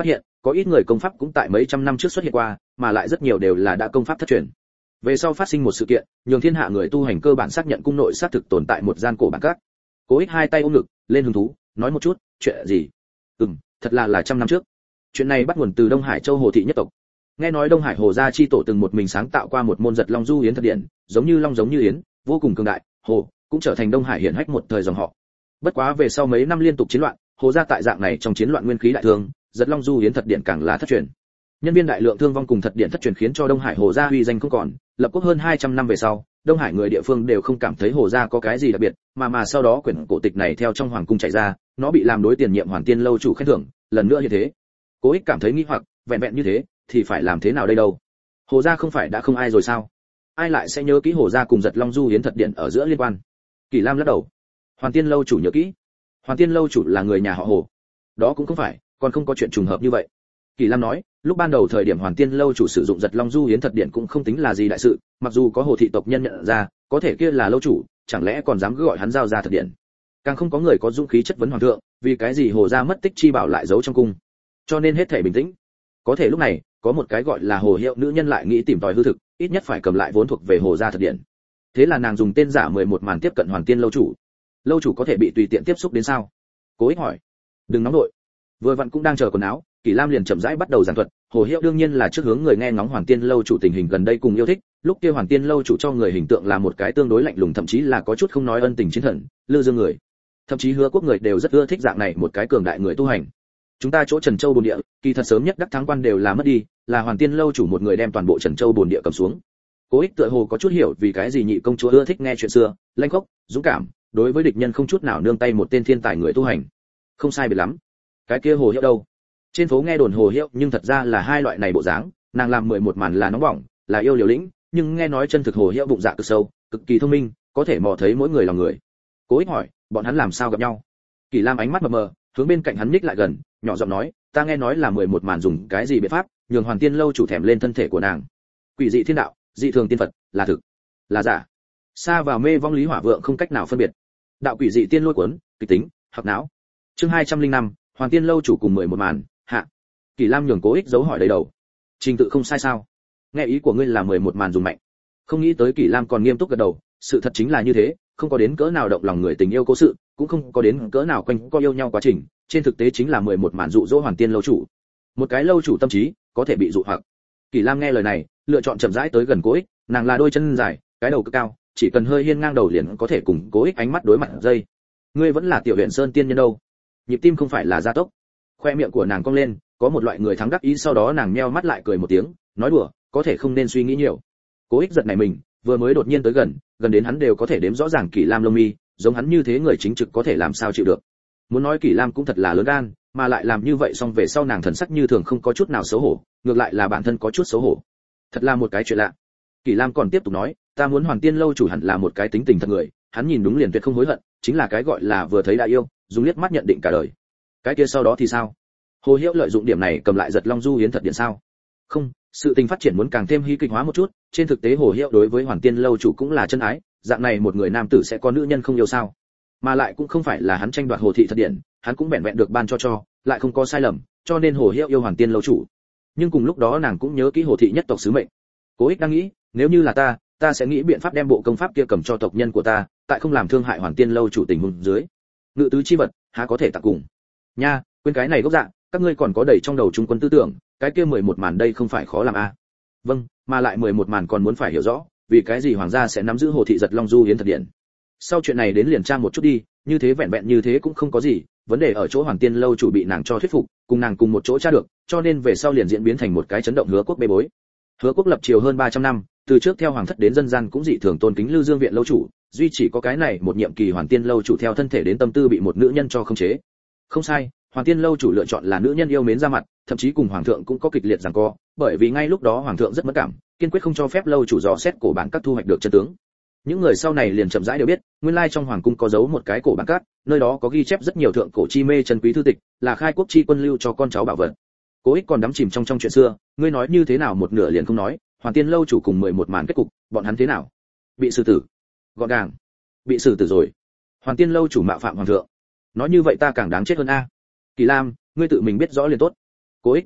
có ít người công pháp cũng tại mấy trăm năm trước xuất hiện qua, mà lại rất nhiều đều là đã công pháp thất truyền. Về sau phát sinh một sự kiện, nhường thiên hạ người tu hành cơ bản xác nhận cung nội xác thực tồn tại một gian cổ bản các. Cố Ích hai tay ôm ngực, lên hứng thú, nói một chút, chuyện gì? Thật là trăm năm trước. Chuyện này bắt nguồn từ Đông Hải Châu Hồ thị nhất tộc. Nghe nói Đông Hải Hồ gia chi tổ từng một mình sáng tạo qua một môn giật long du yến thật điện, giống như long giống như yến, vô cùng cường đại, hồ cũng trở thành Đông Hải hiển hách một thời dòng họ. Bất quá về sau mấy năm liên tục chiến loạn, Hồ gia tại dạng này trong chiến loạn nguyên khí đại thương, giật long du yến thật điện càng là thất truyền. Nhân viên đại lượng thương vong cùng thật điện thất truyền khiến cho Đông Hải Hồ gia uy danh không còn, lập quốc hơn 200 năm về sau, Đông Hải người địa phương đều không cảm thấy Hồ gia có cái gì đặc biệt, mà sau đó quyển cổ tịch này theo trong hoàng cung chạy ra, nó bị làm đối tiền nhiệm Hoàn Tiên lâu chủ khen thưởng, lần nữa như thế. Cố Ích cảm thấy nghi hoặc, vẹn vẹn như thế thì phải làm thế nào đây đâu? Hồ gia không phải đã không ai rồi sao? Ai lại sẽ nhớ kỹ Hồ gia cùng giật long du yến thật điện ở giữa liên quan? Kỳ Lam lắc đầu. Hoàn Tiên lâu chủ nhớ kỹ. Hoàn Tiên lâu chủ là người nhà họ Hồ. Đó cũng không phải, còn không có chuyện trùng hợp như vậy. Kỳ Lam nói, lúc ban đầu thời điểm Hoàn Tiên lâu chủ sử dụng giật long du yến thật điện cũng không tính là gì đại sự, mặc dù có Hồ thị tộc nhân nhận ra, có thể kia là lâu chủ, chẳng lẽ còn dám cứ gọi hắn giao ra thật điện? Càng không có người có dũng khí chất vấn hoàng thượng, vì cái gì Hồ gia mất tích chi bảo lại giấu trong cung. Cho nên hết thảy bình tĩnh. Có thể lúc này, có một cái gọi là Hồ Hiệu nữ nhân lại nghĩ tìm tòi hư thực, ít nhất phải cầm lại vốn thuộc về Hồ gia thật điện. Thế là nàng dùng tên giả 11 màn tiếp cận Hoàn Tiên lâu chủ. Lâu chủ có thể bị tùy tiện tiếp xúc đến sao? Cố Ích hỏi. Đừng nóng nội. Vừa vặn cũng đang chờ quần áo, Kỳ Lam liền chậm rãi bắt đầu giảng thuật. Hồ Hiệu đương nhiên là trước hướng người nghe ngóng Hoàn Tiên lâu chủ tình hình gần đây cùng yêu thích, lúc kia Hoàn Tiên lâu chủ cho người hình tượng là một cái tương đối lạnh lùng, thậm chí là có chút không nói ân tình chiến thần, lư dương người. Thậm chí Hứa Quốc người đều rất ưa thích dạng này một cái cường đại người tu hành. Chúng ta chỗ Trần Châu bồn địa, kỳ thật sớm nhất đắc thắng quan đều là mất đi, là Hoàn Tiên lâu chủ một người đem toàn bộ Trần Châu bồn địa cầm xuống. Cố Ích tựa hồ có chút hiểu vì cái gì nhị công chúa ưa thích nghe chuyện xưa, lanh khốc, dũng cảm, đối với địch nhân không chút nào nương tay một tên thiên tài người tu hành. Không sai biệt lắm. Cái kia Hồ Hiệu đâu? Trên phố nghe đồn Hồ Hiệu, nhưng thật ra là hai loại này bộ dáng, nàng làm 11 màn là nóng bỏng, là yêu liều lĩnh, nhưng nghe nói chân thực Hồ Hiệu bụng dạ cực sâu, cực kỳ thông minh, có thể mò thấy mỗi người lòng người. Cố Ích hỏi, bọn hắn làm sao gặp nhau? Kỳ Lam ánh mắt mờ mờ, hướng bên cạnh hắn nhích lại gần, nhỏ giọng nói, ta nghe nói là 11 màn dùng cái gì biện pháp, nhường Hoàn Tiên lâu chủ thèm lên thân thể của nàng. Quỷ dị thiên đạo, dị thường tiên Phật, là thực, là giả. Xa vào mê vong lý hỏa vượng không cách nào phân biệt. Đạo quỷ dị tiên lôi cuốn, kịch tính, hoặc não. Chương 205, Hoàn Tiên lâu chủ cùng 11 màn, hạ. Kỳ Lam nhường Cố Ích dấu hỏi đầy đầu. Trình tự không sai sao? Nghe ý của ngươi là 11 màn dùng mạnh. Không nghĩ tới Kỳ Lam còn nghiêm túc gật đầu, sự thật chính là như thế, không có đến cỡ nào động lòng người tình yêu cố sự, cũng không có đến cỡ nào quanh co yêu nhau quá trình, trên thực tế chính là 11 màn dụ dỗ Hoàn Tiên lâu chủ. Một cái lâu chủ tâm trí, có thể bị dụ hoặc. Kỳ Lam nghe lời này, lựa chọn chậm rãi tới gần Cố Ích, nàng là đôi chân dài, cái đầu cực cao, chỉ cần hơi hiên ngang đầu liền có thể cùng Cố Ích ánh mắt đối mặt dây. Ngươi vẫn là tiểu huyện sơn tiên nhân đâu? Nhịp tim không phải là gia tốc. Khoe miệng của nàng cong lên, có một loại người thắng đắc ý, sau đó nàng nheo mắt lại cười một tiếng, nói đùa, có thể không nên suy nghĩ nhiều. Cố Ích giật nảy mình, vừa mới đột nhiên tới gần, gần đến hắn đều có thể đếm rõ ràng Kỳ Lam lông mi, giống hắn như thế người chính trực có thể làm sao chịu được. Muốn nói Kỳ Lam cũng thật là lớn gan, mà lại làm như vậy xong về sau nàng thần sắc như thường không có chút nào xấu hổ, ngược lại là bản thân có chút xấu hổ. Thật là một cái chuyện lạ. Kỳ Lam còn tiếp tục nói, ta muốn Hoàn Tiên lâu chủ hẳn là một cái tính tình thật người, hắn nhìn đúng liền tuyệt không hối hận, chính là cái gọi là vừa thấy đã yêu, dùng liếc mắt nhận định cả đời. Cái kia sau đó thì sao? Hồ Hiệu lợi dụng điểm này cầm lại giật long du yến thật điện sao? Không, sự tình phát triển muốn càng thêm hí kịch hóa một chút, trên thực tế Hồ Hiệu đối với Hoàn Tiên lâu chủ cũng là chân ái, dạng này một người nam tử sẽ có nữ nhân không yêu sao? Mà lại cũng không phải là hắn tranh đoạt Hồ thị thật điện, hắn cũng vẹn vẹn được ban cho, lại không có sai lầm, cho nên Hồ Hiệu yêu Hoàn Tiên lâu chủ. Nhưng cùng lúc đó nàng cũng nhớ kỹ Hồ thị nhất tộc sứ mệnh. Cố Ích đang nghĩ, nếu như là ta sẽ nghĩ biện pháp đem bộ công pháp kia cầm cho tộc nhân của ta, tại không làm thương hại Hoàn Tiên lâu chủ tình huống dưới. Ngự tứ chi vật, há có thể tặng cùng. Nha, quên cái này gốc dạng, các ngươi còn có đầy trong đầu trung quân tư tưởng, cái kia 11 màn đây không phải khó làm a. Vâng, mà lại 11 màn còn muốn phải hiểu rõ, vì cái gì hoàng gia sẽ nắm giữ Hồ thị giật long du yến thật điện. Sau chuyện này đến liền tra một chút đi, như thế vẹn vẹn như thế cũng không có gì, vấn đề ở chỗ Hoàn Tiên lâu chủ bị nàng cho thuyết phục, cùng nàng cùng một chỗ tra được, cho nên về sau liền diễn biến thành một cái chấn động Hứa Quốc bê bối. Hứa Quốc lập triều hơn 300 năm, từ trước theo hoàng thất đến dân gian cũng dị thường tôn kính Lư Dương viện lâu chủ, duy chỉ có cái này một nhiệm kỳ Hoàn Tiên lâu chủ theo thân thể đến tâm tư bị một nữ nhân cho khống chế. Không sai, Hoàn Tiên lâu chủ lựa chọn là nữ nhân yêu mến ra mặt, thậm chí cùng hoàng thượng cũng có kịch liệt giằng co, bởi vì ngay lúc đó hoàng thượng rất mất cảm, kiên quyết không cho phép lâu chủ dò xét cổ bản các thu hoạch được chân tướng. Những người sau này liền chậm rãi đều biết, nguyên lai trong hoàng cung có giấu một cái cổ bản các, nơi đó có ghi chép rất nhiều thượng cổ chi mê chân quý thư tịch, là khai quốc chi quân lưu cho con cháu bảo vật. Cố Ích còn đắm chìm trong chuyện xưa, ngươi nói như thế nào một nửa liền không nói, Hoàn Tiên lâu chủ cùng 11 màn kết cục, bọn hắn thế nào? Bị xử tử. Gọn gàng. Bị xử tử rồi. Hoàn Tiên lâu chủ mạo phạm hoàng thượng. Nói như vậy ta càng đáng chết hơn a. Kỳ Lam, ngươi tự mình biết rõ liền tốt. Cố Ích,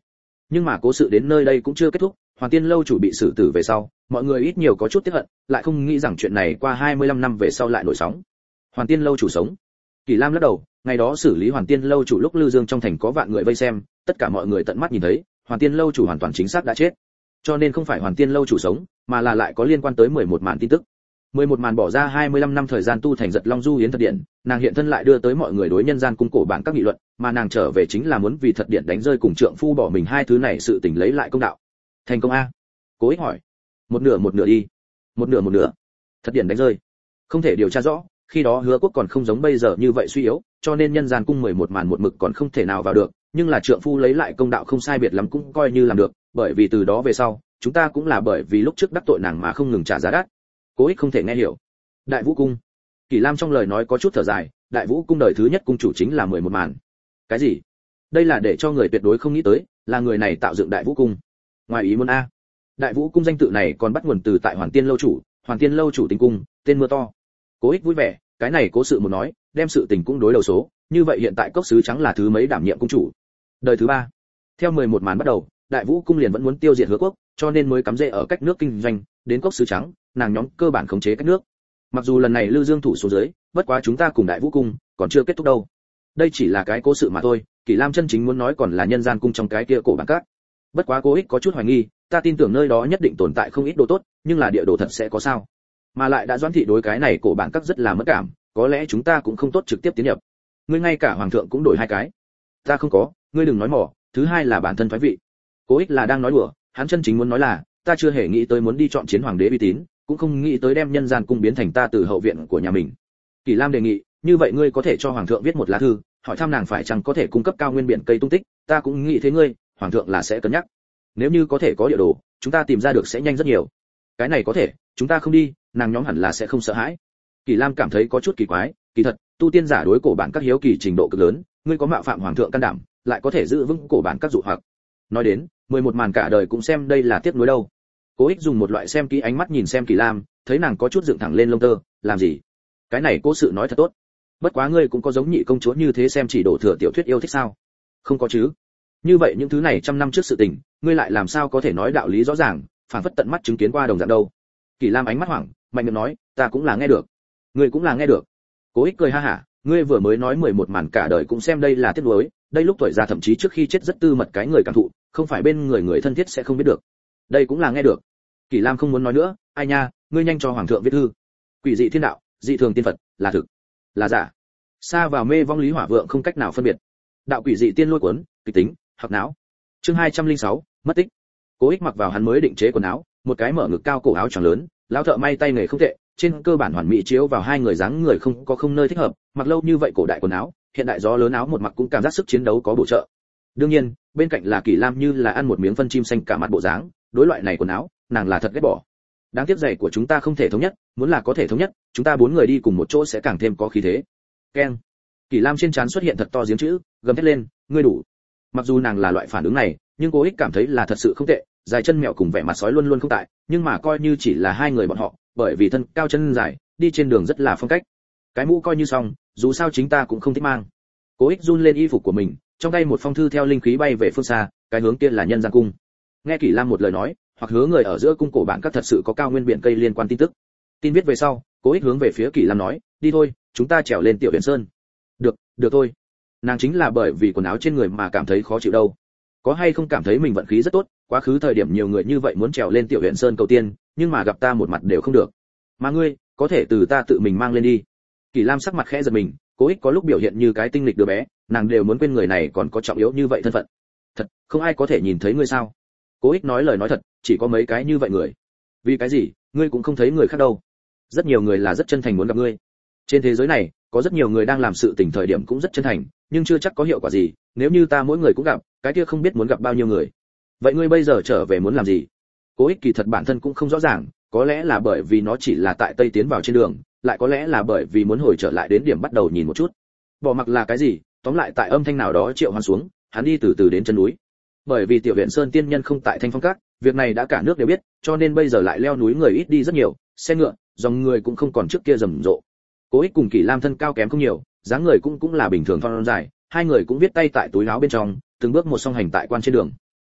Nhưng mà cố sự đến nơi đây cũng chưa kết thúc, Hoàn Tiên lâu chủ bị xử tử về sau, mọi người ít nhiều có chút tiếc hận, lại không nghĩ rằng chuyện này qua 25 năm về sau lại nổi sóng. Hoàn Tiên lâu chủ sống. Kỳ Lam lắc đầu, ngày đó xử lý Hoàn Tiên lâu chủ lúc Lư Dương trong thành có vạn người vây xem, tất cả mọi người tận mắt nhìn thấy, Hoàn Tiên lâu chủ hoàn toàn chính xác đã chết. Cho nên không phải Hoàn Tiên lâu chủ sống, mà là lại có liên quan tới 11 màn tin tức. 11 màn bỏ ra 25 năm thời gian tu thành Giật Long Du Yến Thật Điện, nàng hiện thân lại đưa tới mọi người đối nhân gian cung cổ bản các nghị luận, mà nàng trở về chính là muốn vì Thật Điện đánh rơi cùng trượng phu bỏ mình hai thứ này sự tình lấy lại công đạo. Thành công a? Cố Ích hỏi. Một nửa đi. Một nửa. Thật Điện đánh rơi. Không thể điều tra rõ, khi đó Hứa Quốc còn không giống bây giờ như vậy suy yếu, cho nên nhân gian cung 11 màn một mực còn không thể nào vào được, nhưng là trượng phu lấy lại công đạo không sai biệt lắm cũng coi như làm được, bởi vì từ đó về sau, chúng ta cũng là bởi vì lúc trước đắc tội nàng mà không ngừng trả giá đắt. Cố Ích không thể nghe hiểu. Đại Vũ cung. Kỳ Lam trong lời nói có chút thở dài, Đại Vũ cung đời thứ nhất cung chủ chính là 11 màn. Cái gì? Đây là để cho người tuyệt đối không nghĩ tới, là người này tạo dựng Đại Vũ cung. Ngoài ý muốn a. Đại Vũ cung danh tự này còn bắt nguồn từ tại Hoàn Tiên lâu chủ tính cung, tên mưa to. Cố Ích vui vẻ, cái này cố sự một nói, đem sự tình cũng đối đầu số, như vậy hiện tại cốc sứ trắng là thứ mấy đảm nhiệm cung chủ? Đời thứ 3. Theo 11 màn bắt đầu, Đại Vũ cung liền vẫn muốn tiêu diệt Hứa Quốc, cho nên mới cắm rễ ở cách nước kinh doanh, đến cốc sứ trắng, nàng nhóm cơ bản khống chế cách nước. Mặc dù lần này Lư Dương thủ xuống dưới, bất quá chúng ta cùng Đại Vũ cung còn chưa kết thúc đâu. Đây chỉ là cái cố sự mà thôi, Kỳ Lam chân chính muốn nói còn là nhân gian cung trong cái kia cổ bản cát. Bất quá Cố Ích có chút hoài nghi, ta tin tưởng nơi đó nhất định tồn tại không ít đồ tốt, nhưng là địa đồ thật sẽ có sao? Mà lại đã Doãn thị đối cái này cổ bản cát rất là mất cảm, có lẽ chúng ta cũng không tốt trực tiếp tiến nhập. Ngươi ngay cả hoàng thượng cũng đổi hai cái. Ta không có, ngươi đừng nói mỏ, thứ hai là bản thân phái vị. Cố Ích là đang nói đùa, hắn chân chính muốn nói là, ta chưa hề nghĩ tới muốn đi chọn chiến hoàng đế uy tín, cũng không nghĩ tới đem nhân gian cung biến thành ta từ hậu viện của nhà mình. Kỳ Lam đề nghị, như vậy ngươi có thể cho hoàng thượng viết một lá thư, hỏi thăm nàng phải chăng có thể cung cấp cao nguyên biển cây tung tích, ta cũng nghĩ thế ngươi, hoàng thượng là sẽ cân nhắc. Nếu như có thể có địa đồ, chúng ta tìm ra được sẽ nhanh rất nhiều. Cái này có thể, chúng ta không đi, nàng nhóm hẳn là sẽ không sợ hãi. Kỳ Lam cảm thấy có chút kỳ quái, kỳ thật, tu tiên giả đối cổ bản các hiếu kỳ trình độ cực lớn, ngươi có mạo phạm hoàng thượng can đảm, lại có thể giữ vững cổ bản các dụ hoặc. Nói đến, 11 màn cả đời cũng xem đây là tiếc nuối đâu. Cố Ích dùng một loại xem kỹ ánh mắt nhìn xem Kỳ Lam, thấy nàng có chút dựng thẳng lên lông tơ, làm gì? Cái này cố sự nói thật tốt. Bất quá ngươi cũng có giống nhị công chúa như thế xem chỉ đổ thừa tiểu thuyết yêu thích sao? Không có chứ. Như vậy những thứ này trăm năm trước sự tình, ngươi lại làm sao có thể nói đạo lý rõ ràng, phản phất tận mắt chứng kiến qua đồng dạng đâu? Kỳ Lam ánh mắt hoảng, mạnh miệng nói, ta cũng là nghe được. Ngươi cũng là nghe được. Cố Ích cười ha hả, ngươi vừa mới nói 11 màn cả đời cũng xem đây là tiếc nuối, đây lúc tuổi già thậm chí trước khi chết rất tư mật cái người cảm thụ, không phải bên người thân thiết sẽ không biết được. Đây cũng là nghe được. Kỳ Lam không muốn nói nữa, ai nha, ngươi nhanh cho hoàng thượng viết thư. Quỷ dị thiên đạo, dị thường tiên Phật, là thực, là giả. Xa vào mê vong lý hỏa vượng không cách nào phân biệt. Đạo quỷ dị tiên lôi cuốn, kịch tính, hoặc não. Chương 206, mất tích. Cố Ích mặc vào hắn mới định chế quần áo, một cái mở ngực cao cổ áo choàng lớn, lão thợ may tay nghề không tệ, trên cơ bản hoàn mỹ chiếu vào hai người dáng người không nơi thích hợp, mặc lâu như vậy cổ đại quần áo, hiện đại gió lớn áo một mặc cũng cảm giác sức chiến đấu có bổ trợ. Đương nhiên, bên cạnh là Kỳ Lam như là ăn một miếng phân chim xanh cả mặt bộ dáng, đối loại này quần áo, nàng là thật ghét bỏ. Đáng tiếc giày của chúng ta không thể thống nhất, muốn là có thể thống nhất, chúng ta 4 người đi cùng một chỗ sẽ càng thêm có khí thế. Keng. Kỳ Lam trên trán xuất hiện thật to giếng chữ, gầm thét lên, ngươi đủ. Mặc dù nàng là loại phản ứng này, nhưng Cố Ích cảm thấy là thật sự không tệ, dài chân mèo cùng vẻ mặt sói luôn luôn không tại, nhưng mà coi như chỉ là hai người bọn họ, bởi vì thân cao chân dài, đi trên đường rất là phong cách. Cái mũ coi như xong, dù sao chính ta cũng không thích mang. Cố Ích run lên y phục của mình, trong tay một phong thư theo linh khí bay về phương xa, cái hướng kia là nhân gian cung. Nghe Kỳ Lam một lời nói, hoặc hứa người ở giữa cung cổ bản các thật sự có cao nguyên biển cây liên quan tin tức. Tin viết về sau, Cố Ích hướng về phía Kỳ Lam nói, đi thôi, chúng ta trèo lên Tiểu Huyền Sơn. Được thôi. Nàng chính là bởi vì quần áo trên người mà cảm thấy khó chịu đâu. Có hay không cảm thấy mình vận khí rất tốt, quá khứ thời điểm nhiều người như vậy muốn trèo lên Tiểu Huyền Sơn cầu tiên, nhưng mà gặp ta một mặt đều không được. Mà ngươi, có thể từ ta tự mình mang lên đi. Kỳ Lam sắc mặt khẽ giật mình, Cố Ích có lúc biểu hiện như cái tinh lịch đứa bé, nàng đều muốn quên người này còn có trọng yếu như vậy thân phận. Thật, không ai có thể nhìn thấy ngươi sao? Cố Ích nói lời nói thật, chỉ có mấy cái như vậy người. Vì cái gì, ngươi cũng không thấy người khác đâu? Rất nhiều người là rất chân thành muốn gặp ngươi. Trên thế giới này, có rất nhiều người đang làm sự tình thời điểm cũng rất chân thành, nhưng chưa chắc có hiệu quả gì, nếu như ta mỗi người cũng gặp, cái kia không biết muốn gặp bao nhiêu người. Vậy ngươi bây giờ trở về muốn làm gì? Cố Ích kỳ thật bản thân cũng không rõ ràng, có lẽ là bởi vì nó chỉ là tại Tây tiến vào trên đường, lại có lẽ là bởi vì muốn hồi trở lại đến điểm bắt đầu nhìn một chút. Bỏ mặc là cái gì, tóm lại tại âm thanh nào đó triệu hoán xuống, hắn đi từ từ đến chân núi. Bởi vì Tiểu Huyền Sơn tiên nhân không tại Thanh Phong Các, việc này đã cả nước đều biết, cho nên bây giờ lại leo núi người ít đi rất nhiều, xe ngựa, dòng người cũng không còn trước kia rầm rộ. Cố Ích cùng Kỳ Lam thân cao kém không nhiều, dáng người cũng là bình thường thon dài, hai người cũng viết tay tại túi áo bên trong, từng bước một song hành tại quan trên đường.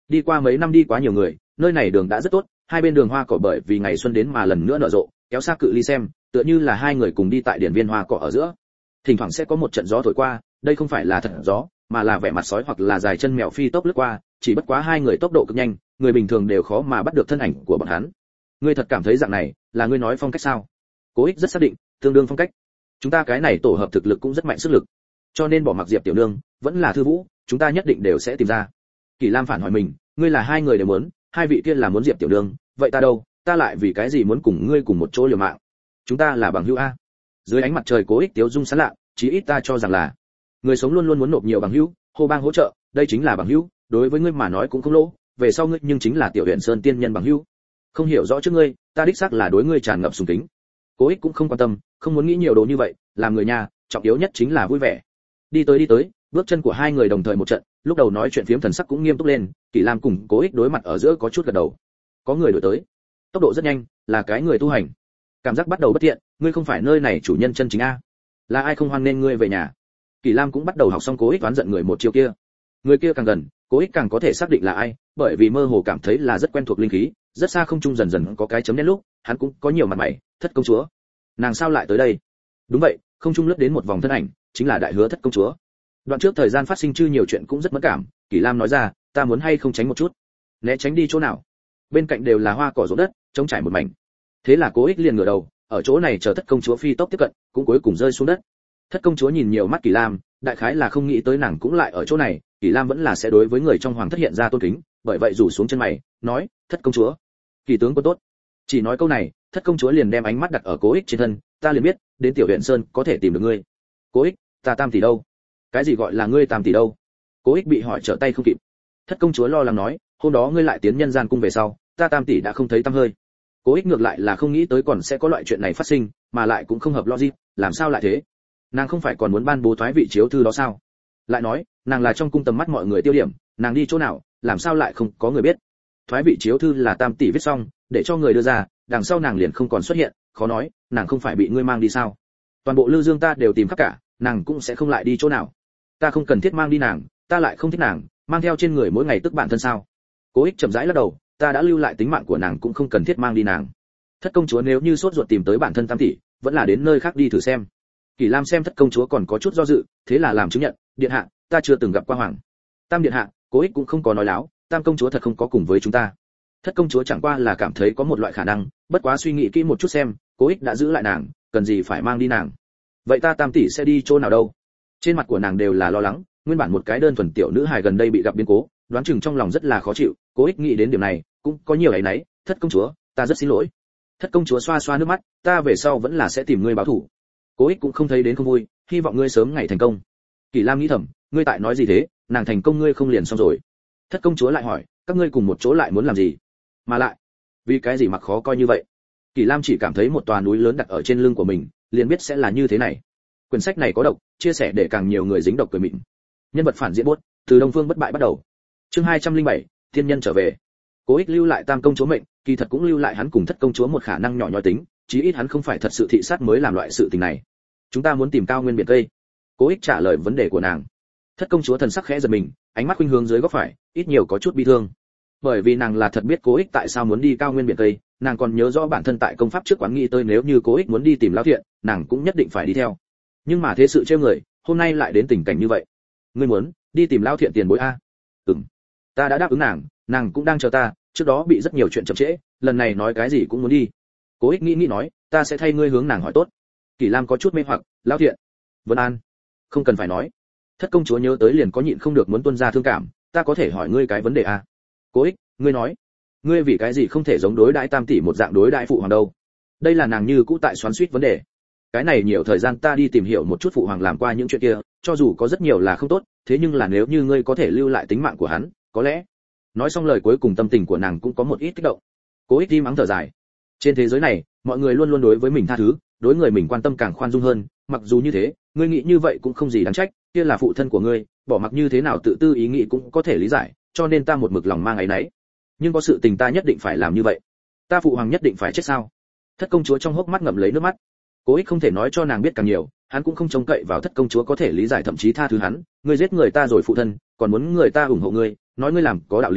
Đi qua mấy năm đi quá nhiều người, nơi này đường đã rất tốt, hai bên đường hoa cỏ bởi vì ngày xuân đến mà lần nữa nở rộ, kéo xa cự ly xem, tựa như là hai người cùng đi tại điển viên hoa cỏ ở giữa. Thỉnh thoảng sẽ có một trận gió thổi qua, đây không phải là thật gió, mà là vẻ mặt sói hoặc là dài chân mèo phi tốc lướt qua, chỉ bất quá hai người tốc độ cực nhanh, người bình thường đều khó mà bắt được thân ảnh của bọn hắn. Ngươi thật cảm thấy dạng này là ngươi nói phong cách sao? Cố Ích rất xác định, tương đương phong cách. Chúng ta cái này tổ hợp thực lực cũng rất mạnh sức lực, cho nên bỏ mặc Diệp tiểu nương, vẫn là Thư Vũ, chúng ta nhất định đều sẽ tìm ra. Kỳ Lam phản hỏi mình, ngươi là hai người đều muốn, hai vị kia là muốn Diệp tiểu nương, vậy ta đâu, ta lại vì cái gì muốn cùng ngươi cùng một chỗ liều mạng? Chúng ta là bằng hữu a. Dưới ánh mặt trời Cố Ích tiếu dung sán lạ, chí ít ta cho rằng là người sống luôn luôn muốn nộp nhiều bằng hữu, hô bang hỗ trợ, đây chính là bằng hữu, đối với ngươi mà nói cũng không lỗ, về sau ngươi nhưng chính là tiểu huyện sơn tiên nhân bằng hữu. Không hiểu rõ trước ngươi, ta đích xác là đối ngươi tràn ngập sùng kính. Cố Ích cũng không quan tâm, không muốn nghĩ nhiều đồ như vậy, làm người nhà, trọng yếu nhất chính là vui vẻ. Đi tới, bước chân của hai người đồng thời một trận, lúc đầu nói chuyện phiếm thần sắc cũng nghiêm túc lên, Kỷ Lam cùng Cố Ích đối mặt ở giữa có chút gật đầu. Có người đuổi tới, tốc độ rất nhanh, là cái người tu hành. Cảm giác bắt đầu bất thiện, ngươi không phải nơi này chủ nhân chân chính a? Là ai không hoan nên ngươi về nhà? Kỷ Lam cũng bắt đầu học xong Cố Ích oán giận người một chiều kia. Người kia càng gần, Cố Ích càng có thể xác định là ai, bởi vì mơ hồ cảm thấy là rất quen thuộc linh khí, rất xa không trung dần dần có cái chấm đen lúc, hắn cũng có nhiều mặt mày, Thất công chúa. Nàng sao lại tới đây? Đúng vậy, không trung lướt đến một vòng thân ảnh, chính là đại hứa Thất công chúa. Đoạn trước thời gian phát sinh chư nhiều chuyện cũng rất mẫn cảm, Kỷ Lam nói ra, ta muốn hay không tránh một chút. Né tránh đi chỗ nào? Bên cạnh đều là hoa cỏ rộng đất, trống trải một mảnh. Thế là Cố Ích liền ngửa đầu, ở chỗ này chờ Thất công chúa phi tốc tiếp cận, cũng cuối cùng rơi xuống đất. Thất công chúa nhìn nhiều mắt Kỷ Lam, đại khái là không nghĩ tới nàng cũng lại ở chỗ này, Kỷ Lam vẫn là sẽ đối với người trong hoàng thất hiện ra tôn kính, bởi vậy rủ xuống chân mày, nói, Thất công chúa, Kỳ tướng quân tốt. Chỉ nói câu này, Thất công chúa liền đem ánh mắt đặt ở Cố Ích trên thân, ta liền biết, đến tiểu huyện sơn có thể tìm được ngươi. Cố Ích, ta Tam tỷ đâu? Cái gì gọi là ngươi Tam tỷ đâu? Cố Ích bị hỏi trở tay không kịp. Thất công chúa lo lắng nói, hôm đó ngươi lại tiến nhân gian cung về sau, ta Tam tỷ đã không thấy tăm hơi. Cố Ích ngược lại là không nghĩ tới còn sẽ có loại chuyện này phát sinh, mà lại cũng không hợp logic, làm sao lại thế? Nàng không phải còn muốn ban bố thoái vị chiếu thư đó sao? Lại nói, nàng là trong cung tầm mắt mọi người tiêu điểm, nàng đi chỗ nào, làm sao lại không có người biết? Thoái vị chiếu thư là Tam tỷ viết xong, để cho người đưa ra, đằng sau nàng liền không còn xuất hiện, khó nói, nàng không phải bị ngươi mang đi sao? Toàn bộ Lư Dương ta đều tìm khắp cả, nàng cũng sẽ không lại đi chỗ nào. Ta không cần thiết mang đi nàng, ta lại không thích nàng, mang theo trên người mỗi ngày tức bản thân sao? Cố Ích chậm rãi lắc đầu, ta đã lưu lại tính mạng của nàng cũng không cần thiết mang đi nàng. Thất công chúa nếu như sốt ruột tìm tới bản thân Tam tỷ, vẫn là đến nơi khác đi thử xem. Kỷ Lam xem Thất công chúa còn có chút do dự, thế là làm chứng nhận, điện hạ, ta chưa từng gặp qua hoàng. Tam điện hạ, Cố Ích cũng không có nói láo, Tam công chúa thật không có cùng với chúng ta. Thất công chúa chẳng qua là cảm thấy có một loại khả năng, bất quá suy nghĩ kỹ một chút xem, Cố Ích đã giữ lại nàng, cần gì phải mang đi nàng. Vậy ta Tam tỷ sẽ đi chỗ nào đâu? Trên mặt của nàng đều là lo lắng, nguyên bản một cái đơn thuần tiểu nữ hài gần đây bị gặp biến cố, đoán chừng trong lòng rất là khó chịu, Cố Ích nghĩ đến điểm này, cũng có nhiều ấy nấy, Thất công chúa, ta rất xin lỗi. Thất công chúa xoa xoa nước mắt, ta về sau vẫn là sẽ tìm ngươi báo thù. Cố Ích cũng không thấy đến không vui, hy vọng ngươi sớm ngày thành công. Kỷ Lam nghĩ thầm, ngươi tại nói gì thế, nàng thành công ngươi không liền xong rồi. Thất công chúa lại hỏi, các ngươi cùng một chỗ lại muốn làm gì? Mà lại, vì cái gì mặc khó coi như vậy? Kỷ Lam chỉ cảm thấy một tòa núi lớn đặt ở trên lưng của mình, liền biết sẽ là như thế này. Quyển sách này có độc, chia sẻ để càng nhiều người dính độc cười mịn. Nhân vật phản diện buốt, từ Đông Phương bất bại bắt đầu. Chương 207, thiên nhân trở về. Cố Ích lưu lại Tam công chúa mệnh, kỳ thật cũng lưu lại hắn cùng Thất công chúa một khả năng nhỏ nhoi tính, chí ít hắn không phải thật sự thị sát mới làm loại sự tình này. Chúng ta muốn tìm cao nguyên biển cây. Cố Ích trả lời vấn đề của nàng. Thất công chúa thần sắc khẽ giật mình, ánh mắt khuynh hướng dưới góc phải, ít nhiều có chút bi thương. Bởi vì nàng là thật biết Cố Ích tại sao muốn đi cao nguyên biển cây, nàng còn nhớ rõ bản thân tại công pháp trước quán nghĩ tới nếu như Cố Ích muốn đi tìm Lão Thiện, nàng cũng nhất định phải đi theo. Nhưng mà thế sự trêu người, hôm nay lại đến tình cảnh như vậy. Ngươi muốn đi tìm Lão Thiện tiền bối a? Ừm. Ta đã đáp ứng nàng, nàng cũng đang chờ ta, trước đó bị rất nhiều chuyện chậm trễ, lần này nói cái gì cũng muốn đi. Cố Ích nghĩ nói, ta sẽ thay ngươi hướng nàng hỏi tốt. Kỷ Lam có chút mê hoặc, Lão Thiện, Vân An, không cần phải nói. Thất công chúa nhớ tới liền có nhịn không được muốn tuôn ra thương cảm, ta có thể hỏi ngươi cái vấn đề à? Cố Ích, ngươi nói, ngươi vì cái gì không thể giống đối đãi Tam tỷ một dạng đối đãi phụ hoàng đâu? Đây là nàng như cũ tại xoắn xuýt vấn đề. Cái này nhiều thời gian ta đi tìm hiểu một chút phụ hoàng làm qua những chuyện kia, cho dù có rất nhiều là không tốt, thế nhưng là nếu như ngươi có thể lưu lại tính mạng của hắn, có lẽ. Nói xong lời cuối cùng tâm tình của nàng cũng có một ít kích động. Cố Ích im ắng thở dài. Trên thế giới này, mọi người luôn luôn đối với mình tha thứ, đối người mình quan tâm càng khoan dung hơn, mặc dù như thế, ngươi nghĩ như vậy cũng không gì đáng trách, kia là phụ thân của ngươi, bỏ mặc như thế nào tự tư ý nghĩ cũng có thể lý giải, cho nên ta một mực lòng mang áy náy. Nhưng có sự tình ta nhất định phải làm như vậy. Ta phụ hoàng nhất định phải chết sao? Thất công chúa trong hốc mắt ngậm lấy nước mắt. Cố Ích không thể nói cho nàng biết càng nhiều, hắn cũng không trông cậy vào Thất công chúa có thể lý giải thậm chí tha thứ hắn, ngươi giết người ta rồi phụ thân, còn muốn người ta ủng hộ ngươi, nói ngươi làm có đạo lý,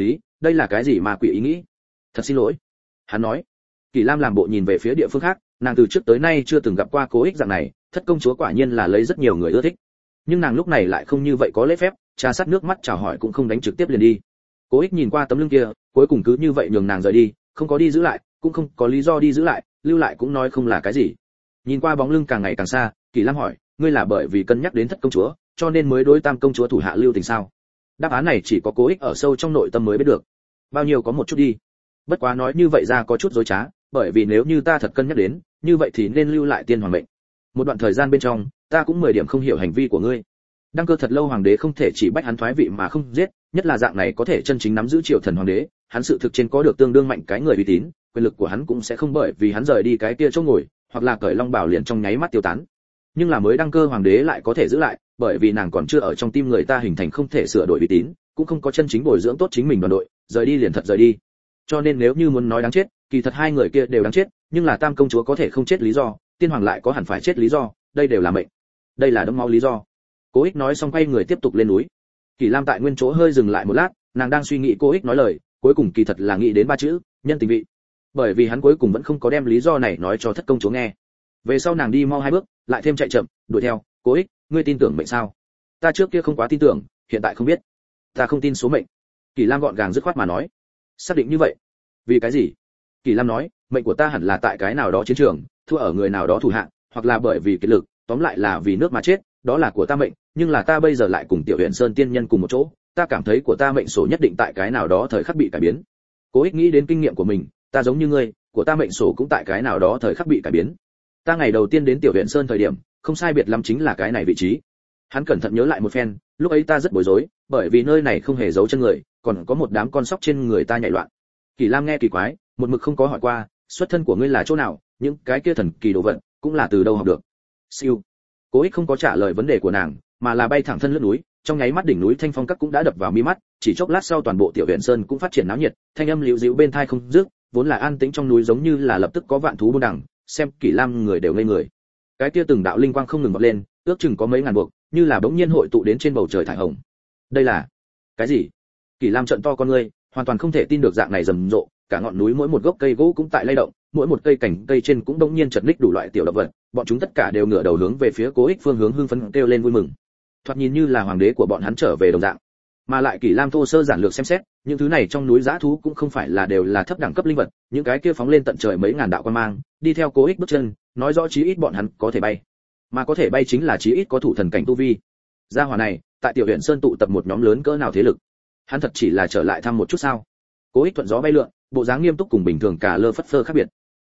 đây là cái gì mà quỷ ý nghĩ? Thật xin lỗi, hắn nói. Kỳ Lam làm bộ nhìn về phía địa phương khác, nàng từ trước tới nay chưa từng gặp qua Cố Ích dạng này, thất công chúa quả nhiên là lấy rất nhiều người ưa thích. Nhưng nàng lúc này lại không như vậy có lễ phép, trà sát nước mắt chào hỏi cũng không đánh trực tiếp liền đi. Cố Ích nhìn qua tấm lưng kia, cuối cùng cứ như vậy nhường nàng rời đi, không có đi giữ lại, cũng không có lý do đi giữ lại, lưu lại cũng nói không là cái gì. Nhìn qua bóng lưng càng ngày càng xa, Kỳ Lam hỏi, ngươi là bởi vì cân nhắc đến thất công chúa, cho nên mới đối tam công chúa thủ hạ lưu tình sao? Đáp án này chỉ có Cố Ích ở sâu trong nội tâm mới biết được. Bao nhiêu có một chút đi. Bất quá nói như vậy ra có chút dối trá, bởi vì nếu như ta thật cân nhắc đến, như vậy thì nên lưu lại tiên hoàng mệnh. Một đoạn thời gian bên trong, ta cũng 10 điểm không hiểu hành vi của ngươi. Đăng cơ thật lâu hoàng đế không thể chỉ bách hắn thoái vị mà không giết, nhất là dạng này có thể chân chính nắm giữ triều thần hoàng đế, hắn sự thực trên có được tương đương mạnh cái người uy tín, quyền lực của hắn cũng sẽ không bởi vì hắn rời đi cái kia chỗ ngồi, hoặc là cởi long bảo liền trong nháy mắt tiêu tán. Nhưng là mới đăng cơ hoàng đế lại có thể giữ lại, bởi vì nàng còn chưa ở trong tim người ta hình thành không thể sửa đổi uy tín, cũng không có chân chính bồi dưỡng tốt chính mình đoàn đội, rời đi liền thật rời đi. Cho nên nếu như muốn nói đáng chết, kỳ thật hai người kia đều đáng chết, nhưng là tam công chúa có thể không chết lý do, tiên hoàng lại có hẳn phải chết lý do, đây đều là mệnh. Đây là đẫm máu lý do. Cố Ích nói xong quay người tiếp tục lên núi. Kỳ Lam tại nguyên chỗ hơi dừng lại một lát, nàng đang suy nghĩ Cố Ích nói lời, cuối cùng kỳ thật là nghĩ đến ba chữ, nhân tình vị. Bởi vì hắn cuối cùng vẫn không có đem lý do này nói cho thất công chúa nghe. Về sau nàng đi mau 2 bước, lại thêm chạy chậm, đuổi theo, Cố Ích, ngươi tin tưởng mệnh sao? Ta trước kia không quá tin tưởng, hiện tại không biết. Ta không tin số mệnh. Kỳ Lam gọn gàng dứt khoát mà nói. Xác định như vậy. Vì cái gì? Kỳ Lam nói, mệnh của ta hẳn là tại cái nào đó chiến trường, thua ở người nào đó thủ hạ, hoặc là bởi vì kiệt lực, tóm lại là vì nước mà chết, đó là của ta mệnh, nhưng là ta bây giờ lại cùng Tiểu Huyền Sơn tiên nhân cùng một chỗ, ta cảm thấy của ta mệnh sổ nhất định tại cái nào đó thời khắc bị cải biến. Cố Ích nghĩ đến kinh nghiệm của mình, ta giống như ngươi, của ta mệnh sổ cũng tại cái nào đó thời khắc bị cải biến. Ta ngày đầu tiên đến Tiểu Huyền Sơn thời điểm, không sai biệt lắm chính là cái này vị trí. Hắn cẩn thận nhớ lại một phen, lúc ấy ta rất bối rối, bởi vì nơi này không hề giấu chân người, còn có một đám con sóc trên người ta nhảy loạn. Kỳ Lam nghe kỳ quái, một mực không có hỏi qua, xuất thân của ngươi là chỗ nào, những cái kia thần kỳ đồ vật cũng là từ đâu học được. Siêu. Cố Ích không có trả lời vấn đề của nàng, mà là bay thẳng thân lướt núi, trong nháy mắt đỉnh núi Thanh Phong Các cũng đã đập vào mi mắt, chỉ chốc lát sau toàn bộ Tiểu Huyền Sơn cũng phát triển náo nhiệt, thanh âm líu díu bên tai không dứt, vốn là an tĩnh trong núi giống như là lập tức có vạn thú buôn đằng, xem Kỳ Lam người đều ngây người. Cái kia từng đạo linh quang không ngừng bật lên, ước chừng có mấy ngàn buộc, như là bỗng nhiên hội tụ đến trên bầu trời thải hồng. Đây là cái gì? Kỳ Lam trợn to con ngươi, hoàn toàn không thể tin được dạng này rầm rộ, cả ngọn núi mỗi một gốc cây gỗ cũng tại lay động, mỗi một cây cành cây trên cũng đống nhiên chật ních đủ loại tiểu động vật, bọn chúng tất cả đều ngửa đầu hướng về phía Cố Ích phương hướng hưng phấn kêu lên vui mừng. Thoạt nhìn như là hoàng đế của bọn hắn trở về đồng dạng. Mà lại Kỳ Lam thô sơ giản lược xem xét, những thứ này trong núi dã thú cũng không phải là đều là thấp đẳng cấp linh vật, những cái kia phóng lên tận trời mấy ngàn đạo quang mang, đi theo Cố Ích bước chân, nói rõ chí ít bọn hắn có thể bay. Mà có thể bay chính là chí ít có thủ thần cảnh tu vi. Gia hỏa này, tại Tiểu Huyền Sơn tụ tập một nhóm lớn cỡ nào thế lực. Hắn thật chỉ là trở lại thăm một chút sao? Cố Ích thuận gió bay lượn, bộ dáng nghiêm túc cùng bình thường cả lơ phất phơ khác biệt.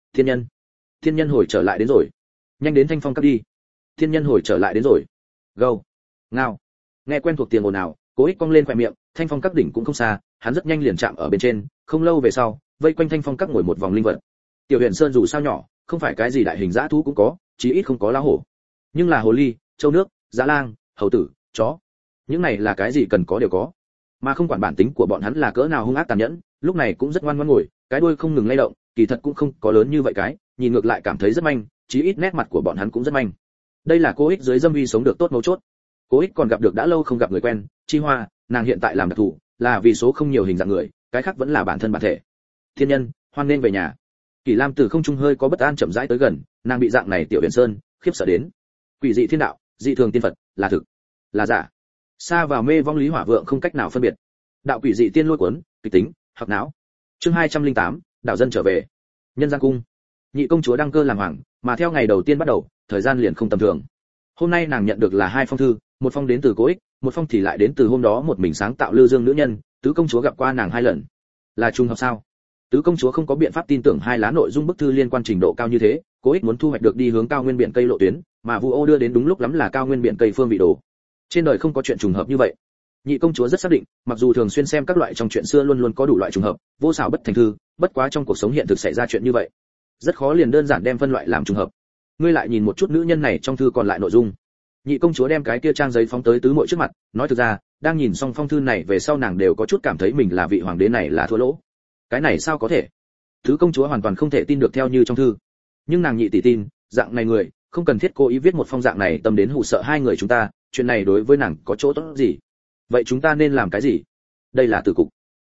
Thiên nhân hồi trở lại đến rồi. Nhanh đến Thanh Phong Các đi. Thiên nhân hồi trở lại đến rồi. Gâu. Ngao. Nghe quen thuộc tiếng ồn ào, Cố Ích cong lên khóe miệng, Thanh Phong Các đỉnh cũng không xa, hắn rất nhanh liền chạm ở bên trên, không lâu về sau, vây quanh Thanh Phong Các ngồi một vòng linh vật. Tiểu Huyền Sơn dù sao nhỏ, không phải cái gì đại hình dã thú cũng có, chí ít không có lá hổ. Nhưng là hồ ly, châu nước, dã lang, hầu tử, chó. Những này là cái gì cần có đều có. Mà không quản bản tính của bọn hắn là cỡ nào hung ác tàn nhẫn, lúc này cũng rất ngoan ngoãn ngồi, cái đuôi không ngừng lay động, kỳ thật cũng không có lớn như vậy cái, nhìn ngược lại cảm thấy rất manh, chí ít nét mặt của bọn hắn cũng rất manh. Đây là Cố Ích dưới dâm uy sống được tốt mấu chốt. Cố Ích còn gặp được đã lâu không gặp người quen, Chi Hoa, nàng hiện tại làm đặc thù, là vì số không nhiều hình dạng người, cái khác vẫn là bản thân bản thể. Thiên nhân, hoan nên về nhà. Kỳ Lam từ không trung hơi có bất an chậm rãi tới gần, nàng bị dạng này Tiểu Huyền Sơn khiếp sợ đến. Quỷ dị thiên đạo, dị thường tiên Phật, là thực, là giả. Xa vào mê vong lý hỏa vượng không cách nào phân biệt. Đạo quỷ dị tiên lôi cuốn, kịch tính, hoặc não. Chương 208, đạo dân trở về. Nhân gian cung. Nhị công chúa đăng cơ làm hoàng, mà theo ngày đầu tiên bắt đầu, thời gian liền không tầm thường. Hôm nay nàng nhận được là 2 phong thư, một phong đến từ Cố Ích, một phong thì lại đến từ hôm đó một mình sáng tạo Lư Dương nữ nhân, tứ công chúa gặp qua nàng 2 lần. Là trùng hợp sao? Tứ công chúa không có biện pháp tin tưởng 2 lá nội dung bức thư liên quan trình độ cao như thế, Cố Ích muốn thu hoạch được đi hướng cao nguyên biển cây lộ tuyến, mà Vu Ô đưa đến đúng lúc lắm là cao nguyên biển cây phương vị đồ. Trên đời không có chuyện trùng hợp như vậy. Nhị công chúa rất xác định, mặc dù thường xuyên xem các loại trong chuyện xưa luôn luôn có đủ loại trùng hợp, vô xảo bất thành thư, bất quá trong cuộc sống hiện thực xảy ra chuyện như vậy, rất khó liền đơn giản đem phân loại làm trùng hợp. Ngươi lại nhìn một chút nữ nhân này trong thư còn lại nội dung. Nhị công chúa đem cái kia trang giấy phóng tới tứ muội trước mặt, nói thực ra, đang nhìn xong phong thư này về sau nàng đều có chút cảm thấy mình là vị hoàng đế này là thua lỗ. Cái này sao có thể? Tứ công chúa hoàn toàn không thể tin được theo như trong thư. Nhưng nàng nhị tỷ tin, dạng này người, không cần thiết cố ý viết một phong dạng này tâm đến hù sợ 2 người chúng ta, chuyện này đối với nàng có chỗ tốt gì? Vậy chúng ta nên làm cái gì? Đây là tử cục.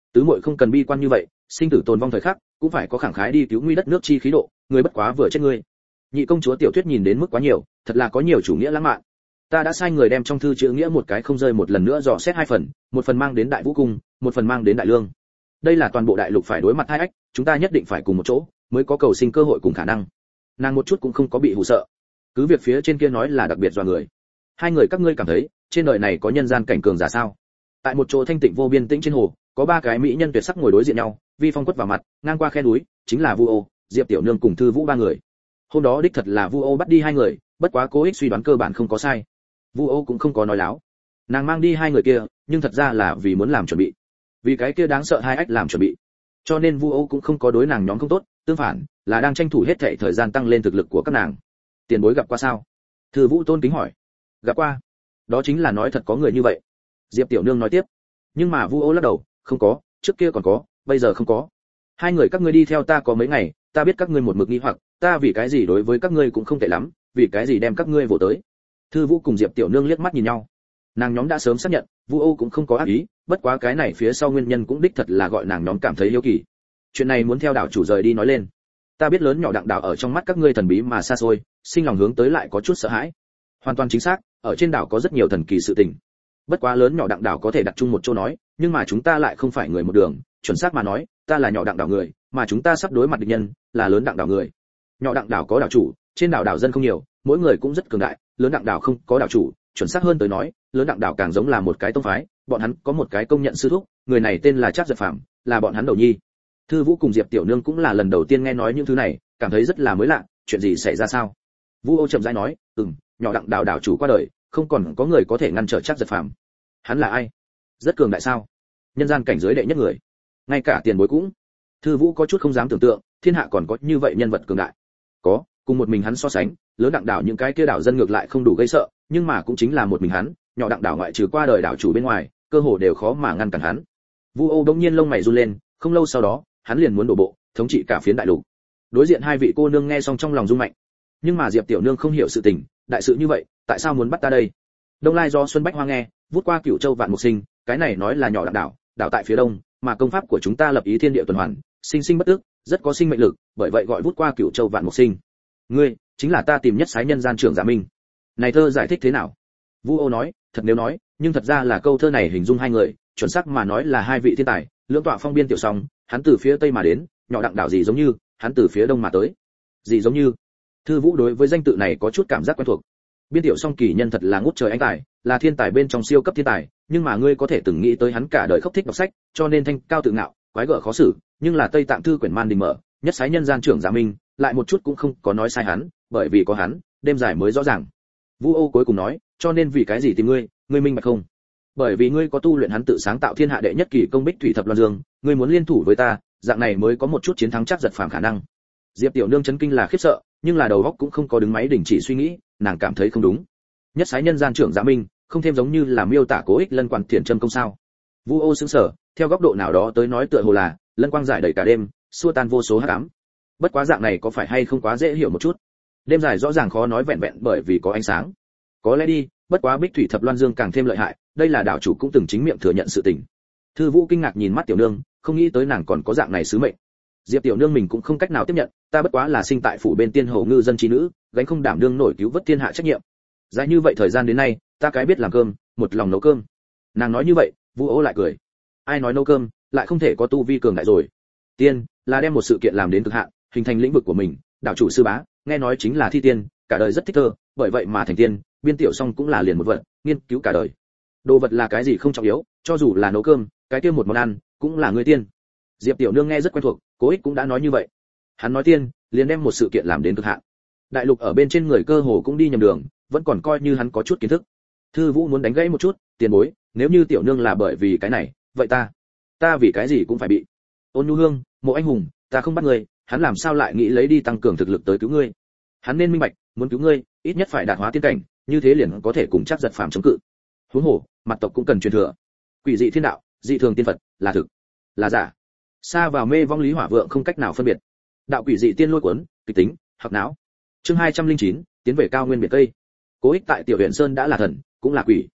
Tứ muội không cần bi quan như vậy, sinh tử tồn vong thời khắc, cũng phải có khẳng khái đi cứu nguy đất nước chi khí độ, người bất quá vừa chết ngươi. Nhị công chúa tiểu thuyết nhìn đến mức quá nhiều, thật là có nhiều chủ nghĩa lãng mạn. Ta đã sai người đem trong thư chữ nghĩa một cái không rơi một lần nữa dò xét hai phần, một phần mang đến Đại Vũ cung, một phần mang đến Đại Lương. Đây là toàn bộ đại lục phải đối mặt hai ách, chúng ta nhất định phải cùng một chỗ, mới có cầu sinh cơ hội cùng khả năng. Nàng một chút cũng không có bị hù sợ. Cứ việc phía trên kia nói là đặc biệt dọa người. Hai người các ngươi cảm thấy, trên đời này có nhân gian cảnh cường giả sao? Tại một chỗ thanh tịnh vô biên tĩnh trên hồ, có ba cái mỹ nhân tuyệt sắc ngồi đối diện nhau, vi phong quất vào mặt, ngang qua khe núi, chính là Vu Ô, Diệp Tiểu Nương cùng Thư Vũ ba người. Hôm đó đích thật là Vu Ô bắt đi hai người, bất quá Cố Ích suy đoán cơ bản không có sai. Vu Ô cũng không có nói láo. Nàng mang đi hai người kia, nhưng thật ra là vì muốn làm chuẩn bị. Vì cái kia đáng sợ hai ách làm chuẩn bị. Cho nên Vu Ô cũng không có đối nàng nhóm không tốt, tương phản, là đang tranh thủ hết thảy thời gian tăng lên thực lực của các nàng. Tiền bối gặp qua sao? Thư Vũ tôn kính hỏi. Gặp qua. Đó chính là nói thật có người như vậy. Diệp Tiểu Nương nói tiếp. Nhưng mà Vu Ô lắc đầu, không có, trước kia còn có, bây giờ không có. Hai người các ngươi đi theo ta có mấy ngày, ta biết các ngươi một mực nghi hoặc, ta vì cái gì đối với các ngươi cũng không tệ lắm, vì cái gì đem các ngươi vồ tới. Thư Vũ cùng Diệp Tiểu Nương liếc mắt nhìn nhau. Nàng nhóm đã sớm xác nhận, Vu Ô cũng không có ác ý, bất quá cái này phía sau nguyên nhân cũng đích thật là gọi nàng nhóm cảm thấy hiếu kỳ. Chuyện này muốn theo đảo chủ rời đi nói lên. Ta biết lớn nhỏ đặng đảo ở trong mắt các ngươi thần bí mà xa xôi, sinh lòng hướng tới lại có chút sợ hãi. Hoàn toàn chính xác, ở trên đảo có rất nhiều thần kỳ sự tình. Bất quá lớn nhỏ đặng đảo có thể đặt chung một chỗ nói, nhưng mà chúng ta lại không phải người một đường, chuẩn xác mà nói, ta là nhỏ đặng đảo người, mà chúng ta sắp đối mặt địch nhân là lớn đặng đảo người. Nhỏ đặng đảo có đảo chủ, trên đảo đảo dân không nhiều, mỗi người cũng rất cường đại, lớn đặng đảo không có đảo chủ, chuẩn xác hơn tới nói, lớn đặng đảo càng giống là một cái tông phái, bọn hắn có một cái công nhận sư thúc, người này tên là Trác Giật Phàm, là bọn hắn đầu nhi. Thư Vũ cùng Diệp Tiểu Nương cũng là lần đầu tiên nghe nói những thứ này, cảm thấy rất là mới lạ, chuyện gì xảy ra sao? Vu Ô chậm rãi nói, nhỏ đặng đảo đảo chủ qua đời, không còn có người có thể ngăn trở Trác Giật Phàm. Hắn là ai? Rất cường đại sao? Nhân gian cảnh giới đệ nhất người. Ngay cả tiền bối cũng. Thư Vũ có chút không dám tưởng tượng, thiên hạ còn có như vậy nhân vật cường đại. Có, cùng một mình hắn so sánh, lớn đặng đảo những cái kia đảo dân ngược lại không đủ gây sợ, nhưng mà cũng chính là một mình hắn, nhỏ đặng đảo ngoại trừ qua đời đảo chủ bên ngoài, cơ hồ đều khó mà ngăn cản hắn. Vu Ô đống nhiên lông mày run lên, không lâu sau đó, hắn liền muốn đổ bộ, thống trị cả phiến đại lục. Đối diện hai vị cô nương nghe xong trong lòng rung mạnh. Nhưng mà Diệp Tiểu Nương không hiểu sự tình, đại sự như vậy, tại sao muốn bắt ta đây? Đông Lai do Xuân Bách Hoa nghe, vút qua Cửu Châu vạn mục sinh, cái này nói là nhỏ đặng đảo, đảo tại phía đông, mà công pháp của chúng ta lập ý thiên địa tuần hoàn, sinh sinh bất tức, rất có sinh mệnh lực, bởi vậy gọi vút qua Cửu Châu vạn mục sinh. Ngươi, chính là ta tìm nhất sái nhân gian trưởng Giả Minh. Này thơ giải thích thế nào? Vu Ô nói, thật nếu nói, nhưng thật ra là câu thơ này hình dung hai người, chuẩn xác mà nói là hai vị thiên tài, lưỡng tọa phong biên tiểu song, hắn từ phía tây mà đến, nhỏ đặng đảo gì giống như, hắn từ phía đông mà tới. Gì giống như? Thư Vũ đối với danh tự này có chút cảm giác quen thuộc. Biên tiểu song kỳ nhân thật là ngút trời anh tài, là thiên tài bên trong siêu cấp thiên tài, nhưng mà ngươi có thể từng nghĩ tới hắn cả đời khóc thích đọc sách, cho nên thanh cao tự ngạo, quái gở khó xử, nhưng là Tây Tạng thư quyển man đình mở, nhất sái nhân gian trưởng Giả Minh, lại một chút cũng không có nói sai hắn, bởi vì có hắn, đêm dài mới rõ ràng. Vu Ô cuối cùng nói, cho nên vì cái gì tìm ngươi, ngươi minh bạch không? Bởi vì ngươi có tu luyện hắn tự sáng tạo thiên hạ đệ nhất kỳ công bích thủy thập loan dương, ngươi muốn liên thủ với ta, dạng này mới có một chút chiến thắng Trác Giật Phàm khả năng. Diệp Tiểu Nương chấn kinh là khiếp sợ, nhưng là đầu óc cũng không có đứng máy đình chỉ suy nghĩ, nàng cảm thấy không đúng. Nhất sái nhân gian trưởng Giả Minh, không thêm giống như là miêu tả Cố Ích lân quang thiền châm công sao? Vu Ô sững sờ, theo góc độ nào đó tới nói tựa hồ là lân quang giải đầy cả đêm, xua tan vô số hắc ám. Bất quá dạng này có phải hay không quá dễ hiểu một chút? Đêm dài rõ ràng khó nói vẹn vẹn bởi vì có ánh sáng. Có lẽ đi, bất quá bích thủy thập loan dương càng thêm lợi hại, đây là đảo chủ cũng từng chính miệng thừa nhận sự tình. Thư Vũ kinh ngạc nhìn mắt Tiểu Nương, không nghĩ tới nàng còn có dạng này sứ mệnh. Diệp Tiểu Nương mình cũng không cách nào tiếp nhận, ta bất quá là sinh tại phủ bên tiên hồ ngư dân trí nữ, gánh không đảm đương nổi cứu vớt thiên hạ trách nhiệm. Dài như vậy thời gian đến nay, ta cái biết làm cơm, một lòng nấu cơm. Nàng nói như vậy, Vu Ô lại cười. Ai nói nấu cơm, lại không thể có tu vi cường đại rồi. Tiên, là đem một sự kiện làm đến cực hạn, hình thành lĩnh vực của mình, đảo chủ sư bá, nghe nói chính là thi tiên, cả đời rất thích thơ, bởi vậy mà thành tiên, biên tiểu song cũng là liền một vật, nghiên cứu cả đời. Đồ vật là cái gì không trọng yếu, cho dù là nấu cơm, cái kia một món ăn, cũng là người tiên. Diệp Tiểu Nương nghe rất quen thuộc, Cố Ích cũng đã nói như vậy. Hắn nói tiên, liền đem một sự kiện làm đến cực hạn. Đại lục ở bên trên người cơ hồ cũng đi nhầm đường, vẫn còn coi như hắn có chút kiến thức. Thư Vũ muốn đánh gãy một chút, tiền bối, nếu như Tiểu Nương là bởi vì cái này, vậy ta vì cái gì cũng phải bị. Ôn Nhu Hương, Mộ Anh Hùng, ta không bắt người, hắn làm sao lại nghĩ lấy đi tăng cường thực lực tới cứu ngươi? Hắn nên minh bạch, muốn cứu ngươi, ít nhất phải đạt hóa tiên cảnh, như thế liền có thể cùng Trác Giật Phàm chống cự. Huống hồ, mặt tộc cũng cần truyền thừa. Quỷ dị thiên đạo, dị thường tiên Phật, là thực, là giả. Xa vào mê vong lý hỏa vượng không cách nào phân biệt. Đạo quỷ dị tiên lôi cuốn, kịch tính, hoặc não. Chương 209, tiến về cao nguyên biển Tây. Cố Ích tại Tiểu Huyền Sơn đã là thần, cũng là quỷ.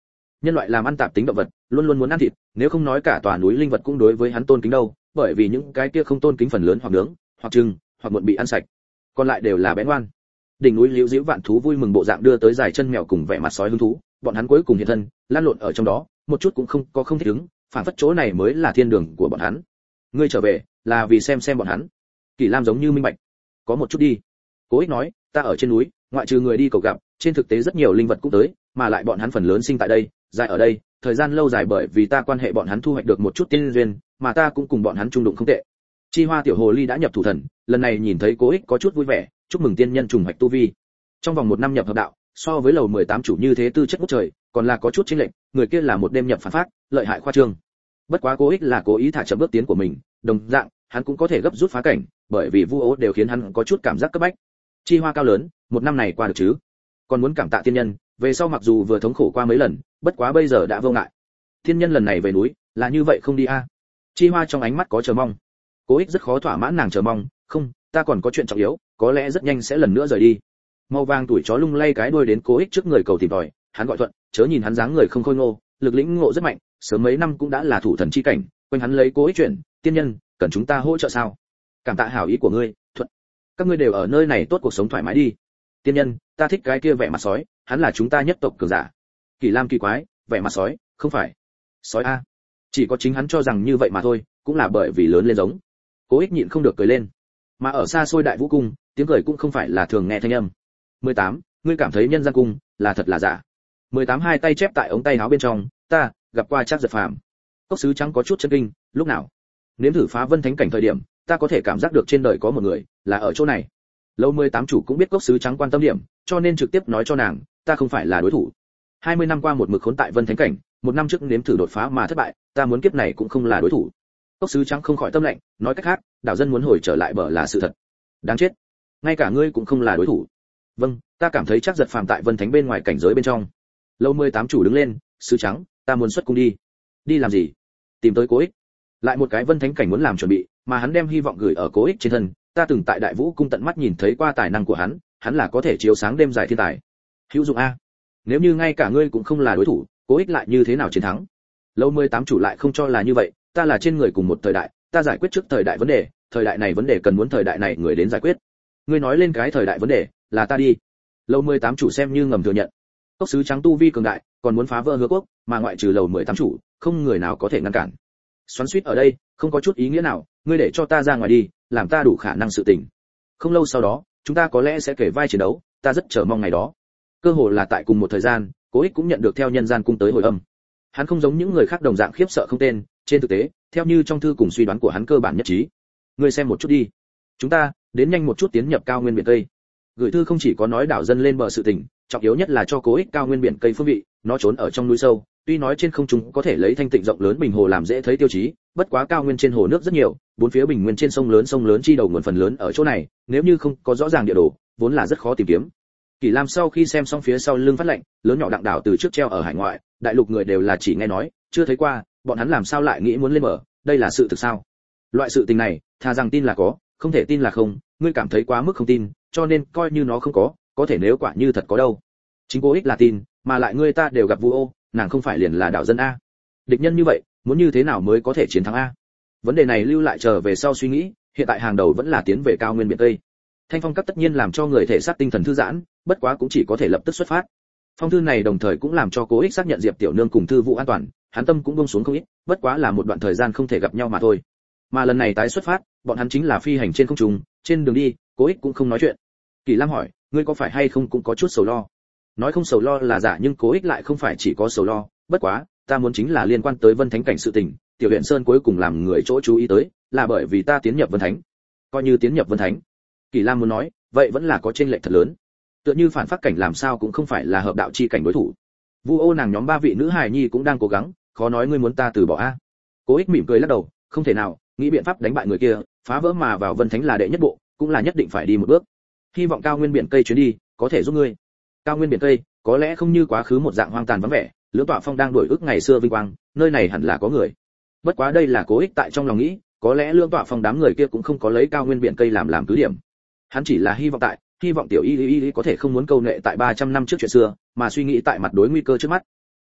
Nhân loại làm ăn tạp tính động vật, luôn luôn muốn ăn thịt, nếu không nói cả tòa núi linh vật cũng đối với hắn tôn kính đâu, bởi vì những cái kia không tôn kính phần lớn hoặc nướng, hoặc trưng, hoặc muộn bị ăn sạch, còn lại đều là bén ngoan. Đỉnh núi liễu diễu vạn thú vui mừng bộ dạng đưa tới dài chân mèo cùng vẻ mặt sói hứng thú, bọn hắn cuối cùng hiện thân, lan lộn ở trong đó, một chút cũng không thích ứng, phản phất chỗ này mới là thiên đường của bọn hắn. Ngươi trở về, là vì xem bọn hắn. Kỷ Lam giống như minh bạch. Có một chút đi. Cố Ích nói, ta ở trên núi, ngoại trừ người đi cầu gặp, trên thực tế rất nhiều linh vật cũng tới, mà lại bọn hắn phần lớn sinh tại đây, dài ở đây, thời gian lâu dài bởi vì ta quan hệ bọn hắn thu hoạch được một chút tiên duyên, mà ta cũng cùng bọn hắn chung đụng không tệ. Chi Hoa tiểu hồ ly đã nhập thủ thần, lần này nhìn thấy Cố Ích có chút vui vẻ, chúc mừng tiên nhân trùng hoạch tu vi. Trong vòng 1 năm nhập hợp đạo, so với lầu 18 chủ như thế tư chất ngút trời, còn là có chút chênh lệch, người kia là một đêm nhập phản phát, lợi hại khoa trương. Bất quá Cố Ích là cố ý thả chậm bước tiến của mình, đồng dạng, hắn cũng có thể gấp rút phá cảnh, bởi vì Vu Ố đều khiến hắn có chút cảm giác cấp bách. Chi Hoa cao lớn, 1 năm này qua được chứ? Còn muốn cảm tạ tiên nhân, về sau mặc dù vừa thống khổ qua mấy lần, bất quá bây giờ đã vô ngại. Tiên nhân lần này về núi, là như vậy không đi a? Chi Hoa trong ánh mắt có chờ mong. Cố Ích rất khó thỏa mãn nàng chờ mong, không, ta còn có chuyện trọng yếu, có lẽ rất nhanh sẽ lần nữa rời đi. Màu vàng tuổi chó lung lay cái đuôi đến Cố Ích trước người cầu tìm tòi, hắn gọi thuận, chớ nhìn hắn dáng người không khôi ngô, lực lĩnh ngộ rất mạnh, sớm mấy năm cũng đã là thủ thần chi cảnh, quanh hắn lấy Cố Ích chuyện, tiên nhân, cần chúng ta hỗ trợ sao? Cảm tạ hảo ý của ngươi, thuận. Các ngươi đều ở nơi này tốt cuộc sống thoải mái đi. Tiên nhân, ta thích cái kia vẻ mặt sói, hắn là chúng ta nhất tộc cường giả. Kỷ Lam kỳ quái, vẻ mặt sói, không phải sói a? Chỉ có chính hắn cho rằng như vậy mà thôi, cũng là bởi vì lớn lên giống. Cố Ích nhịn không được cười lên. Mà ở xa xôi Đại Vũ cung, tiếng cười cũng không phải là thường nghe thanh âm. 18, ngươi cảm thấy nhân gian cung là thật là giả? 18 hai tay chép tại ống tay áo bên trong, ta gặp qua Trác Giật Phàm. Cốc sứ trắng có chút chấn kinh, lúc nào? Nếm thử phá vân thánh cảnh thời điểm, ta có thể cảm giác được trên đời có một người, là ở chỗ này. Lâu 18 chủ cũng biết Cốc sứ trắng quan tâm điểm, cho nên trực tiếp nói cho nàng, ta không phải là đối thủ. 20 năm qua một mực khốn tại vân thánh cảnh, 1 năm trước nếm thử đột phá mà thất bại, ta muốn kiếp này cũng không là đối thủ. Cốc sứ trắng không khỏi tâm lạnh, nói cách khác, đảo dân muốn hồi trở lại bờ là sự thật. Đáng chết, ngay cả ngươi cũng không là đối thủ. Vâng, ta cảm thấy Trác Giật Phàm tại vân thánh bên ngoài cảnh giới bên trong. Lâu 18 chủ đứng lên, sứ trắng, ta muốn xuất cung đi. Đi làm gì? Tìm tới Cố Ích. Lại một cái vân thánh cảnh muốn làm chuẩn bị, mà hắn đem hy vọng gửi ở Cố Ích trên thân. Ta từng tại Đại Vũ cung tận mắt nhìn thấy qua tài năng của hắn là có thể chiếu sáng đêm dài thiên tài. Hữu dụng a. Nếu như ngay cả ngươi cũng không là đối thủ, Cố Ích lại như thế nào chiến thắng? Lâu 18 chủ lại không cho là như vậy, ta là trên người cùng một thời đại, ta giải quyết trước thời đại vấn đề, thời đại này vấn đề cần muốn thời đại này người đến giải quyết. Ngươi nói lên cái thời đại vấn đề, là ta đi. Lâu 18 chủ xem như ngầm thừa nhận. Cốc sứ trắng tu vi cường đại, còn muốn phá vỡ hứa quốc, mà ngoại trừ lầu 18 chủ, không người nào có thể ngăn cản. Xoắn xuýt ở đây, không có chút ý nghĩa nào, ngươi để cho ta ra ngoài đi, làm ta đủ khả năng sự tình. Không lâu sau đó, chúng ta có lẽ sẽ kể vai chiến đấu, ta rất chờ mong ngày đó. Cơ hội là tại cùng một thời gian, Cố Ích cũng nhận được theo nhân gian cung tới hồi âm. Hắn không giống những người khác đồng dạng khiếp sợ không tên, trên thực tế, theo như trong thư cùng suy đoán của hắn cơ bản nhất trí. Ngươi xem một chút đi. Chúng ta đến nhanh một chút tiến nhập cao nguyên biển Tây. Gửi thư không chỉ có nói đảo dân lên bờ sự tình, trọng yếu nhất là cho Cố Ích cao nguyên biển Tây phương vị, nó trốn ở trong núi sâu, tuy nói trên không trung có thể lấy thanh tịnh rộng lớn bình hồ làm dễ thấy tiêu chí, bất quá cao nguyên trên hồ nước rất nhiều, bốn phía bình nguyên trên sông lớn chi đầu nguồn phần lớn ở chỗ này, nếu như không có rõ ràng địa đồ, vốn là rất khó tìm kiếm. Kỷ Lam sau khi xem xong phía sau lưng phát lệnh, lớn nhỏ đặng đảo từ trước treo ở hải ngoại, đại lục người đều là chỉ nghe nói, chưa thấy qua, bọn hắn làm sao lại nghĩ muốn lên bờ, đây là sự thực sao? Loại sự tình này, thà rằng tin là có, không thể tin là không, ngươi cảm thấy quá mức không tin, cho nên coi như nó không có thể nếu quả như thật có đâu. Chính Cố Ích là tin, mà lại ngươi ta đều gặp Vu Ô, nàng không phải liền là đảo dân a? Địch nhân như vậy, muốn như thế nào mới có thể chiến thắng a? Vấn đề này lưu lại chờ về sau suy nghĩ, hiện tại hàng đầu vẫn là tiến về cao nguyên biển Tây. Thanh phong cấp tất nhiên làm cho người thể xác tinh thần thư giãn, bất quá cũng chỉ có thể lập tức xuất phát. Phong thư này đồng thời cũng làm cho Cố Ích xác nhận Diệp Tiểu Nương cùng Thư Vũ an toàn, hắn tâm cũng buông xuống không ít, bất quá là một đoạn thời gian không thể gặp nhau mà thôi. Mà lần này tái xuất phát, bọn hắn chính là phi hành trên không trung, trên đường đi, Cố Ích cũng không nói chuyện. Kỳ Lam hỏi, ngươi có phải hay không cũng có chút sầu lo? Nói không sầu lo là giả nhưng Cố Ích lại không phải chỉ có sầu lo, bất quá, ta muốn chính là liên quan tới Vân Thánh cảnh sự tình, Tiểu Huyền Sơn cuối cùng làm người chỗ chú ý tới, là bởi vì ta tiến nhập Vân Thánh. Coi như tiến nhập Vân Thánh. Kỳ Lam muốn nói, vậy vẫn là có chênh lệch thật lớn. Tựa như phản phát cảnh làm sao cũng không phải là hợp đạo chi cảnh đối thủ. Vu Ô nàng nhóm 3 vị nữ hài nhi cũng đang cố gắng, khó nói ngươi muốn ta từ bỏ a? Cố Ích mỉm cười lắc đầu, không thể nào, nghĩ biện pháp đánh bại người kia, phá vỡ mà vào Vân Thánh là đệ nhất bộ, cũng là nhất định phải đi một bước. Hy vọng cao nguyên biển Tây chuyến đi có thể giúp ngươi. Cao nguyên biển Tây có lẽ không như quá khứ một dạng hoang tàn vắng vẻ, Lưỡng Tọa Phong đang đổi ức ngày xưa vinh quang, nơi này hẳn là có người. Bất quá đây là Cố Ích tại trong lòng nghĩ, có lẽ Lưỡng Tọa Phong đám người kia cũng không có lấy cao nguyên biển Tây làm cứ điểm. Hắn chỉ là hy vọng tiểu y có thể không muốn câu nệ tại 300 năm trước chuyện xưa, mà suy nghĩ tại mặt đối nguy cơ trước mắt. Cố Ích,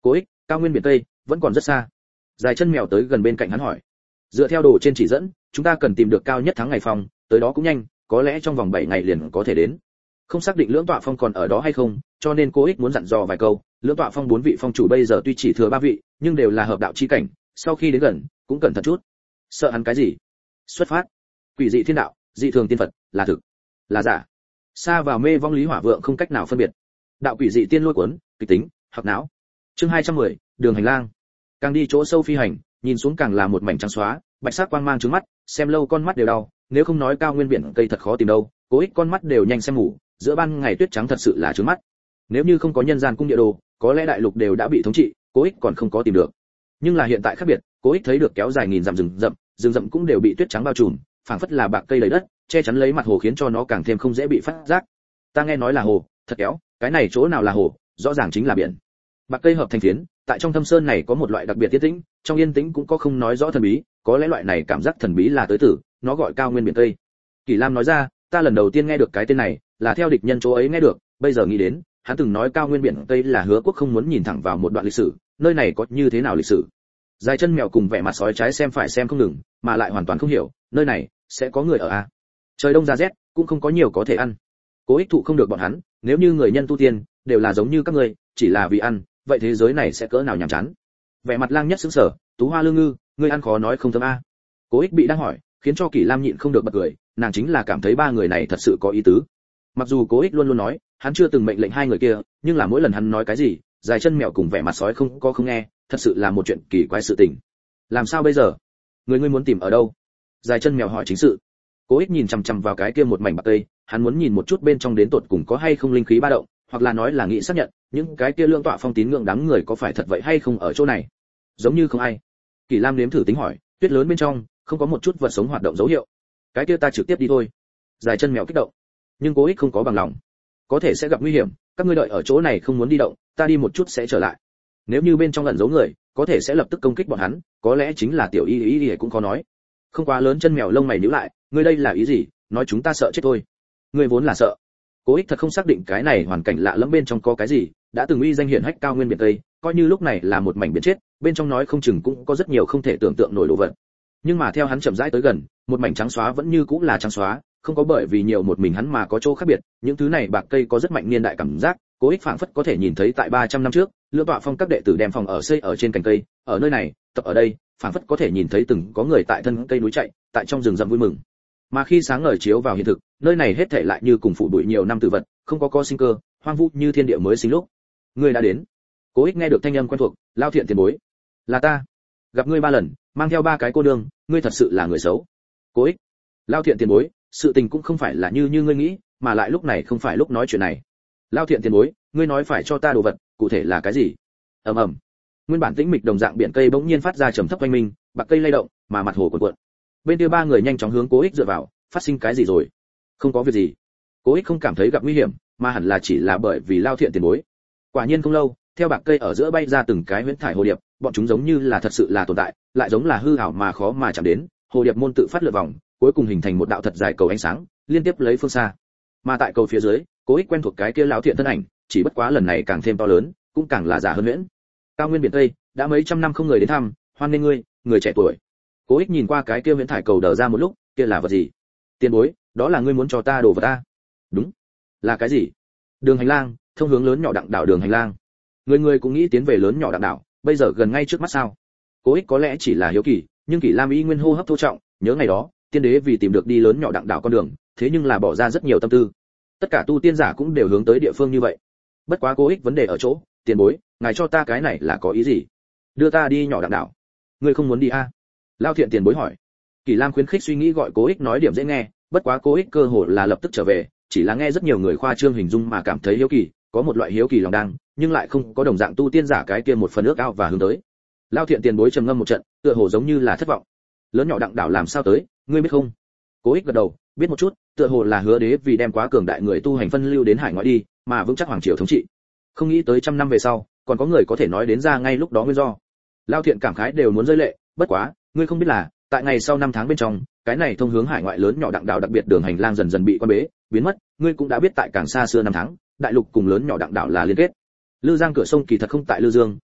cao nguyên biển tây vẫn còn rất xa. Dài chân mèo tới gần bên cạnh hắn hỏi. Dựa theo đồ trên chỉ dẫn, chúng ta cần tìm được cao nhất tháng ngày phong, tới đó cũng nhanh, có lẽ trong vòng 7 ngày liền có thể đến. Không xác định lưỡng tọa phong còn ở đó hay không, cho nên cô ích muốn dặn dò vài câu. Lưỡng tọa phong 4 vị phong chủ bây giờ tuy chỉ thừa 3 vị, nhưng đều là hợp đạo chi cảnh, sau khi đến gần cũng cẩn thận chút. Sợ hắn cái gì? Xuất phát. Quỷ dị thiên đạo, dị thường tiên Phật, là thực, là giả. Xa vào mê vong lý hỏa vượng không cách nào phân biệt. Đạo quỷ dị tiên lôi cuốn, kịch tính, hoặc não. Chương 210, đường hành lang. Càng đi chỗ sâu phi hành, nhìn xuống càng là một mảnh trắng xóa, bạch sắc quang mang trướng mắt, xem lâu con mắt đều đau, nếu không nói cao nguyên biển cây thật khó tìm đâu, cố ích con mắt đều nhanh xem mù, giữa ban ngày tuyết trắng thật sự là trướng mắt. Nếu như không có nhân gian cung địa đồ, có lẽ đại lục đều đã bị thống trị, cố ích còn không có tìm được. Nhưng là hiện tại khác biệt, cố ích thấy được kéo dài nghìn dặm rừng rậm cũng đều bị tuyết trắng bao trùm, phảng phất là bạc cây đầy đất, che chắn lấy mặt hồ khiến cho nó càng thêm không dễ bị phát giác. Ta nghe nói là hồ, thật kéo, cái này chỗ nào là hồ, rõ ràng chính là biển. Bạc cây hợp thành phiến, tại trong thâm sơn này có một loại đặc biệt yên tĩnh, trong yên tĩnh cũng có không nói rõ thần bí, có lẽ loại này cảm giác thần bí là tới từ, nó gọi cao nguyên biển cây. Kỳ Lam nói ra, ta lần đầu tiên nghe được cái tên này, là theo địch nhân chỗ ấy nghe được, bây giờ nghĩ đến, hắn từng nói cao nguyên biển cây là Hứa Quốc không muốn nhìn thẳng vào một đoạn lịch sử, nơi này có như thế nào lịch sử. Dài chân mèo cùng vẻ mặt sói trái xem phải xem không ngừng, mà lại hoàn toàn không hiểu, nơi này sẽ có người ở à? Trời đông ra rét, cũng không có nhiều có thể ăn. Cố ích thụ không được bọn hắn, nếu như người nhân tu tiên đều là giống như các ngươi, chỉ là vì ăn, vậy thế giới này sẽ cỡ nào nhàm chán. Vẻ mặt Lang Nhất sững sờ, Tú Hoa Lương Ngư, ngươi ăn khó nói không thơm a. Cố ích bị đang hỏi, khiến cho Kỷ Lam nhịn không được bật cười, nàng chính là cảm thấy ba người này thật sự có ý tứ. Mặc dù Cố ích luôn luôn nói, hắn chưa từng mệnh lệnh hai người kia, nhưng là mỗi lần hắn nói cái gì, dài chân mèo cùng vẻ mặt sói không nghe, thật sự là một chuyện kỳ quái sự tình. Làm sao bây giờ? Ngươi muốn tìm ở đâu? Dài chân mèo hỏi chính sự. Cố ích nhìn chằm chằm vào cái kia một mảnh bạc cây, hắn muốn nhìn một chút bên trong đến tột cùng có hay không linh khí ba động, hoặc là nói là nghĩ xác nhận, những cái kia lương tọa phong tín ngưỡng đám người có phải thật vậy hay không ở chỗ này. Giống như không ai. Kỷ Lam nếm thử tính hỏi, tuyết lớn bên trong, không có một chút vật sống hoạt động dấu hiệu. Cái kia ta trực tiếp đi thôi. Dài chân mèo kích động. Nhưng Cố ích không có bằng lòng. Có thể sẽ gặp nguy hiểm, các ngươi đợi ở chỗ này không muốn đi động, ta đi một chút sẽ trở lại. Nếu như bên trong ẩn giấu người, có thể sẽ lập tức công kích bọn hắn, có lẽ chính là tiểu y cũng có nói. Không quá lớn, chân mèo lông mày nhíu lại, ngươi đây là ý gì, nói chúng ta sợ chết thôi. Ngươi vốn là sợ. Cố ích thật không xác định cái này hoàn cảnh lạ lẫm bên trong có cái gì, đã từng uy danh hiển hách cao nguyên biển tây, coi như lúc này là một mảnh biển chết, bên trong nói không chừng cũng có rất nhiều không thể tưởng tượng nổi đồ vật. Nhưng mà theo hắn chậm rãi tới gần, một mảnh trắng xóa vẫn như cũng là trắng xóa, không có bởi vì nhiều một mình hắn mà có chỗ khác biệt, những thứ này bạc cây có rất mạnh niên đại cảm giác, Cố ích phảng phất có thể nhìn thấy tại 300 năm trước, Lữ Tọa Phong các đệ tử đem phòng ở xây ở trên cành cây, ở nơi này, tập ở đây, phảng phất có thể nhìn thấy từng có người tại thân cây núi chạy, tại trong rừng rậm vui mừng. Mà khi sáng ngời chiếu vào hiện thực, nơi này hết thảy lại như cùng phủ bụi nhiều năm tử vật, không có sinh cơ, hoang vu như thiên địa mới sinh lúc. Ngươi đã đến. Cố ích nghe được thanh âm quen thuộc, Lao Thiện tiền bối. Là ta. Gặp ngươi 3 lần, mang theo 3 cái cô nương, ngươi thật sự là người xấu. Cố ích. Lao Thiện tiền bối, sự tình cũng không phải là như ngươi nghĩ, mà lại lúc này không phải lúc nói chuyện này. Lao Thiện tiền bối, ngươi nói phải cho ta đồ vật, cụ thể là cái gì? Ầm ầm. Nguyên bản tĩnh mịch đồng dạng biển cây bỗng nhiên phát ra trầm thấp oanh minh, bạc cây lay động, mà mặt hồ cuộn cuộn. Bên kia 3 người nhanh chóng hướng Cố ích dựa vào, phát sinh cái gì rồi? Không có việc gì. Cố ích không cảm thấy gặp nguy hiểm, mà hẳn là chỉ là bởi vì Lao Thiện tiền bối. Quả nhiên không lâu, theo bạc cây ở giữa bay ra từng cái huyễn thải hồ điệp, bọn chúng giống như là thật sự là tồn tại, lại giống là hư ảo mà khó mà chạm đến. Hồ điệp môn tự phát lượn vòng, cuối cùng hình thành một đạo thật dài cầu ánh sáng, liên tiếp lấy phương xa. Mà tại cầu phía dưới, Cố ích quen thuộc cái kia Lão Thiện thân ảnh, chỉ bất quá lần này càng thêm to lớn, cũng càng là giả hơn huyễn. Cao nguyên biển tây, đã mấy trăm năm không người đến thăm, hoan nghênh ngươi, người trẻ tuổi. Cố ích nhìn qua cái kia huyễn thải cầu đờ ra một lúc, kia là vật gì? Tiền bối, đó là ngươi muốn cho ta đồ vật ta? Đúng. Là cái gì? Đường hành lang, thông hướng lớn nhỏ đặng đảo đường hành lang. Người cũng nghĩ tiến về lớn nhỏ đặng đảo, bây giờ gần ngay trước mắt sao? Cố ích có lẽ chỉ là hiếu kỳ, nhưng Kỷ Lam y nguyên hô hấp thô trọng, nhớ ngày đó, tiên đế vì tìm được đi lớn nhỏ đặng đảo con đường, thế nhưng là bỏ ra rất nhiều tâm tư. Tất cả tu tiên giả cũng đều hướng tới địa phương như vậy. Bất quá Cố ích vấn đề ở chỗ, tiền bối, ngài cho ta cái này là có ý gì? Đưa ta đi nhỏ đặng đảo. Ngươi không muốn đi a? Lao Thiện tiền bối hỏi. Kỷ Lam khuyến khích suy nghĩ gọi Cố ích nói điểm dễ nghe, bất quá Cố ích cơ hồ là lập tức trở về, chỉ là nghe rất nhiều người khoa trương hình dung mà cảm thấy hiếu kỳ, có một loại hiếu kỳ lòng đang, nhưng lại không có đồng dạng tu tiên giả cái kia một phần ước ao và hướng tới. Lao Thiện tiền bối trầm ngâm một trận, tựa hồ giống như là thất vọng. Lớn nhỏ đặng đảo làm sao tới, ngươi biết không? Cố ích gật đầu, biết một chút, tựa hồ là Hứa đế vì đem quá cường đại người tu hành phân lưu đến hải ngoại đi, mà vững chắc hoàng triều thống trị. Không nghĩ tới trăm năm về sau, còn có người có thể nói đến ra ngay lúc đó nguyên do. Lao Thiện cảm khái đều muốn rơi lệ, bất quá, ngươi không biết là, tại ngày sau 5 tháng bên trong, cái này thông hướng hải ngoại lớn nhỏ đặng đảo đặc biệt đường hành lang dần dần bị quan bế, biến mất, ngươi cũng đã biết tại càng xa xưa 5 tháng, đại lục cùng lớn nhỏ đặng đảo là liên kết. Lư Giang cửa sông kỳ thật không tại Lư Dương,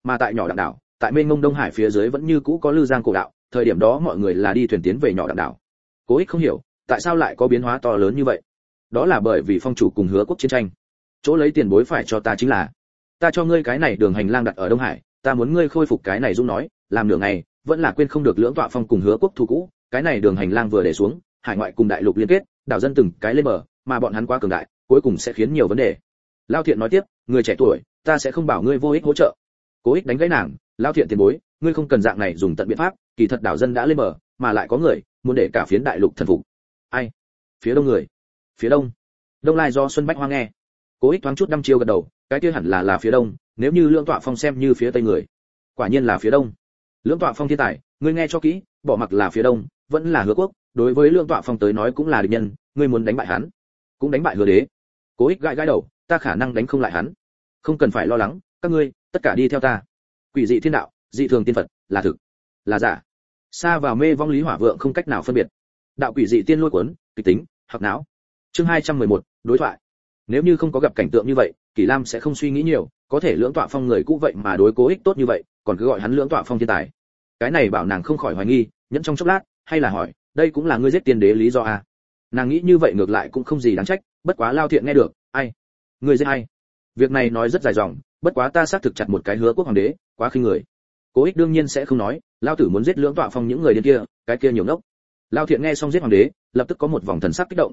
Mà tại nhỏ Đặng đảo, tại mênh mông Đông Hải phía dưới vẫn như cũ có Lư Giang cổ đạo, thời điểm đó mọi người là đi thuyền tiến về nhỏ Đặng đảo. Cố Ích không hiểu, tại sao lại có biến hóa to lớn như vậy? Đó là bởi vì phong chủ cùng Hứa Quốc chiến tranh. Chỗ lấy tiền bối phải cho ta chính là, ta cho ngươi cái này đường hành lang đặt ở Đông Hải, ta muốn ngươi khôi phục cái này. Dung nói, làm nửa ngày, vẫn là quên không được lưỡng tọa phong cùng Hứa Quốc thù cũ, cái này đường hành lang vừa để xuống, hải ngoại cùng đại lục liên kết, đảo dân từng cái lên bờ, mà bọn hắn quá cường đại, cuối cùng sẽ khiến nhiều vấn đề. Lao Thiện nói tiếp, người trẻ tuổi, ta sẽ không bảo ngươi vô ích hỗ trợ. Cố Ích đánh gãy nàng, Lao Thiện tiền bối, ngươi không cần dạng này dùng tận biện pháp, kỳ thật đảo dân đã lên bờ, mà lại có người muốn để cả phiến đại lục thần phục. Ai? Phía đông người. Phía đông. Đông Lai do Xuân Bách Hoa nghe. Cố Ích thoáng chút đăm chiêu gật đầu, cái kia hẳn là phía đông, nếu như lưỡng tọa phong xem như phía tây người. Quả nhiên là phía đông. Lưỡng tọa phong thiên tài, ngươi nghe cho kỹ, bỏ mặc là phía đông, vẫn là Hứa Quốc, đối với lưỡng tọa phong tới nói cũng là địch nhân, ngươi muốn đánh bại hắn, cũng đánh bại Hứa Đế. Cố Ích gãi gãi đầu, ta khả năng đánh không lại hắn. Không cần phải lo lắng, các ngươi tất cả đi theo ta. Quỷ dị thiên đạo, dị thường tiên Phật, là thực, là giả. Xa vào mê vong lý hỏa vượng không cách nào phân biệt. Đạo quỷ dị tiên lôi cuốn, kịch tính, hoặc não. Chương 211, đối thoại. Nếu như không có gặp cảnh tượng như vậy, Kỷ Lam sẽ không suy nghĩ nhiều, có thể lưỡng tọa phong người cũ vậy mà đối Cố Ích tốt như vậy, còn cứ gọi hắn lưỡng tọa phong thiên tài. Cái này bảo nàng không khỏi hoài nghi, nhẫn trong chốc lát, hay là hỏi, đây cũng là ngươi giết tiên đế lý do à? Nàng nghĩ như vậy ngược lại cũng không gì đáng trách, bất quá Lao Thiện nghe được, ai? Ngươi giết ai? Việc này nói rất dài dòng, bất quá ta xác thực chặt một cái Hứa Quốc hoàng đế, quá khinh người. Cố Ích đương nhiên sẽ không nói, Lao tử muốn giết lưỡng tọa phong những người điên kia, cái kia nhiều ngốc. Lao Thiện nghe xong giết hoàng đế, lập tức có một vòng thần sắc kích động,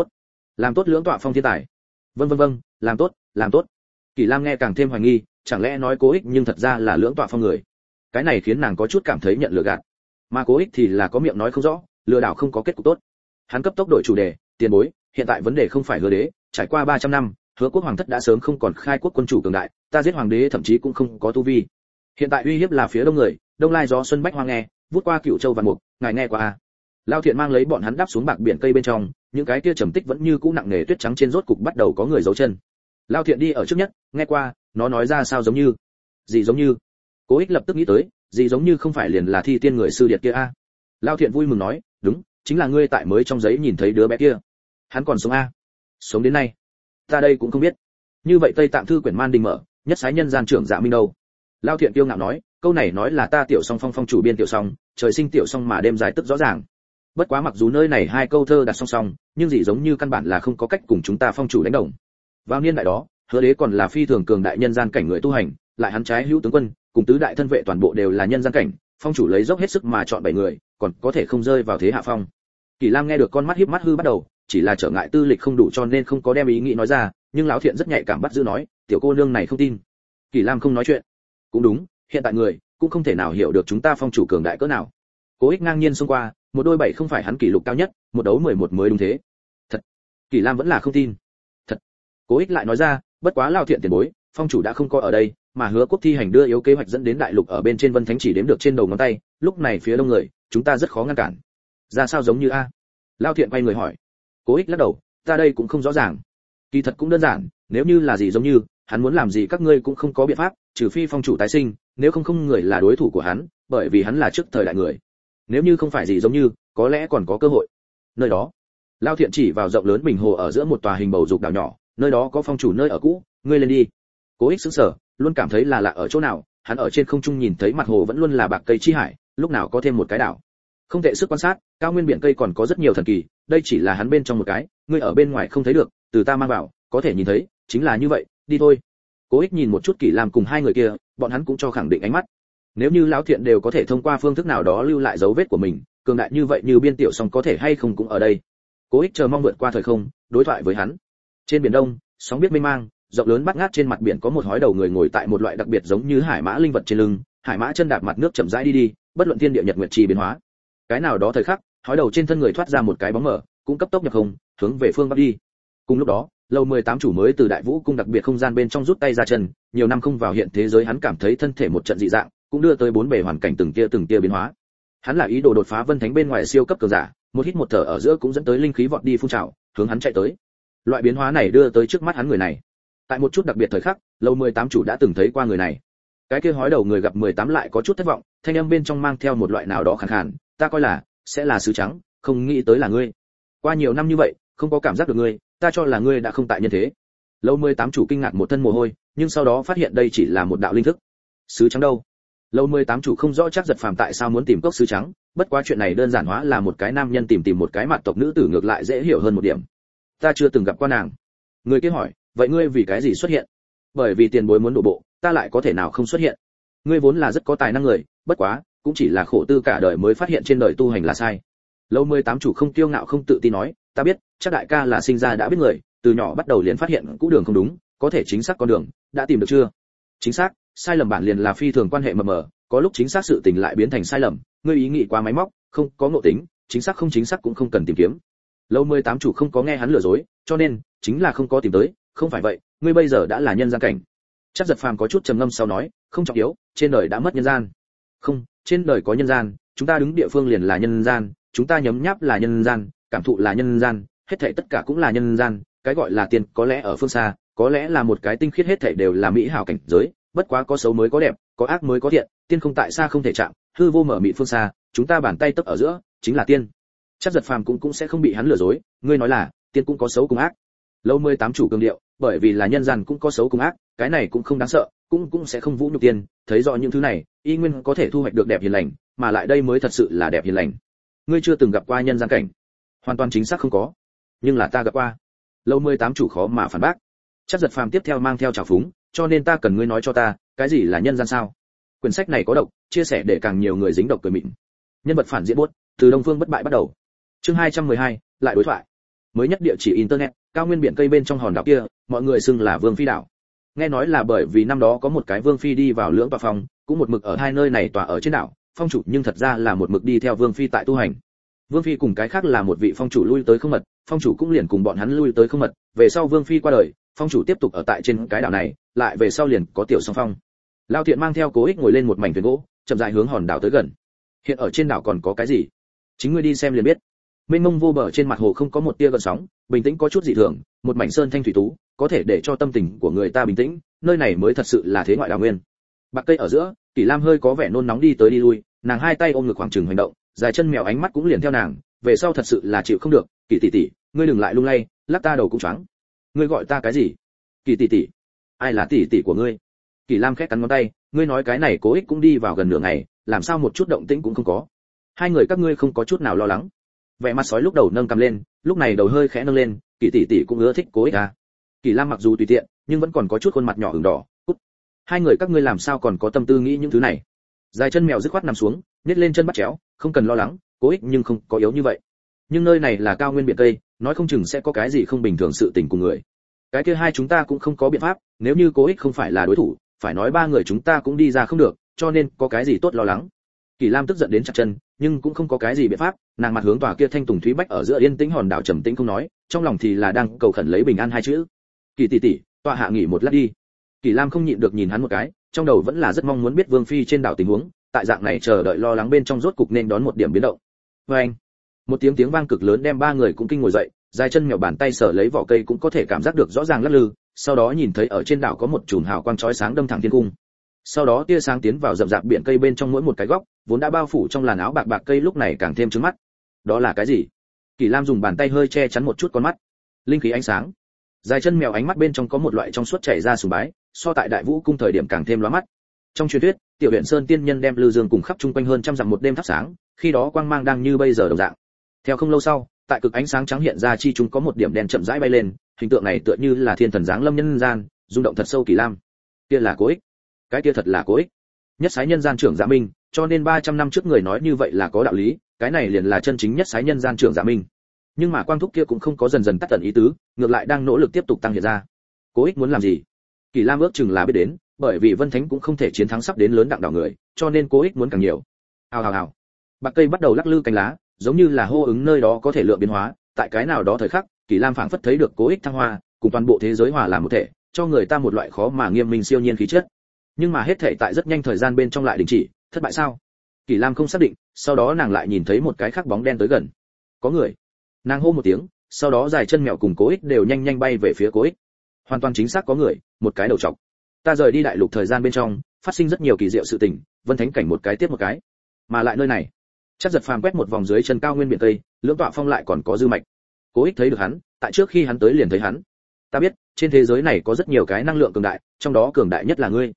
làm tốt lưỡng tọa phong thiên tài. Vâng, làm tốt. Kỷ Lam nghe càng thêm hoài nghi, chẳng lẽ nói Cố Ích nhưng thật ra là lưỡng tọa phong người. Cái này khiến nàng có chút cảm thấy nhận lừa gạt. Mà Cố Ích thì là có miệng nói không rõ, lừa đảo không có kết cục tốt. Hắn cấp tốc đổi chủ đề, tiền bối, hiện tại vấn đề không phải Hứa Đế, trải qua 300 năm, Hứa Quốc hoàng thất đã sớm không còn khai quốc quân chủ cường đại, ta giết hoàng đế thậm chí cũng không có tu vi. Hiện tại uy hiếp là phía đông người, Đông Lai gió Xuân Bách Hoa nghe, vút qua Cửu Châu Vạn Mục, ngài nghe qua à? Lao Thiện mang lấy bọn hắn đáp xuống bạc biển cây bên trong, những cái kia trầm tích vẫn như cũ nặng nề tuyết trắng trên rốt cục bắt đầu có người giấu chân. Lao Thiện đi ở trước nhất, nghe qua, nó nói ra sao giống như, gì giống như. Cố Ích lập tức nghĩ tới, gì giống như không phải liền là Thi Tiên người sư điệt kia a? À? Lao Thiện vui mừng nói, đúng, chính là ngươi tại mới trong giấy nhìn thấy đứa bé kia. Hắn còn sống a? À? Sống đến nay. Ta đây cũng không biết. Như vậy Tây Tạng thư quyển man đình mở, nhất sái nhân gian trưởng Dạ Minh đâu? Lao Thiện kiêu ngạo nói, câu này nói là ta Tiểu Song phong chủ biên Tiểu Song, trời sinh Tiểu Song mà đêm dài tức rõ ràng. Bất quá mặc dù nơi này hai câu thơ đặt song song, nhưng gì giống như căn bản là không có cách cùng chúng ta phong chủ đánh đồng. Vào niên đại đó, Hứa Đế còn là phi thường cường đại nhân gian cảnh người tu hành, lại hắn trái hữu tướng quân, cùng tứ đại thân vệ toàn bộ đều là nhân gian cảnh, phong chủ lấy dốc hết sức mà chọn 7 người, còn có thể không rơi vào thế hạ phong. Kỷ Lam nghe được con mắt híp mắt hư bắt đầu, chỉ là trở ngại tư lịch không đủ cho nên không có đem ý nghĩ nói ra, nhưng lão Thiện rất nhạy cảm bắt giữ nói, tiểu cô nương này không tin. Kỷ Lam không nói chuyện. Cũng đúng, hiện tại người cũng không thể nào hiểu được chúng ta phong chủ cường đại cỡ nào. Cố Ích ngang nhiên xông qua, một đôi 7 không phải hắn kỷ lục cao nhất, một đấu 11 mới đúng thế. Thật. Kỷ Lam vẫn là không tin. Thật. Cố Ích lại nói ra, bất quá Lao Thiện tiền bối, phong chủ đã không có ở đây, mà Hứa Quốc thi hành đưa yếu kế hoạch dẫn đến đại lục ở bên trên Vân Thánh chỉ đếm được trên đầu ngón tay, lúc này phía đông người, chúng ta rất khó ngăn cản. Ra sao giống như a? Lao Thiện quay người hỏi. Cố Ích lắc đầu, ta đây cũng không rõ ràng. Kỳ thật cũng đơn giản, nếu như là gì giống như, hắn muốn làm gì các ngươi cũng không có biện pháp, trừ phi phong chủ tái sinh, nếu không người là đối thủ của hắn, bởi vì hắn là trước thời đại người. Nếu như không phải gì giống như, có lẽ còn có cơ hội. Nơi đó, Lao Thiện chỉ vào rộng lớn bình hồ ở giữa một tòa hình bầu dục đảo nhỏ, nơi đó có phong chủ nơi ở cũ, ngươi lên đi. Cố Ích sững sờ, luôn cảm thấy là lạ ở chỗ nào, hắn ở trên không trung nhìn thấy mặt hồ vẫn luôn là bạc cây chi hải, lúc nào có thêm một cái đảo. Không tệ sức quan sát, cao nguyên biển cây còn có rất nhiều thần kỳ, đây chỉ là hắn bên trong một cái, ngươi ở bên ngoài không thấy được, từ ta mang vào, có thể nhìn thấy, chính là như vậy, đi thôi. Cố Ích nhìn một chút Kỷ Lam cùng hai người kia, bọn hắn cũng cho khẳng định ánh mắt. Nếu như lão Thiện đều có thể thông qua phương thức nào đó lưu lại dấu vết của mình, cường đại như vậy như biên Tiểu Song có thể hay không cũng ở đây. Cố Ích chờ mong vượt qua thời không, đối thoại với hắn. Trên biển đông, sóng biết mênh mang, rộng lớn bát ngát trên mặt biển có một hói đầu người ngồi tại một loại đặc biệt giống như hải mã linh vật trên lưng, hải mã chân đạp mặt nước chậm rãi đi, bất luận thiên địa nhật nguyệt chi biến hóa. Cái nào đó thời khắc, hói đầu trên thân người thoát ra một cái bóng mờ, cũng cấp tốc nhập không, hướng về phương bắc đi. Cùng lúc đó, lầu 18 chủ mới từ Đại Vũ cung đặc biệt không gian bên trong rút tay ra chân, nhiều năm không vào hiện thế giới hắn cảm thấy thân thể một trận dị dạng, cũng đưa tới bốn bề hoàn cảnh từng tia biến hóa. Hắn là ý đồ đột phá Vân Thánh bên ngoài siêu cấp cường giả, một hít một thở ở giữa cũng dẫn tới linh khí vọt đi phun trào, hướng hắn chạy tới. Loại biến hóa này đưa tới trước mắt hắn người này. Tại một chút đặc biệt thời khắc, lầu 18 chủ đã từng thấy qua người này. Cái kia hói đầu người gặp 18 lại có chút thất vọng, thanh âm bên trong mang theo một loại nào đó khàn khàn, ta coi là sẽ là sứ trắng, không nghĩ tới là ngươi. Qua nhiều năm như vậy, không có cảm giác được ngươi, ta cho là ngươi đã không tại nhân thế. Lầu 18 chủ kinh ngạc một thân mồ hôi, nhưng sau đó phát hiện đây chỉ là một đạo linh thức. Sứ trắng đâu? Lâu 18 chủ không rõ chắc giật phàm tại sao muốn tìm cốc sứ trắng, bất quá chuyện này đơn giản hóa là một cái nam nhân tìm một cái mặt tộc nữ tử ngược lại dễ hiểu hơn một điểm. Ta chưa từng gặp qua nàng. Người kia hỏi, vậy ngươi vì cái gì xuất hiện? Bởi vì tiền bối muốn đổ bộ, ta lại có thể nào không xuất hiện? Ngươi vốn là rất có tài năng người, bất quá, cũng chỉ là khổ tư cả đời mới phát hiện trên đời tu hành là sai. Lâu 18 chủ không kiêu ngạo không tự tin nói, ta biết, chắc đại ca là sinh ra đã biết người, từ nhỏ bắt đầu liền phát hiện cũ đường không đúng, có thể chính xác con đường, đã tìm được chưa? Chính xác, sai lầm bản liền là phi thường quan hệ mờ mờ, có lúc chính xác sự tình lại biến thành sai lầm, ngươi ý nghĩ quá máy móc, không có ngộ tính, chính xác không chính xác cũng không cần tìm kiếm. Lâu 18 chủ không có nghe hắn lừa dối, cho nên chính là không có tìm tới, không phải vậy, ngươi bây giờ đã là nhân gian cảnh. Chắc giật phàm có chút trầm ngâm sau nói, không trọng yếu, trên đời đã mất nhân gian. Không, trên đời có nhân gian, chúng ta đứng địa phương liền là nhân gian, chúng ta nhấm nháp là nhân gian, cảm thụ là nhân gian, hết thảy tất cả cũng là nhân gian, cái gọi là tiền có lẽ ở phương xa, có lẽ là một cái tinh khiết, hết thảy đều là mỹ hảo cảnh giới, bất quá có xấu mới có đẹp, có ác mới có thiện, tiên không tại xa không thể chạm, hư vô mở mịt phương xa, chúng ta bàn tay tấp ở giữa, chính là tiên. Chắc giật phàm cũng sẽ không bị hắn lừa dối, ngươi nói là, tiên cũng có xấu cùng ác. Lâu 18 chủ cường điệu, bởi vì là nhân gian cũng có xấu cùng ác, cái này cũng không đáng sợ, cũng sẽ không vũ nhục tiên, thấy rõ những thứ này, y nguyên có thể thu hoạch được đẹp hiền lành, mà lại đây mới thật sự là đẹp hiền lành. Ngươi chưa từng gặp qua nhân gian cảnh? Hoàn toàn chính xác không có, nhưng là ta gặp qua. Lâu 18 chủ khó mà phản bác. Chắc giật phàm tiếp theo mang theo trào phúng, cho nên ta cần ngươi nói cho ta, cái gì là nhân gian sao? Quyển sách này có độc, chia sẻ để càng nhiều người dính độc cười mịn. Nhân vật phản diện buốt, từ Đông Phương bất bại bắt đầu. Chương 212, lại đối thoại. Mới nhất địa chỉ internet, cao nguyên biển cây bên trong hòn đảo kia, mọi người xưng là Vương Phi đảo. Nghe nói là bởi vì năm đó có một cái Vương Phi đi vào lưỡng tòa phòng, cũng một mực ở hai nơi này tòa ở trên đảo, phong chủ nhưng thật ra là một mực đi theo Vương Phi tại tu hành. Vương Phi cùng cái khác là một vị phong chủ lui tới không mật, phong chủ cũng liền cùng bọn hắn lui tới không mật, về sau Vương Phi qua đời, phong chủ tiếp tục ở tại trên cái đảo này, lại về sau liền có tiểu song phong. Lao Thiện mang theo Cố Ích ngồi lên một mảnh thuyền gỗ, chậm rãi hướng hòn đảo tới gần. Hiện ở trên đảo còn có cái gì? Chính ngươi đi xem liền biết. Mênh mông vô bờ trên mặt hồ không có một tia gợn sóng, bình tĩnh có chút dị thường, một mảnh sơn thanh thủy tú, có thể để cho tâm tình của người ta bình tĩnh, nơi này mới thật sự là thế ngoại đảo nguyên. Bạc cây ở giữa, Kỷ Lam hơi có vẻ nôn nóng đi tới đi lui, nàng hai tay ôm ngực khoảng chừng hành động, dài chân mèo ánh mắt cũng liền theo nàng, về sau thật sự là chịu không được, Kỷ tỷ tỷ, ngươi đừng lại lung lay, lắc ta đầu cũng choáng. Ngươi gọi ta cái gì? Kỷ tỷ tỷ. Ai là tỷ tỷ của ngươi? Kỷ Lam khẽ cắn ngón tay, ngươi nói cái này Cố Ích cũng đi vào gần nửa ngày, làm sao một chút động tĩnh cũng không có. Hai người các ngươi không có chút nào lo lắng. Vẻ mặt sói lúc đầu nâng cầm lên, lúc này đầu hơi khẽ nâng lên, Kỷ tỷ tỷ cũng ưa thích Cố Ích à. Kỷ Lam mặc dù tùy tiện, nhưng vẫn còn có chút khuôn mặt nhỏ ửng đỏ, cút. Hai người các ngươi làm sao còn có tâm tư nghĩ những thứ này? Dài chân mèo dứt khoát nằm xuống, nhét lên chân bắt chéo, không cần lo lắng, Cố Ích nhưng không có yếu như vậy. Nhưng nơi này là cao nguyên biển Tây, nói không chừng sẽ có cái gì không bình thường sự tình cùng người. Cái kia hai chúng ta cũng không có biện pháp, nếu như Cố Ích không phải là đối thủ, phải nói ba người chúng ta cũng đi ra không được, cho nên có cái gì tốt lo lắng. Kỷ Lam tức giận đến chặt chân, nhưng cũng không có cái gì biện pháp, nàng mặt hướng tòa kia thanh tùng thúy bách ở giữa yên tĩnh hòn đảo trầm tĩnh không nói, trong lòng thì là đang cầu khẩn lấy bình an hai chữ. Kỷ tỷ tỷ, tọa hạ nghỉ một lát đi. Kỷ Lam không nhịn được nhìn hắn một cái, trong đầu vẫn là rất mong muốn biết Vương Phi trên đảo tình huống, tại dạng này chờ đợi lo lắng bên trong rốt cục nên đón một điểm biến động. Oeng! Một tiếng vang cực lớn đem ba người cũng kinh ngồi dậy, dài chân mèo bàn tay sở lấy vỏ cây cũng có thể cảm giác được rõ ràng lắc lư, sau đó nhìn thấy ở trên đảo có một chùm hào quang chói sáng đâm thẳng thiên cung. Sau đó tia sáng tiến vào rậm rạp biển cây bên trong mỗi một cái góc, vốn đã bao phủ trong làn áo bạc bạc cây lúc này càng thêm chói mắt. Đó là cái gì? Kỷ Lam dùng bàn tay hơi che chắn một chút con mắt. Linh khí ánh sáng. Dài chân mèo ánh mắt bên trong có một loại trong suốt chảy ra sùng bái, so tại Đại Vũ cung thời điểm càng thêm lóa mắt. Trong truyền thuyết, Tiểu Huyền Sơn tiên nhân đem Lư Dương cùng khắp chung quanh hơn trăm dặm một đêm thắp sáng, khi đó quang mang đang như bây giờ đồng dạng. Theo không lâu sau, tại cực ánh sáng trắng hiện ra chi chúng có một điểm đen chậm rãi bay lên, hình tượng này tựa như là thiên thần giáng lâm nhân gian, rung động thật sâu Kỷ Lam. Kia là Cố Ích. Cái kia thật là Cố Ích. Nhất sái nhân gian trưởng Dạ Minh, cho nên 300 năm trước người nói như vậy là có đạo lý, cái này liền là chân chính nhất sái nhân gian trưởng Dạ Minh. Nhưng mà quang thúc kia cũng không có dần dần tắt tận ý tứ, ngược lại đang nỗ lực tiếp tục tăng hiện ra. Cố Ích muốn làm gì? Kỷ Lam ước chừng là biết đến, bởi vì Vân Thánh cũng không thể chiến thắng sắp đến lớn đặng đảo người, cho nên Cố Ích muốn càng nhiều. Hào hào hào. Bạc cây bắt đầu lắc lư cánh lá, giống như là hô ứng nơi đó có thể lượng biến hóa, tại cái nào đó thời khắc, Kỷ Lam phảng phất thấy được Cố Ích thăng hoa, cùng toàn bộ thế giới hòa làm một thể, cho người ta một loại khó mà nghiêm minh siêu nhiên khí chất. Nhưng mà hết thảy tại rất nhanh thời gian bên trong lại đình chỉ, thất bại sao? Kỷ Lam không xác định, sau đó nàng lại nhìn thấy một cái khác bóng đen tới gần. Có người. Nàng hô một tiếng, sau đó dài chân mèo cùng Cố Ích đều nhanh nhanh bay về phía Cố Ích. Hoàn toàn chính xác có người, một cái đầu trọc. Ta rời đi đại lục thời gian bên trong, phát sinh rất nhiều kỳ diệu sự tình, Vân Thánh cảnh một cái tiếp một cái. Mà lại nơi này, Chắc Giật Phàm quét một vòng dưới chân cao nguyên biển tây, lưỡng tọa phong lại còn có dư mạch. Cố Ích thấy được hắn, tại trước khi hắn tới liền thấy hắn. Ta biết, trên thế giới này có rất nhiều cái năng lượng cường đại, trong đó cường đại nhất là ngươi.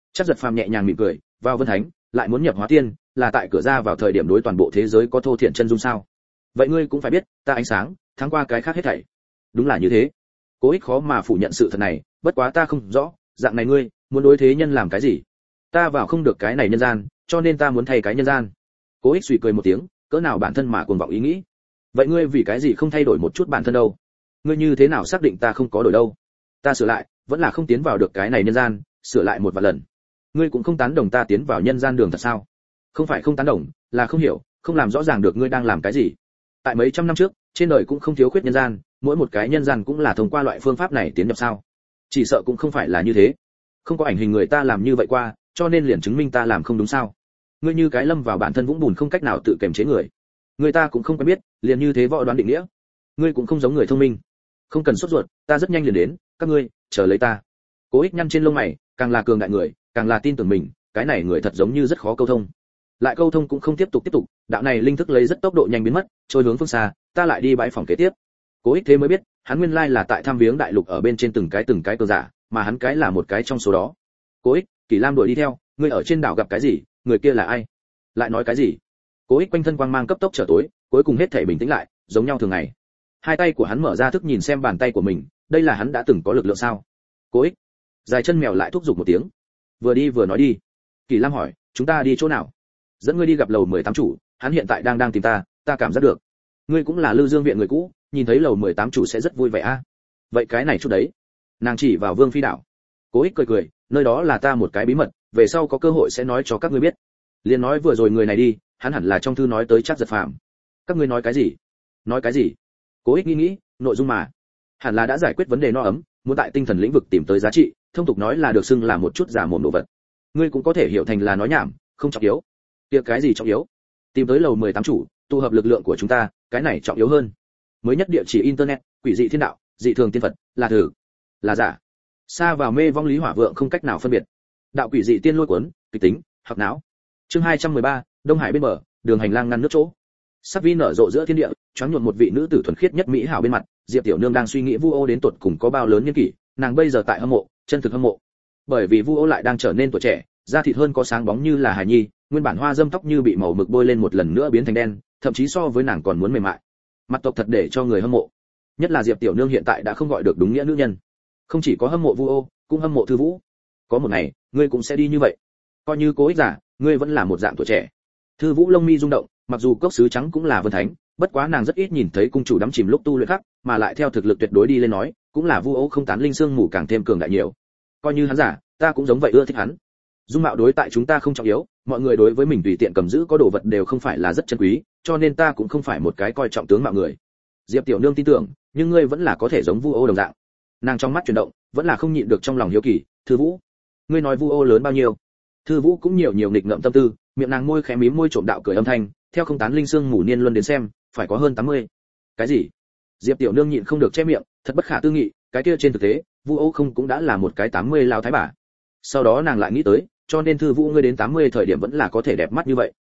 Chắc Giật Phàm nhẹ nhàng mỉm cười, vào Vân Thánh, lại muốn nhập Hóa Tiên, là tại cửa ra vào thời điểm đối toàn bộ thế giới có thô thiện chân dung sao? Vậy ngươi cũng phải biết, ta ánh sáng, tháng qua cái khác hết thảy. Đúng là như thế. Cố Ích khó mà phủ nhận sự thật này, bất quá ta không rõ, dạng này ngươi, muốn đối thế nhân làm cái gì? Ta vào không được cái này nhân gian, cho nên ta muốn thay cái nhân gian. Cố Ích suy cười một tiếng, cỡ nào bản thân mà cuồng vọng ý nghĩ. Vậy ngươi vì cái gì không thay đổi một chút bản thân đâu? Ngươi như thế nào xác định ta không có đổi đâu? Ta sửa lại, vẫn là không tiến vào được cái này nhân gian, sửa lại một vài lần. Ngươi cũng không tán đồng ta tiến vào nhân gian đường thật sao? Không phải không tán đồng, là không hiểu, không làm rõ ràng được ngươi đang làm cái gì. Tại mấy trăm năm trước, trên đời cũng không thiếu khuyết nhân gian, mỗi một cái nhân gian cũng là thông qua loại phương pháp này tiến nhập sao? Chỉ sợ cũng không phải là như thế. Không có ảnh hình người ta làm như vậy qua, cho nên liền chứng minh ta làm không đúng sao? Ngươi như cái lâm vào bản thân vũng bùn không cách nào tự kiềm chế người. Người ta cũng không quen biết, liền như thế võ đoán định nghĩa. Ngươi cũng không giống người thông minh. Không cần sốt ruột, ta rất nhanh liền đến, các ngươi chờ lấy ta. Cố Ích nhăn trên lông mày, càng là cường đại người, càng là tin tưởng mình, cái này người thật giống như rất khó câu thông. Lại câu thông cũng không tiếp tục, đạo này linh thức lấy rất tốc độ nhanh biến mất, trôi hướng phương xa, ta lại đi bãi phòng kế tiếp. Cố Ích thế mới biết, hắn nguyên lai là tại thăm viếng đại lục ở bên trên từng cái cường giả, mà hắn cái là một cái trong số đó. Cố Ích, Kỳ Lam đuổi đi theo, ngươi ở trên đảo gặp cái gì, người kia là ai? Lại nói cái gì? Cố Ích quanh thân quang mang cấp tốc trở tối, cuối cùng hết thể bình tĩnh lại, giống nhau thường ngày. Hai tay của hắn mở ra thức nhìn xem bàn tay của mình, đây là hắn đã từng có lực lượng sao? Cố Ích, dài chân mèo lại thúc giục một tiếng. Vừa đi vừa nói đi. Kỳ Lam hỏi, chúng ta đi chỗ nào? Dẫn ngươi đi gặp lầu 18 chủ, hắn hiện tại đang tìm ta cảm giác được. Ngươi cũng là Lư Dương viện người cũ, nhìn thấy lầu 18 chủ sẽ rất vui vẻ a. Vậy cái này chút đấy. Nàng chỉ vào Vương Phi đảo. Cố Ích cười, nơi đó là ta một cái bí mật, về sau có cơ hội sẽ nói cho các ngươi biết. Liên nói vừa rồi người này đi, hắn hẳn là trong thư nói tới Trác Giật Phàm. Các ngươi nói cái gì? Nói cái gì? Cố Ích nghĩ, nội dung mà, hẳn là đã giải quyết vấn đề no ấm, muốn tại tinh thần lĩnh vực tìm tới giá trị, thông tục nói là được xưng là một chút giả mồm đồ vật. Ngươi cũng có thể hiểu thành là nói nhảm, không trọng yếu. Việc cái gì trọng yếu? Tìm tới lầu 18 chủ, tụ hợp lực lượng của chúng ta, cái này trọng yếu hơn. Mới nhất địa chỉ internet, quỷ dị thiên đạo, dị thường tiên Phật, là thử, là giả. Xa vào mê vong lý hỏa vượng không cách nào phân biệt. Đạo quỷ dị tiên lôi cuốn, kịch tính, hoặc não. Chương 213, Đông Hải bên bờ, đường hành lang ngăn nước chỗ. Sắc vi nở rộ giữa thiên địa, choáng nhuộm một vị nữ tử thuần khiết nhất mỹ hảo bên mặt, Diệp Tiểu Nương đang suy nghĩ Vu Ô đến tột cùng có bao lớn niên kỷ, nàng bây giờ tại hâm mộ, chân thực hâm mộ. Bởi vì Vu Ô lại đang trở nên tuổi trẻ, da thịt hơn có sáng bóng như là hài nhi, nguyên bản hoa dâm tóc như bị màu mực bôi lên một lần nữa biến thành đen, thậm chí so với nàng còn muốn mềm mại. Mặt tộc thật để cho người hâm mộ. Nhất là Diệp Tiểu Nương hiện tại đã không gọi được đúng nghĩa nữ nhân. Không chỉ có hâm mộ Vu Ô, cũng hâm mộ Thư Vũ. Có một ngày, ngươi cũng sẽ đi như vậy. Coi như Cố Ích giả, ngươi vẫn là một dạng tuổi trẻ. Thư Vũ lông mi rung động, mặc dù cốc sứ trắng cũng là vân thánh, bất quá nàng rất ít nhìn thấy cung chủ đắm chìm lúc tu luyện khác, mà lại theo thực lực tuyệt đối đi lên nói, cũng là Vu Ô không tán linh xương mù càng thêm cường đại nhiều. Coi như hắn giả, ta cũng giống vậy ưa thích hắn. Dung mạo đối tại chúng ta không trọng yếu, mọi người đối với mình tùy tiện cầm giữ có đồ vật đều không phải là rất chân quý, cho nên ta cũng không phải một cái coi trọng tướng mạo người. Diệp Tiểu Nương tin tưởng, nhưng ngươi vẫn là có thể giống Vu Ô đồng dạng. Nàng trong mắt chuyển động, vẫn là không nhịn được trong lòng hiếu kỳ, Thư Vũ, ngươi nói Vu Ô lớn bao nhiêu? Thư Vũ cũng nhiều nghịch ngợm tâm tư, miệng nàng môi khẽ mím môi trộm đạo cười âm thanh, theo không tán linh xương mù niên luân đến xem, phải có hơn 80. Cái gì? Diệp Tiểu Nương nhịn không được che miệng, thật bất khả tư nghị, cái kia trên thực tế, Vu Ô không cũng đã là một cái 80 lao thái bà. Sau đó nàng lại nghĩ tới, cho nên Thư Vũ ngươi đến 80 thời điểm vẫn là có thể đẹp mắt như vậy.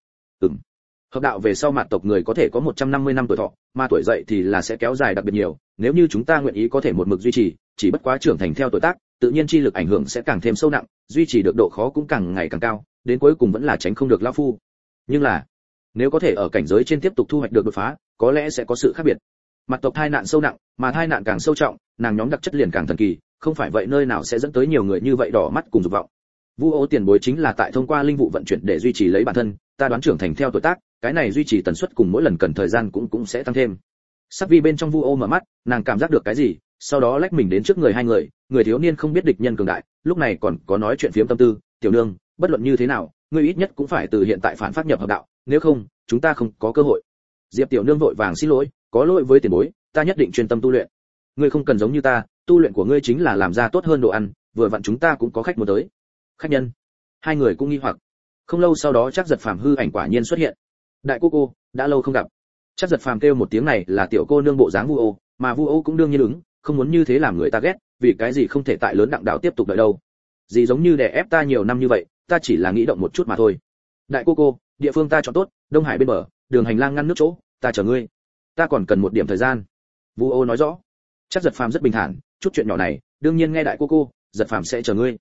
Hợp đạo về sau mặt tộc người có thể có 150 năm tuổi thọ, mà tuổi dậy thì là sẽ kéo dài đặc biệt nhiều, nếu như chúng ta nguyện ý có thể một mực duy trì, chỉ bất quá trưởng thành theo tuổi tác, tự nhiên chi lực ảnh hưởng sẽ càng thêm sâu nặng, duy trì được độ khó cũng càng ngày càng cao, đến cuối cùng vẫn là tránh không được lão phu. Nhưng là, nếu có thể ở cảnh giới trên tiếp tục thu hoạch được đột phá, có lẽ sẽ có sự khác biệt. Mặt tộc thai nạn sâu nặng, mà thai nạn càng sâu trọng, nàng nhóm đặc chất liền càng thần kỳ, không phải vậy nơi nào sẽ dẫn tới nhiều người như vậy đỏ mắt cùng dục vọng. Vu Ô tiền bối chính là tại thông qua linh vụ vận chuyển để duy trì lấy bản thân, ta đoán trưởng thành theo tuổi tác, cái này duy trì tần suất cùng mỗi lần cần thời gian cũng sẽ tăng thêm. Sắc vi bên trong Vu Ô mở mắt, nàng cảm giác được cái gì, sau đó lách mình đến trước người hai người, người thiếu niên không biết địch nhân cường đại, lúc này còn có nói chuyện phiếm tâm tư, Tiểu Nương, bất luận như thế nào, ngươi ít nhất cũng phải từ hiện tại phản phát nhập hợp đạo, nếu không, chúng ta không có cơ hội. Diệp Tiểu Nương vội vàng xin lỗi, có lỗi với tiền bối, ta nhất định chuyên tâm tu luyện. Ngươi không cần giống như ta, tu luyện của ngươi chính là làm ra tốt hơn đồ ăn, vừa vặn chúng ta cũng có khách muốn tới. Khách nhân? Hai người cũng nghi hoặc. Không lâu sau đó Trác Giật Phàm hư ảnh quả nhiên xuất hiện. Đại cô, đã lâu không gặp. Trác Giật Phàm kêu một tiếng này là tiểu cô nương bộ dáng Vu Ô, mà Vu Ô cũng đương nhiên ứng, không muốn như thế làm người ta ghét, vì cái gì không thể tại lớn đặng đạo tiếp tục đợi đâu. Gì giống như đè ép ta nhiều năm như vậy, ta chỉ là nghĩ động một chút mà thôi. Đại cô, địa phương ta chọn tốt, Đông Hải bên bờ, đường hành lang ngăn nước chỗ, ta chờ ngươi. Ta còn cần một điểm thời gian. Vu Ô nói rõ. Trác Giật Phàm rất bình thản, chút chuyện nhỏ này, đương nhiên nghe đại cô, Giật Phàm sẽ chờ ngươi.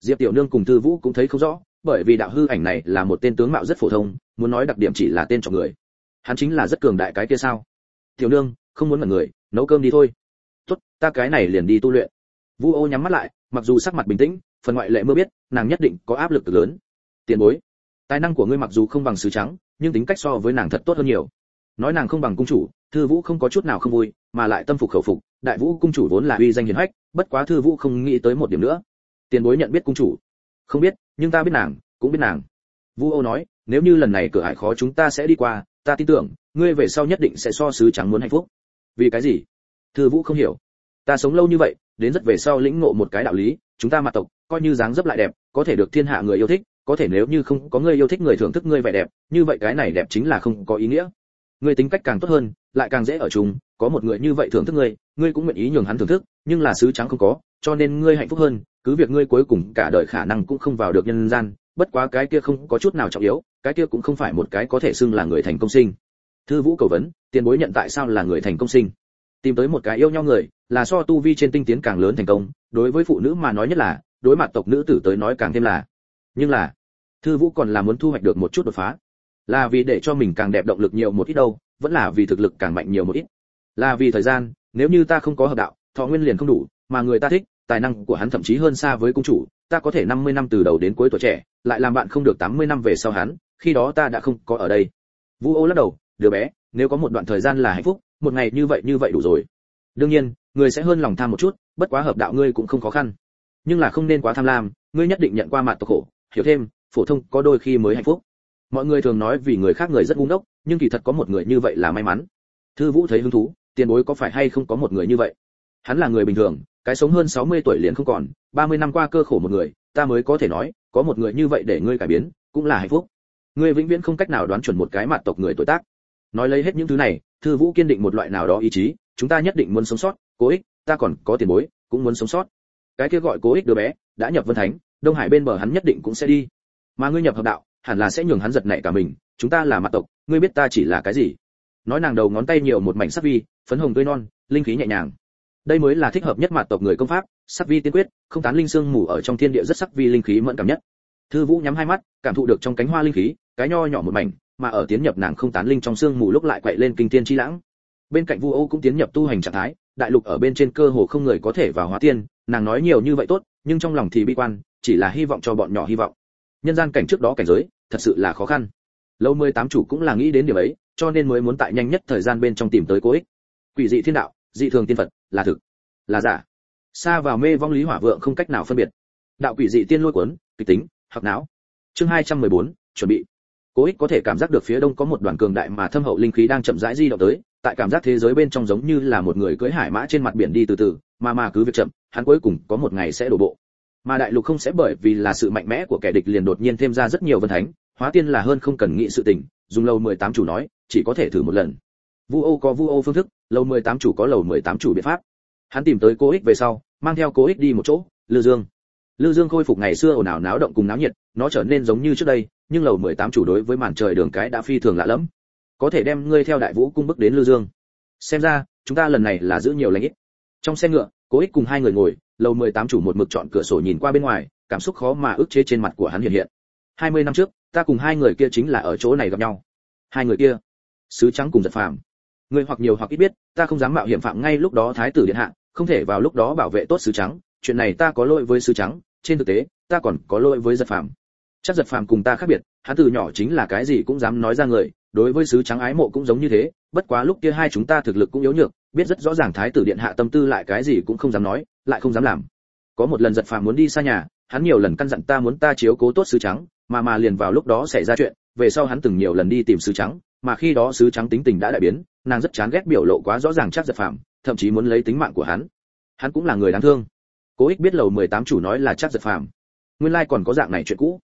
Diệp Tiểu Nương cùng Thư Vũ cũng thấy không rõ, bởi vì đạo hư ảnh này là một tên tướng mạo rất phổ thông, muốn nói đặc điểm chỉ là tên chọc người. Hắn chính là rất cường đại cái kia sao? Tiểu Nương, không muốn ngẩn người, nấu cơm đi thôi. Tốt, ta cái này liền đi tu luyện. Vu Ô nhắm mắt lại, mặc dù sắc mặt bình tĩnh, phần ngoại lệ mưa biết, nàng nhất định có áp lực lớn. Tiền bối, tài năng của ngươi mặc dù không bằng sứ trắng, nhưng tính cách so với nàng thật tốt hơn nhiều. Nói nàng không bằng cung chủ, Thư Vũ không có chút nào không vui, mà lại tâm phục khẩu phục, Đại Vũ cung chủ vốn là uy danh hiển hách, bất quá Thư Vũ không nghĩ tới một điểm nữa. Tiền bối nhận biết cung chủ? Không biết, nhưng ta biết nàng, cũng biết nàng. Vu Ô nói, nếu như lần này cửa ải khó chúng ta sẽ đi qua, ta tin tưởng, ngươi về sau nhất định sẽ so sứ trắng muốn hạnh phúc. Vì cái gì? Thư Vũ không hiểu. Ta sống lâu như vậy, đến rất về sau lĩnh ngộ một cái đạo lý, chúng ta mặt tộc, coi như dáng dấp lại đẹp, có thể được thiên hạ người yêu thích, có thể nếu như không có người yêu thích người thưởng thức ngươi vẻ đẹp, như vậy cái này đẹp chính là không có ý nghĩa. Ngươi tính cách càng tốt hơn, lại càng dễ ở chung, có một người như vậy thưởng thức ngươi, ngươi cũng nguyện ý nhường hắn thưởng thức, nhưng là sứ trắng không có, cho nên ngươi hạnh phúc hơn, cứ việc ngươi cuối cùng cả đời khả năng cũng không vào được nhân gian, bất quá cái kia không có chút nào trọng yếu, cái kia cũng không phải một cái có thể xưng là người thành công sinh. Thư Vũ cầu vấn, tiền bối nhận tại sao là người thành công sinh? Tìm tới một cái yêu nhau người, là so tu vi trên tinh tiến càng lớn thành công, đối với phụ nữ mà nói nhất là, đối mặt tộc nữ tử tới nói càng thêm là. Nhưng là, Thư Vũ còn là muốn thu hoạch được một chút đột phá. Là vì để cho mình càng đẹp động lực nhiều một ít đâu, vẫn là vì thực lực càng mạnh nhiều một ít. Là vì thời gian, nếu như ta không có hợp đạo, thọ nguyên liền không đủ, mà người ta thích, tài năng của hắn thậm chí hơn xa với cung chủ, ta có thể 50 năm từ đầu đến cuối tuổi trẻ, lại làm bạn không được 80 năm về sau hắn, khi đó ta đã không có ở đây. Vu Ô lắc đầu, đứa bé, nếu có một đoạn thời gian là hạnh phúc, một ngày như vậy đủ rồi. Đương nhiên, người sẽ hơn lòng tham một chút, bất quá hợp đạo ngươi cũng không khó khăn. Nhưng là không nên quá tham lam, ngươi nhất định nhận qua mặt tộc khổ, hiểu thêm, phổ thông có đôi khi mới hạnh phúc. Mọi người thường nói vì người khác người rất ngu ngốc, nhưng kỳ thật có một người như vậy là may mắn. Thư Vũ thấy hứng thú, tiền bối có phải hay không có một người như vậy? Hắn là người bình thường, cái sống hơn 60 tuổi liền không còn, 30 năm qua cơ khổ một người, ta mới có thể nói, có một người như vậy để ngươi cải biến, cũng là hạnh phúc. Ngươi vĩnh viễn không cách nào đoán chuẩn một cái mặt tộc người tuổi tác. Nói lấy hết những thứ này, Thư Vũ kiên định một loại nào đó ý chí, chúng ta nhất định muốn sống sót, Cố Ích, ta còn có tiền bối, cũng muốn sống sót. Cái kia gọi Cố Ích đứa bé, đã nhập Vân Thánh, Đông Hải bên bờ hắn nhất định cũng sẽ đi. Mà ngươi nhập hợp đạo, hẳn là sẽ nhường hắn giật nảy cả mình, chúng ta là mặt tộc, ngươi biết ta chỉ là cái gì? Nói nàng đầu ngón tay nhiều một mảnh sắc vi, phấn hồng tươi non, linh khí nhẹ nhàng. Đây mới là thích hợp nhất mặt tộc người công pháp, sắc vi tiên quyết, không tán linh xương mù ở trong thiên địa rất sắc vi linh khí mẫn cảm nhất. Thư Vũ nhắm hai mắt, cảm thụ được trong cánh hoa linh khí, cái nho nhỏ một mảnh, mà ở tiến nhập nàng không tán linh trong xương mù lúc lại quậy lên kinh thiên chi lãng. Bên cạnh Vu Ô cũng tiến nhập tu hành trạng thái, đại lục ở bên trên cơ hồ không người có thể vào hóa tiên, nàng nói nhiều như vậy tốt, nhưng trong lòng thì bi quan, chỉ là hy vọng cho bọn nhỏ hy vọng. Nhân gian cảnh trước đó cảnh giới, thật sự là khó khăn. Lâu 18 chủ cũng là nghĩ đến điểm ấy, cho nên mới muốn tại nhanh nhất thời gian bên trong tìm tới Cố Ích. Quỷ dị thiên đạo, dị thường tiên Phật, là thực, là giả. Xa vào mê vong lý hỏa vượng không cách nào phân biệt. Đạo quỷ dị tiên lôi cuốn, kịch tính, hoặc não. Chương 214, chuẩn bị. Cố Ích có thể cảm giác được phía đông có một đoàn cường đại mà thâm hậu linh khí đang chậm rãi di động tới, tại cảm giác thế giới bên trong giống như là một người cưỡi hải mã trên mặt biển đi từ từ, mà cứ việc chậm, hắn cuối cùng có một ngày sẽ đổ bộ. Mà đại lục không sẽ bởi vì là sự mạnh mẽ của kẻ địch liền đột nhiên thêm ra rất nhiều vân thánh, hóa tiên là hơn không cần nghĩ sự tình, dùng Lâu 18 chủ nói, chỉ có thể thử một lần. Vu Ô có Vu Ô phương thức, Lâu 18 chủ có Lâu 18 chủ biện pháp. Hắn tìm tới Cố Ích về sau, mang theo Cố Ích đi một chỗ, Lư Dương. Lư Dương khôi phục ngày xưa ồn ào náo động cùng náo nhiệt, nó trở nên giống như trước đây, nhưng Lầu 18 chủ đối với màn trời đường cái đã phi thường lạ lẫm. Có thể đem ngươi theo Đại Vũ cung bước đến Lư Dương. Xem ra, chúng ta lần này là giữ nhiều lành ít. Trong xe ngựa, Cố Ích cùng hai người ngồi, Lầu 18 chủ một mực chọn cửa sổ nhìn qua bên ngoài, cảm xúc khó mà ức chế trên mặt của hắn hiện hiện. 20 năm trước, ta cùng hai người kia chính là ở chỗ này gặp nhau. Hai người kia, Sứ Trắng cùng Giật Phàm. Người hoặc nhiều hoặc ít biết, ta không dám mạo hiểm phạm ngay lúc đó thái tử điện hạ, không thể vào lúc đó bảo vệ tốt Sứ Trắng, chuyện này ta có lỗi với Sứ Trắng, trên thực tế, ta còn có lỗi với Giật Phàm. Chắc Giật Phàm cùng ta khác biệt, hắn từ nhỏ chính là cái gì cũng dám nói ra người, đối với Sứ Trắng ái mộ cũng giống như thế, bất quá lúc kia hai chúng ta thực lực cũng yếu nhược, biết rất rõ ràng thái tử điện hạ tâm tư lại cái gì cũng không dám nói, lại không dám làm. Có một lần Giật Phàm muốn đi xa nhà, hắn nhiều lần căn dặn ta muốn ta chiếu cố tốt Sứ Trắng, mà liền vào lúc đó xảy ra chuyện, về sau hắn từng nhiều lần đi tìm Sứ Trắng, mà khi đó Sứ Trắng tính tình đã đại biến, nàng rất chán ghét biểu lộ quá rõ ràng Chắc Giật Phàm, thậm chí muốn lấy tính mạng của hắn. Hắn cũng là người đáng thương. Cố Ích biết Lầu 18 chủ nói là Chắc Giật Phàm. Nguyên lai còn có dạng này chuyện cũ.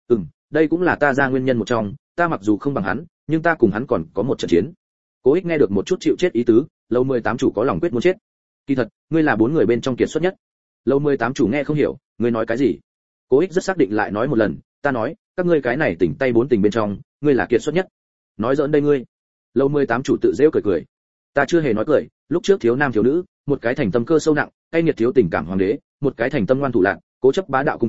Đây cũng là ta ra nguyên nhân một trong, ta mặc dù không bằng hắn, nhưng ta cùng hắn còn có một trận chiến. Cố Ích nghe được một chút chịu chết ý tứ, Lầu 18 chủ có lòng quyết muốn chết. Kỳ thật, ngươi là bốn người bên trong kiệt xuất nhất. Lầu 18 chủ nghe không hiểu, ngươi nói cái gì? Cố Ích rất xác định lại nói một lần, ta nói, các ngươi cái này tỉnh tay bốn tình bên trong, ngươi là kiệt xuất nhất. Nói giỡn đây ngươi. Lầu 18 chủ tự giễu cười cười. Ta chưa hề nói cười, lúc trước thiếu nam thiếu nữ, một cái thành tâm cơ sâu nặng, cay nghiệt thiếu tình cảm hoàng đế, một cái thành tâm ngoan thủ lạn, cố chấp bá đạo cung chủ,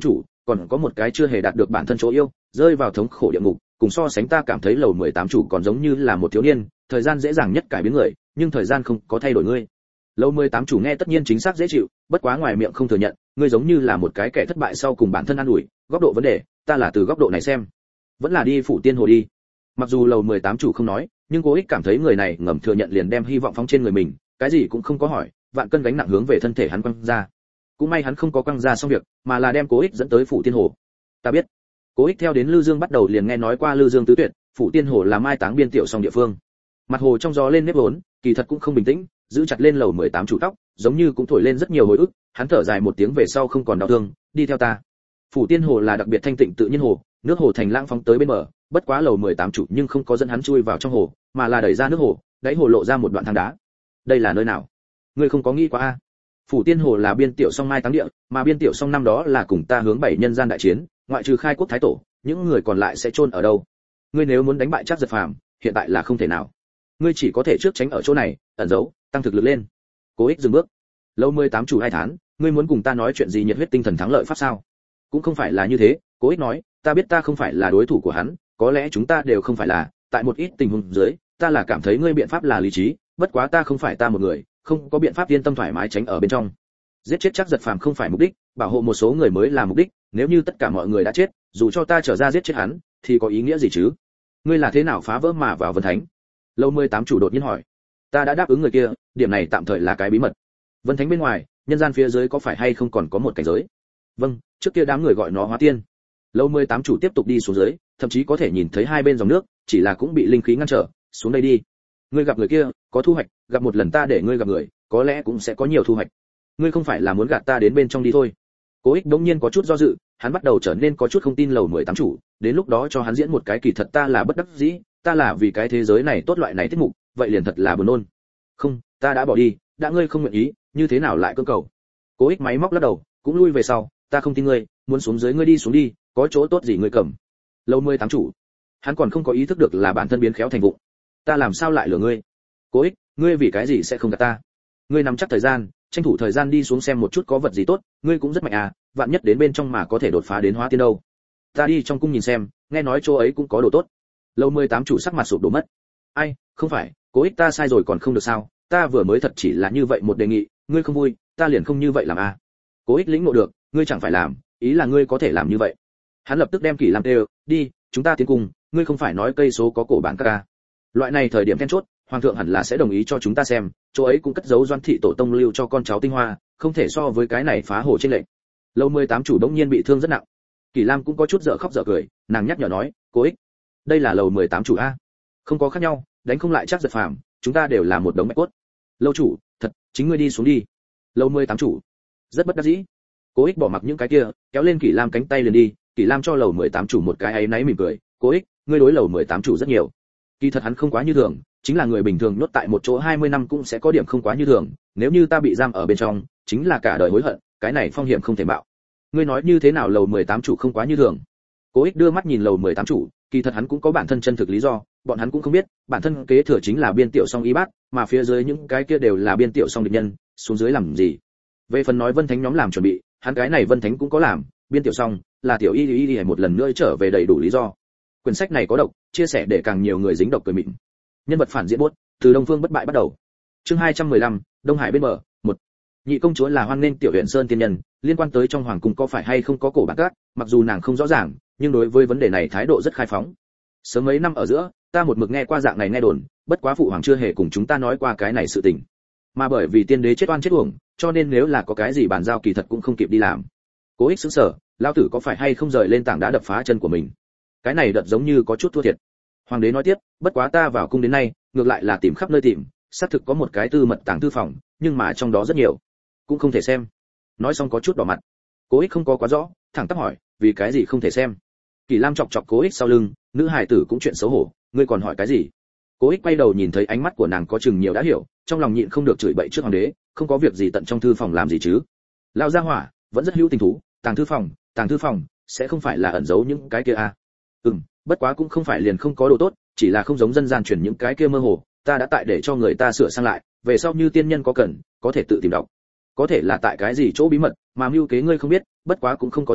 còn có một cái chưa hề đạt được bản thân chỗ yêu, rơi vào thống khổ địa ngục, cùng so sánh ta cảm thấy lầu 18 chủ còn giống như là một thiếu niên, thời gian dễ dàng nhất cải biến người, nhưng thời gian không có thay đổi ngươi. Lầu 18 chủ nghe tất nhiên chính xác dễ chịu, bất quá ngoài miệng không thừa nhận, ngươi giống như là một cái kẻ thất bại sau cùng bản thân an ủi, góc độ vấn đề, ta là từ góc độ này xem. Vẫn là đi phủ tiên hồ đi. Mặc dù lầu 18 chủ không nói, nhưng Cố Ích cảm thấy người này ngầm thừa nhận liền đem hy vọng phóng trên người mình, cái gì cũng không có hỏi, vạn cân gánh nặng hướng về thân thể hắn quăng ra. Cũng may hắn không có quăng ra xong việc, mà là đem Cố Ích dẫn tới phủ tiên hồ. Ta biết. Cố Ích theo đến Lư Dương bắt đầu liền nghe nói qua Lư Dương tứ tuyệt, phủ tiên hồ là mai táng biên tiểu song địa phương. Mặt hồ trong gió lên nếp vốn, kỳ thật cũng không bình tĩnh, giữ chặt lên lầu 18 chủ tóc, giống như cũng thổi lên rất nhiều hồi ức, hắn thở dài một tiếng về sau không còn đau thương, đi theo ta. Phủ tiên hồ là đặc biệt thanh tịnh tự nhiên hồ, nước hồ thành lãng phóng tới bên bờ, bất quá lầu 18 chủ nhưng không có dẫn hắn chui vào trong hồ, mà là đẩy ra nước hồ, đáy hồ lộ ra một đoạn thang đá. Đây là nơi nào? Ngươi không có nghĩ qua a? Phủ tiên hồ là biên tiểu song mai táng địa, mà biên tiểu song năm đó là cùng ta hướng bảy nhân gian đại chiến, ngoại trừ khai quốc thái tổ, những người còn lại sẽ chôn ở đâu? Ngươi nếu muốn đánh bại Trác Giật Phàm, hiện tại là không thể nào. Ngươi chỉ có thể trước tránh ở chỗ này, ẩn giấu, tăng thực lực lên. Cố Ích dừng bước. Lâu 18 chủ 2 tháng, ngươi muốn cùng ta nói chuyện gì nhiệt huyết tinh thần thắng lợi pháp sao? Cũng không phải là như thế, Cố Ích nói, ta biết ta không phải là đối thủ của hắn, có lẽ chúng ta đều không phải là, tại một ít tình huống dưới, ta là cảm thấy ngươi biện pháp là lý trí, bất quá ta không phải ta một người, không có biện pháp yên tâm thoải mái tránh ở bên trong. Giết chết Trác Giật Phàm không phải mục đích, bảo hộ một số người mới là mục đích, nếu như tất cả mọi người đã chết, dù cho ta trở ra giết chết hắn, thì có ý nghĩa gì chứ? Ngươi là thế nào phá vỡ mà vào Vân Thánh? Lâu 18 chủ đột nhiên hỏi. Ta đã đáp ứng người kia, điểm này tạm thời là cái bí mật. Vân Thánh bên ngoài, nhân gian phía dưới có phải hay không còn có một cảnh giới? Vâng, trước kia đám người gọi nó Hóa Tiên. Lâu 18 chủ tiếp tục đi xuống dưới, thậm chí có thể nhìn thấy hai bên dòng nước, chỉ là cũng bị linh khí ngăn trở, xuống đây đi. Ngươi gặp người kia, có thu hoạch, gặp một lần ta để ngươi gặp người, có lẽ cũng sẽ có nhiều thu hoạch. Ngươi không phải là muốn gạt ta đến bên trong đi thôi? Cố Ích đống nhiên có chút do dự, hắn bắt đầu trở nên có chút không tin lầu 18 chủ, đến lúc đó cho hắn diễn một cái kỳ thật ta là bất đắc dĩ, ta là vì cái thế giới này tốt loại này tiết mục, vậy liền thật là buồn nôn. Không, ta đã bỏ đi, đã ngươi không nguyện ý, như thế nào lại cưỡng cầu? Cố Ích máy móc lắc đầu, cũng lui về sau, ta không tin ngươi, muốn xuống dưới ngươi đi xuống đi, có chỗ tốt gì ngươi cầm. Lâu 18 chủ, hắn còn không có ý thức được là bản thân biến khéo thành vụng. Ta làm sao lại lừa ngươi? Cố Ích, ngươi vì cái gì sẽ không gạt ta? Ngươi nắm chắc thời gian, tranh thủ thời gian đi xuống xem một chút có vật gì tốt, ngươi cũng rất mạnh à, vạn nhất đến bên trong mà có thể đột phá đến Hóa Tiên đâu. Ta đi trong cung nhìn xem, nghe nói chỗ ấy cũng có đồ tốt. Lâu 18 chủ sắc mặt sụp đổ mất. Ai, không phải, Cố Ích ta sai rồi còn không được sao? Ta vừa mới thật chỉ là như vậy một đề nghị, ngươi không vui, ta liền không như vậy làm à? Cố Ích lĩnh ngộ được, ngươi chẳng phải làm, ý là ngươi có thể làm như vậy. Hắn lập tức đem Kỷ Lam đều, đi, chúng ta tiến cùng, ngươi không phải nói cây số có cổ bản ca. Loại này thời điểm then chốt, hoàng thượng hẳn là sẽ đồng ý cho chúng ta xem, chỗ ấy cũng cất giấu Doan thị tổ tông lưu cho con cháu tinh hoa, không thể so với cái này phá hồ trên lệnh. Lâu 18 chủ đống nhiên bị thương rất nặng. Kỷ Lam cũng có chút dở khóc dở cười, nàng nhắc nhở nói, Cố Ích, đây là lầu 18 chủ a. Không có khác nhau, đánh không lại Trác Giật Phàm, chúng ta đều là một đống mạch cốt. Lâu chủ, thật, chính ngươi đi xuống đi. Lâu 18 chủ, rất bất đắc dĩ. Cố Ích bỏ mặc những cái kia, kéo lên Kỷ Lam cánh tay liền đi, Kỷ Lam cho lầu 18 chủ một cái áy náy mỉm cười, Cố Ích, ngươi đối lầu 18 chủ rất nhiều. Kỳ thật hắn không quá như thường, chính là người bình thường nhốt tại một chỗ 20 năm cũng sẽ có điểm không quá như thường, nếu như ta bị giam ở bên trong, chính là cả đời hối hận, cái này phong hiểm không thể bạo. Ngươi nói như thế nào lầu 18 chủ không quá như thường? Cố Ích đưa mắt nhìn lầu 18 chủ, kỳ thật hắn cũng có bản thân chân thực lý do, bọn hắn cũng không biết, bản thân kế thừa chính là biên tiểu song y bát, mà phía dưới những cái kia đều là biên tiểu song địch nhân, xuống dưới làm gì? Về phần nói Vân Thánh nhóm làm chuẩn bị, hắn cái này Vân Thánh cũng có làm, biên tiểu song là tiểu y một lần nữa trở về đầy đủ lý do. Quyển sách này có độc, chia sẻ để càng nhiều người dính độc cười mịn. Nhân vật phản diện buốt, từ Đông Phương bất bại bắt đầu. Chương 215, Đông Hải bên bờ, 1. Nhị công chúa là hoan nghênh tiểu huyện sơn tiên nhân, liên quan tới trong hoàng cung có phải hay không có cổ bản cát, mặc dù nàng không rõ ràng, nhưng đối với vấn đề này thái độ rất khai phóng. Sớm mấy năm ở giữa, ta một mực nghe qua dạng này nghe đồn, bất quá phụ hoàng chưa hề cùng chúng ta nói qua cái này sự tình. Mà bởi vì tiên đế chết oan chết uổng, cho nên nếu là có cái gì bàn giao kỳ thật cũng không kịp đi làm. Cố Ích sững sờ, lão tử có phải hay không rời lên tảng đá đập phá chân của mình? Cái này đợt giống như có chút thua thiệt. Hoàng đế nói tiếp, bất quá ta vào cung đến nay, ngược lại là tìm khắp nơi tìm, xác thực có một cái tư mật tàng thư phòng, nhưng mà trong đó rất nhiều, cũng không thể xem. Nói xong có chút đỏ mặt. Cố Ích không có quá rõ, thẳng tắp hỏi, vì cái gì không thể xem? Kỷ Lam chọc chọc Cố Ích sau lưng, nữ hài tử cũng chuyện xấu hổ, ngươi còn hỏi cái gì? Cố Ích quay đầu nhìn thấy ánh mắt của nàng có chừng nhiều đã hiểu, trong lòng nhịn không được chửi bậy trước hoàng đế, không có việc gì tận trong thư phòng làm gì chứ? Lão gia hỏa, vẫn rất hữu tình thú, tàng thư phòng, sẽ không phải là ẩn giấu những cái kia à? Bất quá cũng không phải liền không có đồ tốt, chỉ là không giống dân gian truyền những cái kia mơ hồ, ta đã tại để cho người ta sửa sang lại, về sau như tiên nhân có cần, có thể tự tìm đọc. Có thể là tại cái gì chỗ bí mật, mà mưu kế ngươi không biết, bất quá cũng không có gì,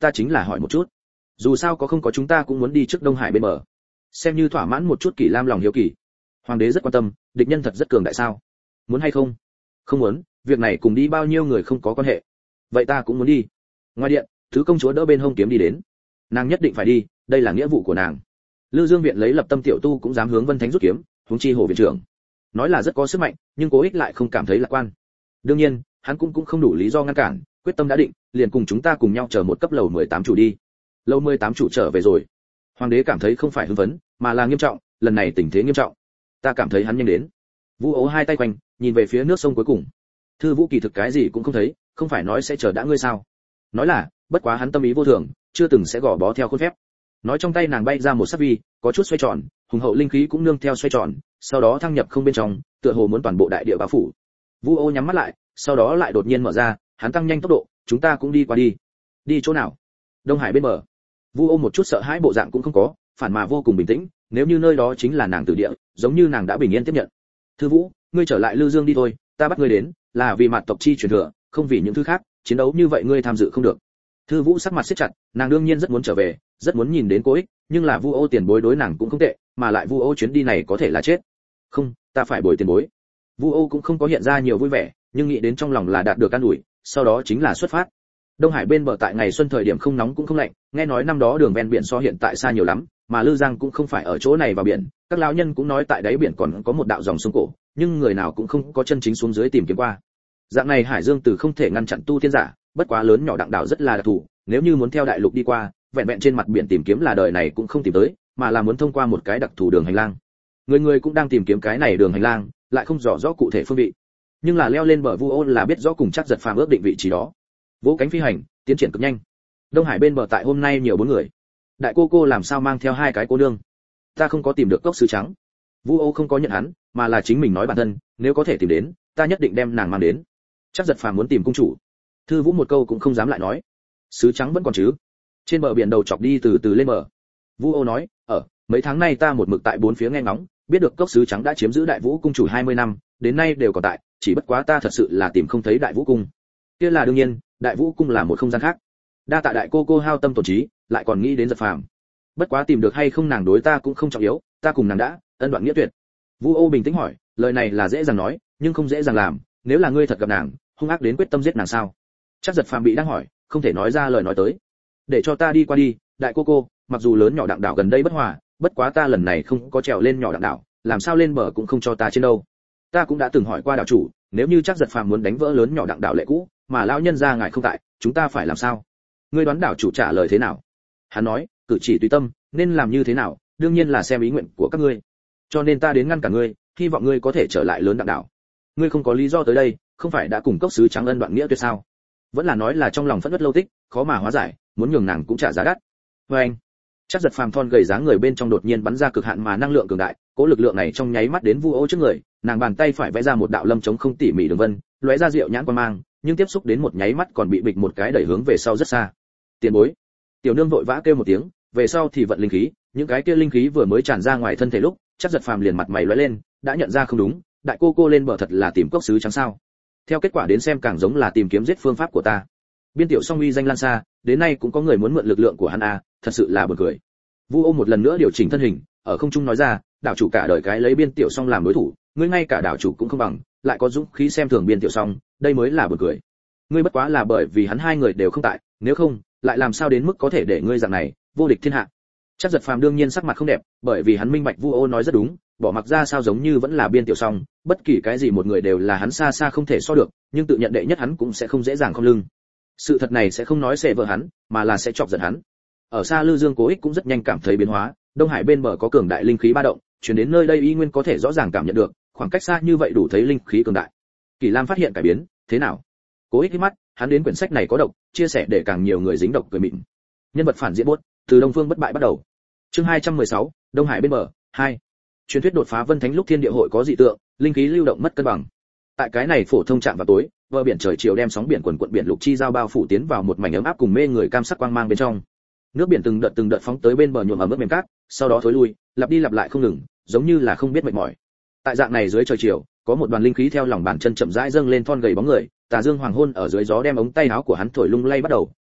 ta chính là hỏi một chút. Dù sao có không có chúng ta cũng muốn đi trước Đông Hải bên bờ. Xem như thỏa mãn một chút Kỷ Lam lòng hiếu kỳ. Hoàng đế rất quan tâm, địch nhân thật rất cường đại sao? Muốn hay không? Không muốn, việc này cùng đi bao nhiêu người không có quan hệ. Vậy ta cũng muốn đi. Ngoài điện, thứ công chúa đỡ bên hông kiếm đi đến. Nàng nhất định phải đi, đây là nghĩa vụ của nàng. Lư Dương viện lấy Lập Tâm tiểu tu cũng dám hướng Vân Thánh rút kiếm, huống chi Hồ viện trưởng. Nói là rất có sức mạnh, nhưng Cố Ích lại không cảm thấy lạc quan. Đương nhiên, hắn cũng không đủ lý do ngăn cản, quyết tâm đã định, liền cùng chúng ta cùng nhau chờ một cấp lầu 18 chủ đi. Lầu 18 chủ trở về rồi. Hoàng đế cảm thấy không phải hưng phấn, mà là nghiêm trọng, lần này tình thế nghiêm trọng. Ta cảm thấy hắn nhanh đến. Vu Ố hai tay quanh, nhìn về phía nước sông cuối cùng. Thư Vũ kỳ thực cái gì cũng không thấy, không phải nói sẽ chờ đã ngươi sao? Nói là, bất quá hắn tâm ý vô thường, chưa từng sẽ gò bó theo khuôn phép. Nói trong tay nàng bay ra một sắc vi, có chút xoay tròn, hùng hậu linh khí cũng nương theo xoay tròn, sau đó thăng nhập không bên trong, tựa hồ muốn toàn bộ đại địa bao phủ. Vu Ô nhắm mắt lại, sau đó lại đột nhiên mở ra, hắn tăng nhanh tốc độ, chúng ta cũng đi qua đi. Đi chỗ nào? Đông Hải bên bờ. Vu Ô một chút sợ hãi bộ dạng cũng không có, phản mà vô cùng bình tĩnh, nếu như nơi đó chính là nàng tử địa, giống như nàng đã bình yên tiếp nhận. Thư Vũ, ngươi trở lại Lư Dương đi thôi, ta bắt ngươi đến, là vì mạt tộc chi truyền thừa, không vì những thứ khác, chiến đấu như vậy ngươi tham dự không được. Thư Vũ sắc mặt siết chặt, nàng đương nhiên rất muốn trở về, rất muốn nhìn đến Cố Ích, nhưng là Vu Ô tiền bối đối nàng cũng không tệ, mà lại Vu Ô chuyến đi này có thể là chết. Không, ta phải bồi tiền bối. Vu Ô cũng không có hiện ra nhiều vui vẻ, nhưng nghĩ đến trong lòng là đạt được an ủi, sau đó chính là xuất phát. Đông Hải bên bờ tại ngày xuân thời điểm không nóng cũng không lạnh, nghe nói năm đó đường ven biển so hiện tại xa nhiều lắm, mà Lư Giang cũng không phải ở chỗ này vào biển, các lão nhân cũng nói tại đáy biển còn có một đạo dòng sông cổ, nhưng người nào cũng không có chân chính xuống dưới tìm kiếm qua. Dạng này hải dương từ không thể ngăn chặn tu tiên giả, bất quá lớn nhỏ đặng đảo rất là đặc thù, nếu như muốn theo đại lục đi qua, vẹn vẹn trên mặt biển tìm kiếm là đời này cũng không tìm tới, mà là muốn thông qua một cái đặc thù đường hành lang. Người cũng đang tìm kiếm cái này đường hành lang, lại không rõ cụ thể phương vị. Nhưng là leo lên bờ Vu Ô là biết rõ cùng chắc giật phàm ước định vị trí đó. Vỗ cánh phi hành, tiến triển cực nhanh. Đông Hải bên bờ tại hôm nay nhiều 4 người. Đại cô làm sao mang theo 2 cái cô nương? Ta không có tìm được cốc sứ trắng. Vu Ô không có nhận hắn, mà là chính mình nói bản thân, nếu có thể tìm đến, ta nhất định đem nàng mang đến. Chắc giật phàm muốn tìm cung chủ. Thư Vũ một câu cũng không dám lại nói. Sứ trắng vẫn còn chứ? Trên bờ biển đầu chọc đi từ từ lên bờ. Vu Ô nói, mấy tháng nay ta một mực tại bốn phía nghe ngóng, biết được cốc sứ trắng đã chiếm giữ Đại Vũ cung chủ 20 năm, đến nay đều còn tại, chỉ bất quá ta thật sự là tìm không thấy Đại Vũ cung. Kia là đương nhiên, Đại Vũ cung là một không gian khác. Đa tạ đại cô hao tâm tổn trí, lại còn nghĩ đến giật phàm. Bất quá tìm được hay không nàng đối ta cũng không trọng yếu, ta cùng nàng đã ân đoạn nghĩa tuyệt. Vu Ô bình tĩnh hỏi, lời này là dễ dàng nói, nhưng không dễ dàng làm, nếu là ngươi thật gặp nàng, hung ác đến quyết tâm giết nàng sao? Chắc giật phàm bị đang hỏi, không thể nói ra lời nói tới. Để cho ta đi qua đi, đại cô, mặc dù lớn nhỏ đặng đảo gần đây bất hòa, bất quá ta lần này không có trèo lên nhỏ đặng đảo, làm sao lên bờ cũng không cho ta trên đâu. Ta cũng đã từng hỏi qua đảo chủ, nếu như chắc giật phàm muốn đánh vỡ lớn nhỏ đặng đảo lệ cũ, mà lão nhân gia ngài không tại, chúng ta phải làm sao? Ngươi đoán đảo chủ trả lời thế nào? Hắn nói, cử chỉ tùy tâm, nên làm như thế nào, đương nhiên là xem ý nguyện của các ngươi. Cho nên ta đến ngăn cả ngươi, hy vọng ngươi có thể trở lại lớn đặng đảo. Ngươi không có lý do tới đây, không phải đã cùng cốc sứ trắng ân đoạn nghĩa tuyệt sao? Vẫn là nói là trong lòng phẫn uất lâu tích, khó mà hóa giải, muốn nhường nàng cũng trả giá đắt. Và anh, chắc giật phàm thon gầy dáng người bên trong đột nhiên bắn ra cực hạn mà năng lượng cường đại, cố lực lượng này trong nháy mắt đến Vu Ô trước người, nàng bàn tay phải vẽ ra một đạo lâm chống không tỉ mỉ đường vân, lóe ra diệu nhãn quan mang, nhưng tiếp xúc đến một nháy mắt còn bị bịch một cái đẩy hướng về sau rất xa. Tiền bối. Tiểu nương vội vã kêu một tiếng, về sau thì vận linh khí, những cái kia linh khí vừa mới tràn ra ngoài thân thể lúc, chắc giật phàm liền mặt mày lóe lên, đã nhận ra không đúng, đại cô lên bờ thật là tìm cốc sứ trắng sao? Theo kết quả đến xem càng giống là tìm kiếm giết phương pháp của ta. Biên Tiểu Song uy danh lan xa, đến nay cũng có người muốn mượn lực lượng của hắn thật sự là buồn cười. Vu Ô một lần nữa điều chỉnh thân hình, ở không trung nói ra, đảo chủ cả đời cái lấy Biên Tiểu Song làm đối thủ, ngươi ngay cả đảo chủ cũng không bằng, lại có dũng khí xem thường Biên Tiểu Song, đây mới là buồn cười. Ngươi bất quá là bởi vì hắn hai người đều không tại, nếu không, lại làm sao đến mức có thể để ngươi dạng này vô địch thiên hạ. Chắc giật phàm đương nhiên sắc mặt không đẹp, bởi vì hắn minh bạch Vu Ô nói rất đúng, bỏ mặc ra sao giống như vẫn là Biên Tiểu Song, bất kỳ cái gì một người đều là hắn xa xa không thể so được, nhưng tự nhận đệ nhất hắn cũng sẽ không dễ dàng không lưng. Sự thật này sẽ không nói xệ vợ hắn, mà là sẽ chọc giận hắn. Ở xa Lư Dương Cố Ích cũng rất nhanh cảm thấy biến hóa, Đông Hải bên bờ có cường đại linh khí ba động, chuyển đến nơi đây y nguyên có thể rõ ràng cảm nhận được, khoảng cách xa như vậy đủ thấy linh khí cường đại. Kỳ Lam phát hiện cải biến, thế nào? Cố Ích hít mắt, hắn đến quyển sách này có độc, chia sẻ để càng nhiều người dính độc cười mịn. Nhân vật phản diện buốt, từ Đông Phương bất bại bắt đầu. Chương 216, Đông Hải bên bờ 2. Truyền thuyết đột phá Vân Thánh lúc thiên địa hội có dị tượng, linh khí lưu động mất cân bằng. Tại cái này phổ thông chạm vào tối, bờ biển trời chiều đem sóng biển quần quận biển lục chi giao bao phủ tiến vào một mảnh ấm áp cùng mê người cam sắc quang mang bên trong. Nước biển từng đợt phóng tới bên bờ nhuộm ẩm ướt mềm cát, sau đó thối lui, lặp đi lặp lại không ngừng, giống như là không biết mệt mỏi. Tại dạng này dưới trời chiều, có một đoàn linh khí theo lòng bàn chân chậm rãi dâng lên thon gầy bóng người, tà dương hoàng hôn ở dưới gió đem ống tay áo của hắn thổi lung lay bắt đầu,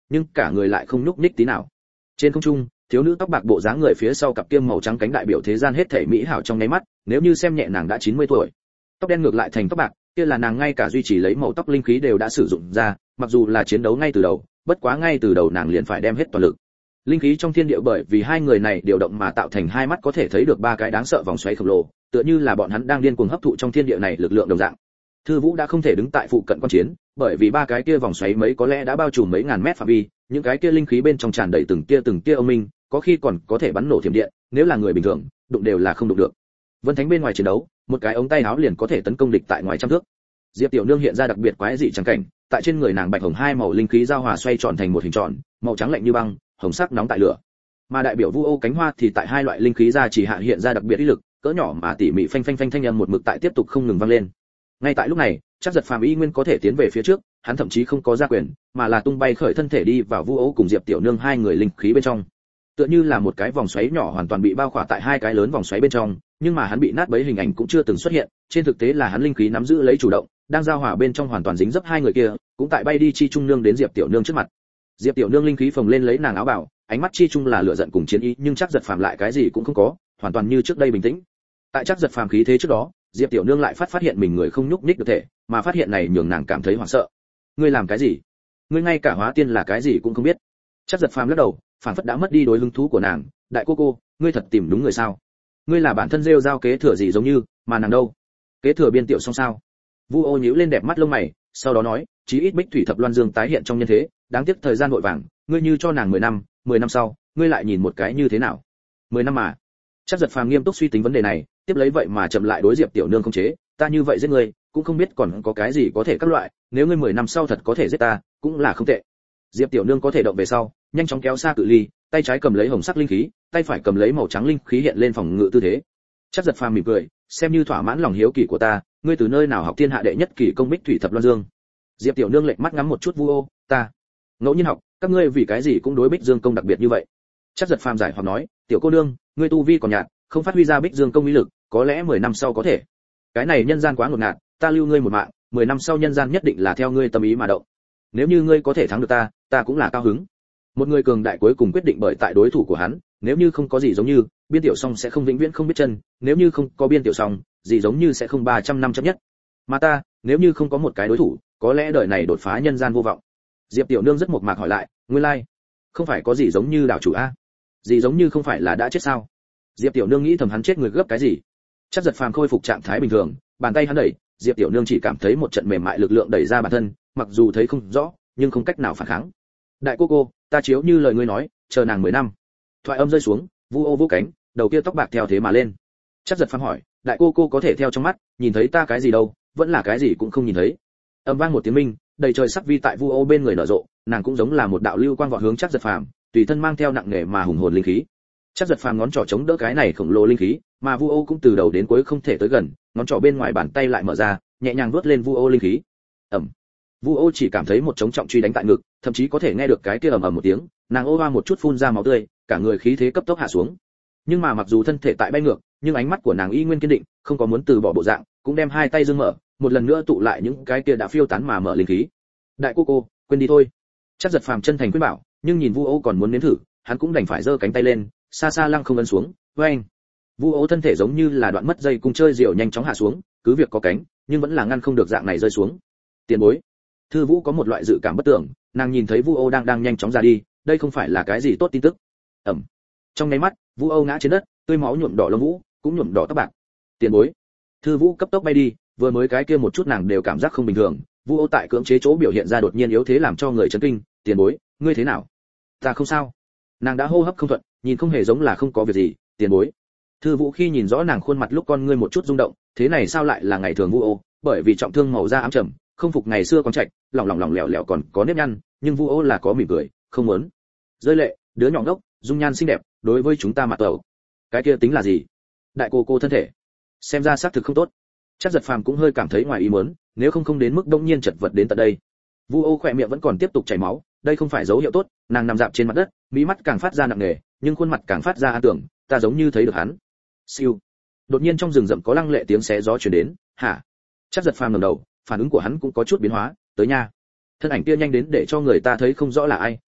nhưng cả người lại không nhúc nhích tí nào. Trên không trung, thiếu nữ tóc bạc bộ dáng người phía sau cặp kiêm màu trắng cánh đại biểu thế gian hết thảy mỹ hảo trong nháy mắt, nếu như xem nhẹ nàng đã 90 tuổi. Tóc đen ngược lại thành tóc bạc, kia là nàng ngay cả duy trì lấy màu tóc linh khí đều đã sử dụng ra, mặc dù là chiến đấu ngay từ đầu, bất quá ngay từ đầu nàng liền phải đem hết toàn lực. Linh khí trong thiên địa bởi vì hai người này điều động mà tạo thành hai mắt có thể thấy được ba cái đáng sợ vòng xoáy khổng lồ, tựa như là bọn hắn đang điên cuồng hấp thụ trong thiên địa này lực lượng đồng dạng. Thư Vũ đã không thể đứng tại phụ cận quan chiến, bởi vì ba cái kia vòng xoáy mấy có lẽ đã bao trùm mấy ngàn mét phạm vi, những cái kia linh khí bên trong tràn đầy từng tia âm minh, có khi còn có thể bắn nổ thiểm điện, nếu là người bình thường, đụng đều là không đụng được. Vân Thánh bên ngoài chiến đấu, một cái ống tay áo liền có thể tấn công địch tại ngoài trăm thước. Diệp Tiểu Nương hiện ra đặc biệt quái dị chẳng cảnh, tại trên người nàng bạch hồng hai màu linh khí giao hòa xoay tròn thành một hình tròn, màu trắng lạnh như băng, hồng sắc nóng tại lửa. Mà đại biểu Vu Ô cánh hoa thì tại hai loại linh khí ra chỉ hạ hiện ra đặc biệt uy lực, cỡ nhỏ mà tỉ mỉ phanh phanh phanh thanh âm một mực tại tiếp tục không ngừng vang lên. Ngay tại lúc này, chắc giật phàm y nguyên có thể tiến về phía trước, hắn thậm chí không có ra quyền, mà là tung bay khởi thân thể đi vào Vu Ô cùng Diệp Tiểu Nương hai người linh khí bên trong. Tựa như là một cái vòng xoáy nhỏ hoàn toàn bị bao khỏa tại hai cái lớn vòng xoáy bên trong, nhưng mà hắn bị nát bấy hình ảnh cũng chưa từng xuất hiện, trên thực tế là hắn linh khí nắm giữ lấy chủ động, đang giao hòa bên trong hoàn toàn dính dấp hai người kia, cũng tại bay đi chi trung nương đến Diệp Tiểu Nương trước mặt. Diệp Tiểu Nương linh khí phồng lên lấy nàng áo bào, ánh mắt chi trung là lửa giận cùng chiến ý, nhưng chắc giật phàm lại cái gì cũng không có, hoàn toàn như trước đây bình tĩnh. Tại chắc giật phàm khí thế trước đó, Diệp Tiểu Nương lại phát hiện mình người không nhúc nhích được thể, mà phát hiện này nhường nàng cảm thấy hoảng sợ. Ngươi làm cái gì? Ngươi ngay cả hóa tiên là cái gì cũng không biết. Chắc giật phàm lắc đầu, phản phất đã mất đi đối hứng thú của nàng. Đại cô, ngươi thật tìm đúng người sao? Ngươi là bản thân rêu giao kế thừa gì giống như, mà nàng đâu? Kế thừa biên tiểu xong sao? Vu Ô nhíu lên đẹp mắt lông mày, sau đó nói, chí ít Bích Thủy Thập Loan Dương tái hiện trong nhân thế, đáng tiếc thời gian vội vàng, ngươi như cho nàng 10 năm sau, ngươi lại nhìn một cái như thế nào? 10 năm mà. Chắc giật phàm nghiêm túc suy tính vấn đề này, tiếp lấy vậy mà chậm lại đối Diệp Tiểu Nương không chế, ta như vậy giết ngươi, cũng không biết còn có cái gì có thể các loại, nếu ngươi 10 năm sau thật có thể giết ta, cũng là không tệ. Diệp Tiểu Nương có thể động về sau, nhanh chóng kéo xa cự ly, tay trái cầm lấy hồng sắc linh khí, tay phải cầm lấy màu trắng linh khí hiện lên phòng ngự tư thế. Chắc giật phàm mỉm cười, xem như thỏa mãn lòng hiếu kỳ của ta, ngươi từ nơi nào học thiên hạ đệ nhất kỳ công Bích Thủy Thập Loan Dương? Diệp Tiểu Nương lệch mắt ngắm một chút Vu Ô, ta ngẫu nhiên học, các ngươi vì cái gì cũng đối Bích Dương công đặc biệt như vậy? Chắc giật phàm giải hoặc nói, tiểu cô nương, ngươi tu vi còn nhạt, không phát huy ra Bích Dương công uy lực, có lẽ 10 năm sau có thể. Cái này nhân gian quá ngột ngạt, ta lưu ngươi một mạng, 10 năm sau nhân gian nhất định là theo ngươi tâm ý mà động. Nếu như ngươi có thể thắng được ta, ta cũng là cao hứng. Một người cường đại cuối cùng quyết định bởi tại đối thủ của hắn, nếu như không có gì giống như, biên tiểu song sẽ không vĩnh viễn không biết chân, nếu như không có biên tiểu song, gì giống như sẽ không 300 năm chấp nhất. Mà ta, nếu như không có một cái đối thủ, có lẽ đời này đột phá nhân gian vô vọng. Diệp Tiểu Nương rất mộc mạc hỏi lại, nguyên lai, không phải có gì giống như đảo chủ a? Gì giống như không phải là đã chết sao? Diệp Tiểu Nương nghĩ thầm hắn chết người gấp cái gì? Chắc giật phàm khôi phục trạng thái bình thường, bàn tay hắn đẩy, Diệp Tiểu Nương chỉ cảm thấy một trận mềm mại lực lượng đẩy ra bản thân, mặc dù thấy không rõ, nhưng không cách nào phản kháng. Đại cô, ta chiếu như lời ngươi nói, chờ nàng 10 năm. Thoại âm rơi xuống, Vu Ô vỗ cánh, đầu kia tóc bạc theo thế mà lên. Chắc giật phàm hỏi, đại cô có thể theo trong mắt, nhìn thấy ta cái gì đâu, vẫn là cái gì cũng không nhìn thấy. Âm vang một tiếng minh, đầy trời sắc vi tại Vu Ô bên người nở rộ, nàng cũng giống là một đạo lưu quang vọt hướng Chắc giật phàm, tùy thân mang theo nặng nề mà hùng hồn linh khí. Chắc giật phàm ngón trỏ chống đỡ cái này khổng lồ linh khí, mà Vu Ô cũng từ đầu đến cuối không thể tới gần, ngón trỏ bên ngoài bàn tay lại mở ra, nhẹ nhàng vuốt lên Vu Ô linh khí. Ầm. Vu Ô chỉ cảm thấy một trống trọng truy đánh tại ngực, thậm chí có thể nghe được cái kia ầm ầm một tiếng, nàng ô oa một chút phun ra máu tươi, cả người khí thế cấp tốc hạ xuống. Nhưng mà mặc dù thân thể tại bay ngược, nhưng ánh mắt của nàng y nguyên kiên định, không có muốn từ bỏ bộ dạng, cũng đem hai tay dương mở, một lần nữa tụ lại những cái kia đã phiêu tán mà mở linh khí. Đại cô, quên đi thôi. Chắc giật phàm chân thành khuyên bảo, nhưng nhìn Vu Ô còn muốn nếm thử, hắn cũng đành phải giơ cánh tay lên, xa xa lăng không ấn xuống. Oeng. Vu Ô thân thể giống như là đoạn mất dây cung chơi diều nhanh chóng hạ xuống, cứ việc có cánh, nhưng vẫn là ngăn không được dạng này rơi xuống. Tiền bối. Thư Vũ có một loại dự cảm bất tưởng, nàng nhìn thấy Vu Ô đang nhanh chóng ra đi, đây không phải là cái gì tốt tin tức. Ầm. Trong nháy mắt, Vu Ô ngã trên đất, tươi máu nhuộm đỏ lông vũ, cũng nhuộm đỏ tóc bạc. Tiền bối. Thư Vũ cấp tốc bay đi, vừa mới cái kia một chút nàng đều cảm giác không bình thường, Vu Ô tại cưỡng chế chỗ biểu hiện ra đột nhiên yếu thế làm cho người chấn kinh. Tiền bối, ngươi thế nào? Ta không sao. Nàng đã hô hấp không thuận, nhìn không hề giống là không có việc gì. Tiền bối. Thư Vũ khi nhìn rõ nàng khuôn mặt lúc con ngươi một chút rung động, thế này sao lại là ngày thường Vu Ô, bởi vì trọng thương màu da ám trầm, không phục ngày xưa con trạch, lỏng lẻo còn có nếp nhăn, nhưng Vu Ô là có mỉm cười, không muốn. Rơi lệ, đứa nhỏ ngốc, dung nhan xinh đẹp, đối với chúng ta mặt tẩu. Cái kia tính là gì? Đại cô thân thể, xem ra xác thực không tốt. Chắc giật phàm cũng hơi cảm thấy ngoài ý muốn, nếu không đến mức đông nhiên chật vật đến tận đây. Vu Ô khỏe miệng vẫn còn tiếp tục chảy máu, đây không phải dấu hiệu tốt, nàng nằm dạp trên mặt đất, mí mắt càng phát ra nặng nề, nhưng khuôn mặt càng phát ra an tưởng, ta giống như thấy được hắn. Siêu. Đột nhiên trong rừng rậm có lăng lệ tiếng xé gió truyền đến, hả? Chắc giật phàm ngẩng đầu, phản ứng của hắn cũng có chút biến hóa, tới nha. Thân ảnh kia nhanh đến để cho người ta thấy không rõ là ai,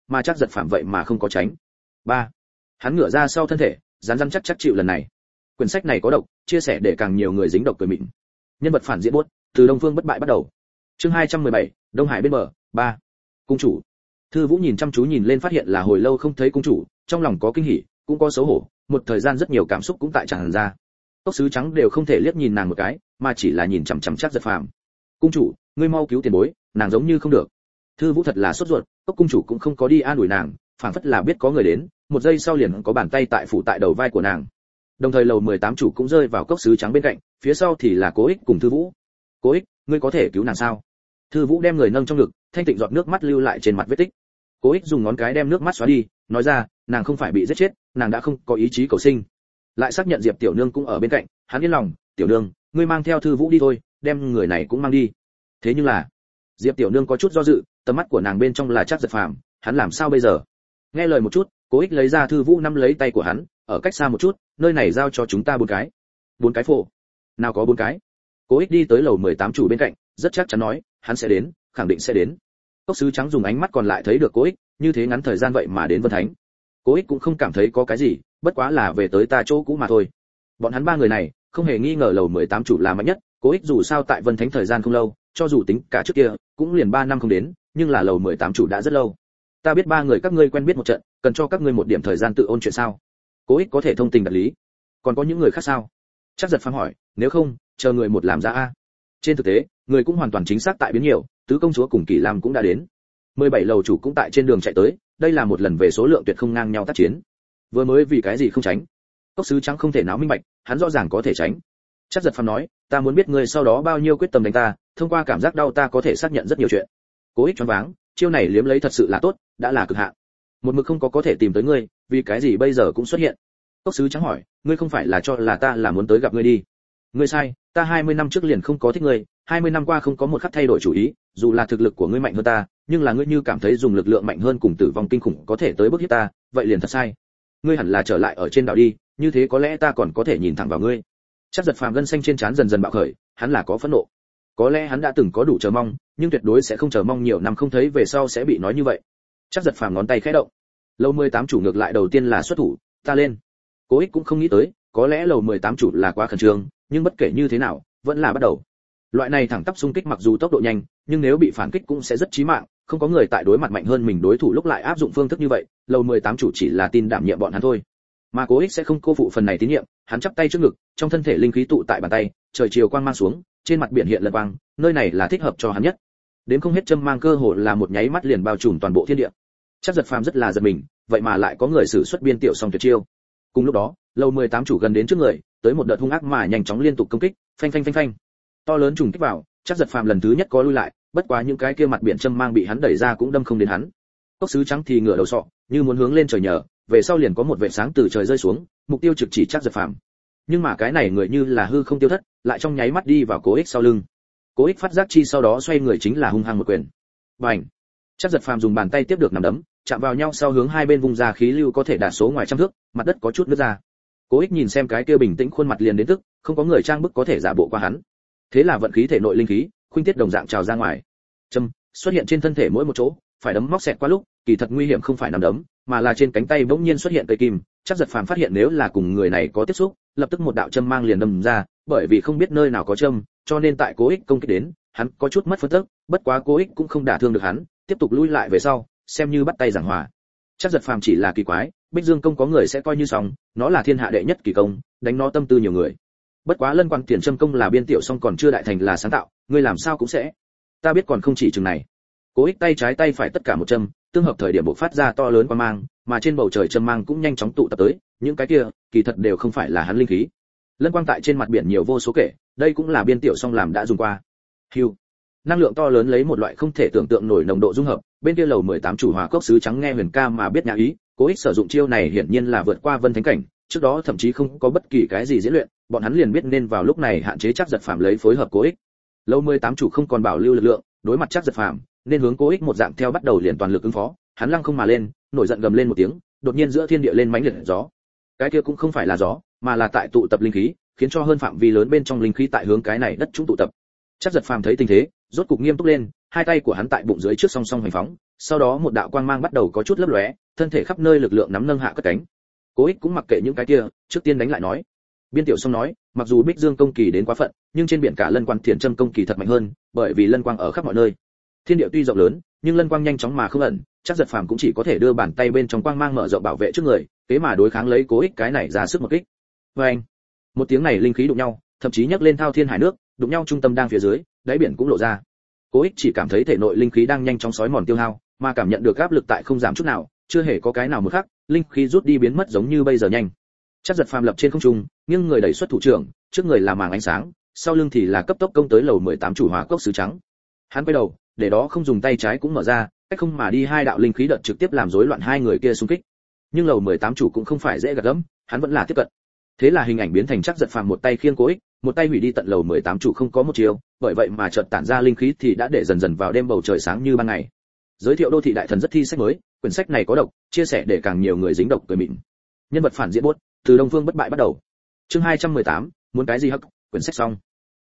mà chắc giật phạm vậy mà không có tránh. Ba, hắn ngửa ra sau thân thể, rắn chắc chịu lần này. Quyển sách này có độc, chia sẻ để càng nhiều người dính độc cười mịn. Nhân vật phản diện buốt, từ Đông Phương bất bại bắt đầu. Chương 217, Đông Hải bên bờ. 3. Cung chủ. Thư Vũ nhìn chăm chú nhìn lên phát hiện là hồi lâu không thấy cung chủ, trong lòng có kinh hỉ, cũng có xấu hổ, một thời gian rất nhiều cảm xúc cũng tại tràn ra. Cốc sứ trắng đều không thể liếc nhìn nàng một cái, mà chỉ là nhìn chằm chằm chắc giật phàm. Cung chủ, ngươi mau cứu tiền bối, nàng giống như không được. Thư Vũ thật là sốt ruột, Cốc cung chủ cũng không có đi an ủi nàng, phảng phất là biết có người đến, một giây sau liền có bàn tay tại phủ tại đầu vai của nàng. Đồng thời lầu 18 chủ cũng rơi vào cốc sứ trắng bên cạnh, phía sau thì là Cố Ích cùng Thư Vũ. Cố Ích, ngươi có thể cứu nàng sao? Thư Vũ đem người nâng trong ngực, thanh tịnh giọt nước mắt lưu lại trên mặt vết tích. Cố Ích dùng ngón cái đem nước mắt xóa đi, nói ra, nàng không phải bị giết chết, nàng đã không có ý chí cầu sinh. Lại xác nhận Diệp Tiểu Nương cũng ở bên cạnh, hắn yên lòng, Tiểu Nương, ngươi mang theo Thư Vũ đi thôi, đem người này cũng mang đi. Thế nhưng là, Diệp Tiểu Nương có chút do dự, tầm mắt của nàng bên trong là Trác Giật Phàm, hắn làm sao bây giờ? Nghe lời một chút, Cố Ích lấy ra Thư Vũ nắm lấy tay của hắn, ở cách xa một chút, nơi này giao cho chúng ta 4 cái. 4 cái phổ? Nào có 4 cái? Cố Ích đi tới lầu 18 chủ bên cạnh, rất chắc chắn nói, hắn sẽ đến, khẳng định sẽ đến. Cốc sứ trắng dùng ánh mắt còn lại thấy được Cố Ích, như thế ngắn thời gian vậy mà đến Vân Thánh. Cố Ích cũng không cảm thấy có cái gì, bất quá là về tới ta chỗ cũ mà thôi. Bọn hắn 3 người này, không hề nghi ngờ lầu 18 chủ là mạnh nhất, Cố Ích dù sao tại Vân Thánh thời gian không lâu, cho dù tính cả trước kia, cũng liền 3 năm không đến, nhưng là lầu 18 chủ đã rất lâu. Ta biết 3 người các ngươi quen biết một trận, cần cho các ngươi một điểm thời gian tự ôn chuyện sao? Cố Ích có thể thông tình đạt lý. Còn có những người khác sao? Chắc Giật Phàm hỏi, nếu không, chờ người một làm ra a. Trên thực tế, người cũng hoàn toàn chính xác tại biến nhiều, tứ công chúa cùng Kỳ Lam cũng đã đến. 17 lầu chủ cũng tại trên đường chạy tới, đây là một lần về số lượng tuyệt không ngang nhau tác chiến. Vừa mới vì cái gì không tránh? Cốc sứ trắng không thể nào minh bạch, hắn rõ ràng có thể tránh. Chắc Giật Phàm nói, ta muốn biết ngươi sau đó bao nhiêu quyết tâm đánh ta, thông qua cảm giác đau ta có thể xác nhận rất nhiều chuyện. Cố Ích choáng váng, chiêu này liếm lấy thật sự là tốt, đã là cực hạn. Một mực không có thể tìm tới ngươi, vì cái gì bây giờ cũng xuất hiện? Cốc sứ trắng hỏi, ngươi không phải là cho là ta là muốn tới gặp ngươi đi? Ngươi sai, ta 20 năm trước liền không có thích ngươi, 20 năm qua không có một khắc thay đổi chủ ý, dù là thực lực của ngươi mạnh hơn ta, nhưng là ngươi như cảm thấy dùng lực lượng mạnh hơn cùng tử vong kinh khủng có thể tới bức hiếp ta, vậy liền thật sai. Ngươi hẳn là trở lại ở trên đảo đi, như thế có lẽ ta còn có thể nhìn thẳng vào ngươi. Chắc Giật Phàm gân xanh trên trán dần dần bạo khởi, hắn là có phẫn nộ. Có lẽ hắn đã từng có đủ chờ mong, nhưng tuyệt đối sẽ không chờ mong nhiều năm không thấy về sau sẽ bị nói như vậy. Chắc Giật Phàm ngón tay khẽ động. Lầu 18 chủ ngược lại đầu tiên là xuất thủ, ta lên. Cố Ích cũng không nghĩ tới, có lẽ lầu 18 chủ là quá khẩn trương, nhưng bất kể như thế nào, vẫn là bắt đầu. Loại này thẳng tắp xung kích mặc dù tốc độ nhanh, nhưng nếu bị phản kích cũng sẽ rất chí mạng, không có người tại đối mặt mạnh hơn mình đối thủ lúc lại áp dụng phương thức như vậy, lầu 18 chủ chỉ là tin đảm nhiệm bọn hắn thôi. Mà Cố Ích sẽ không cô phụ phần này tín nhiệm, hắn chắp tay trước ngực, trong thân thể linh khí tụ tại bàn tay, trời chiều quang mang xuống, trên mặt biển hiện lật quang, nơi này là thích hợp cho hắn nhất. Đến không hết châm mang cơ hội là một nháy mắt liền bao trùm toàn bộ thiên địa. Chắc Giật Phàm rất là giật mình, vậy mà lại có người sử xuất biên tiểu song tuyệt chiêu. Cùng lúc đó, lầu 18 chủ gần đến trước người, tới một đợt hung ác mà nhanh chóng liên tục công kích, phanh phanh phanh phanh. To lớn trùng kích vào, Chắc Giật Phàm lần thứ nhất có lui lại, bất quá những cái kia mặt biển châm mang bị hắn đẩy ra cũng đâm không đến hắn. Cốc sứ trắng thì ngửa đầu sọ, như muốn hướng lên trời nhờ, về sau liền có một vệt sáng từ trời rơi xuống, mục tiêu trực chỉ Chắc Giật Phàm. Nhưng mà cái này người như là hư không tiêu thất, lại trong nháy mắt đi vào Cố Ích sau lưng. Cố Ích phát giác chi sau đó xoay người chính là hung hăng một quyền. Bành! Chắc Giật Phàm dùng bàn tay tiếp được nắm đấm, chạm vào nhau sau hướng hai bên vùng ra khí lưu có thể đạt số ngoài trăm thước, mặt đất có chút nứt ra. Cố Ích nhìn xem cái kia bình tĩnh khuôn mặt liền đến tức, không có người trang bức có thể giả bộ qua hắn. Thế là vận khí thể nội linh khí, khuynh tiết đồng dạng trào ra ngoài. Châm xuất hiện trên thân thể mỗi một chỗ, phải đấm móc xẹt qua lúc, kỳ thật nguy hiểm không phải nắm đấm, mà là trên cánh tay bỗng nhiên xuất hiện cây kim. Chắc Giật Phàm phát hiện nếu là cùng người này có tiếp xúc, lập tức một đạo châm mang liền đâm ra, bởi vì không biết nơi nào có châm, cho nên tại Cố Ích công kích đến, hắn có chút mất phân tức, bất quá Cố Ích cũng không đả thương được hắn, tiếp tục lui lại về sau, xem như bắt tay giảng hòa. Chắc Giật Phàm chỉ là kỳ quái, Bích Dương công có người sẽ coi như xong, nó là thiên hạ đệ nhất kỳ công, đánh nó tâm tư nhiều người. Bất quá Lân Quang Tiền Châm công là biên tiểu song còn chưa đại thành là sáng tạo, ngươi làm sao cũng sẽ. Ta biết còn không chỉ chừng này. Cố Ích tay trái tay phải tất cả một châm, tương hợp thời điểm bộc phát ra to lớn quang mang, mà trên bầu trời châm mang cũng nhanh chóng tụ tập tới, những cái kia, kỳ thật đều không phải là hắn linh khí. Lân quang tại trên mặt biển nhiều vô số kể, đây cũng là biên tiểu song làm đã dùng qua. Hưu. Năng lượng to lớn lấy một loại không thể tưởng tượng nổi nồng độ dung hợp, bên kia lầu 18 chủ hòa cốc sứ trắng nghe Huyền Ca mà biết nhã ý, Cố Ích sử dụng chiêu này hiển nhiên là vượt qua Vân Thánh cảnh, trước đó thậm chí không có bất kỳ cái gì diễn luyện, bọn hắn liền biết nên vào lúc này hạn chế Chắc Giật Phàm lấy phối hợp Cố Ích. Lầu 18 chủ không còn bảo lưu lực lượng, đối mặt Chắc Giật Phàm, nên hướng Cố Ích một dạng theo bắt đầu liền toàn lực ứng phó, hắn lăng không mà lên, nổi giận gầm lên một tiếng, đột nhiên giữa thiên địa lên mãnh liệt gió. Cái kia cũng không phải là gió, mà là tại tụ tập linh khí, khiến cho hơn phạm vi lớn bên trong linh khí tại hướng cái này đất chúng tụ tập. Chắc Giật Phàm thấy tình thế, rốt cục nghiêm túc lên, hai tay của hắn tại bụng dưới trước song song hành phóng, sau đó một đạo quang mang bắt đầu có chút lấp lóe, thân thể khắp nơi lực lượng nắm nâng hạ cất cánh. Cố Ích cũng mặc kệ những cái kia, trước tiên đánh lại nói. Biên Tiểu Song nói, mặc dù Bích Dương công kỳ đến quá phận, nhưng trên biển cả Lân Quang Thiền Châm công kỳ thật mạnh hơn, bởi vì lân quang ở khắp mọi nơi. Thiên địa tuy rộng lớn, nhưng lân quang nhanh chóng mà không ẩn, chắc giật phàm cũng chỉ có thể đưa bàn tay bên trong quang mang mở rộng bảo vệ trước người, thế mà đối kháng lấy Cố Ích cái này ra sức một kích. Oeng! Một tiếng này linh khí đụng nhau, thậm chí nhấc lên thao thiên hải nước, đụng nhau trung tâm đang phía dưới, đáy biển cũng lộ ra. Cố Ích chỉ cảm thấy thể nội linh khí đang nhanh chóng sói mòn tiêu hao, mà cảm nhận được áp lực tại không giảm chút nào, chưa hề có cái nào một khắc, linh khí rút đi biến mất giống như bây giờ nhanh. Chắc giật phàm lập trên không trung, nghiêng người đẩy xuất thủ trưởng, trước người là màng ánh sáng, sau lưng thì là cấp tốc công tới lầu 18 chủ hỏa cốc sứ trắng. Hắn quay đầu, để đó không dùng tay trái cũng mở ra, cách không mà đi hai đạo linh khí đợt trực tiếp làm rối loạn hai người kia xung kích. Nhưng lầu 18 chủ cũng không phải dễ gạt gẫm, hắn vẫn là tiếp cận. Thế là hình ảnh biến thành chắc giật phàm một tay khiêng Cố Ích, một tay hủy đi tận lầu 18 chủ không có một chiều, bởi vậy mà chợt tản ra linh khí thì đã để dần dần vào đêm bầu trời sáng như ban ngày. Giới thiệu đô thị đại thần rất thi sách mới, quyển sách này có độc, chia sẻ để càng nhiều người dính độc cười mịn. Nhân vật phản diện buốt, từ Đông Phương bất bại bắt đầu. Chương 218, muốn cái gì hắc, quyển sách xong.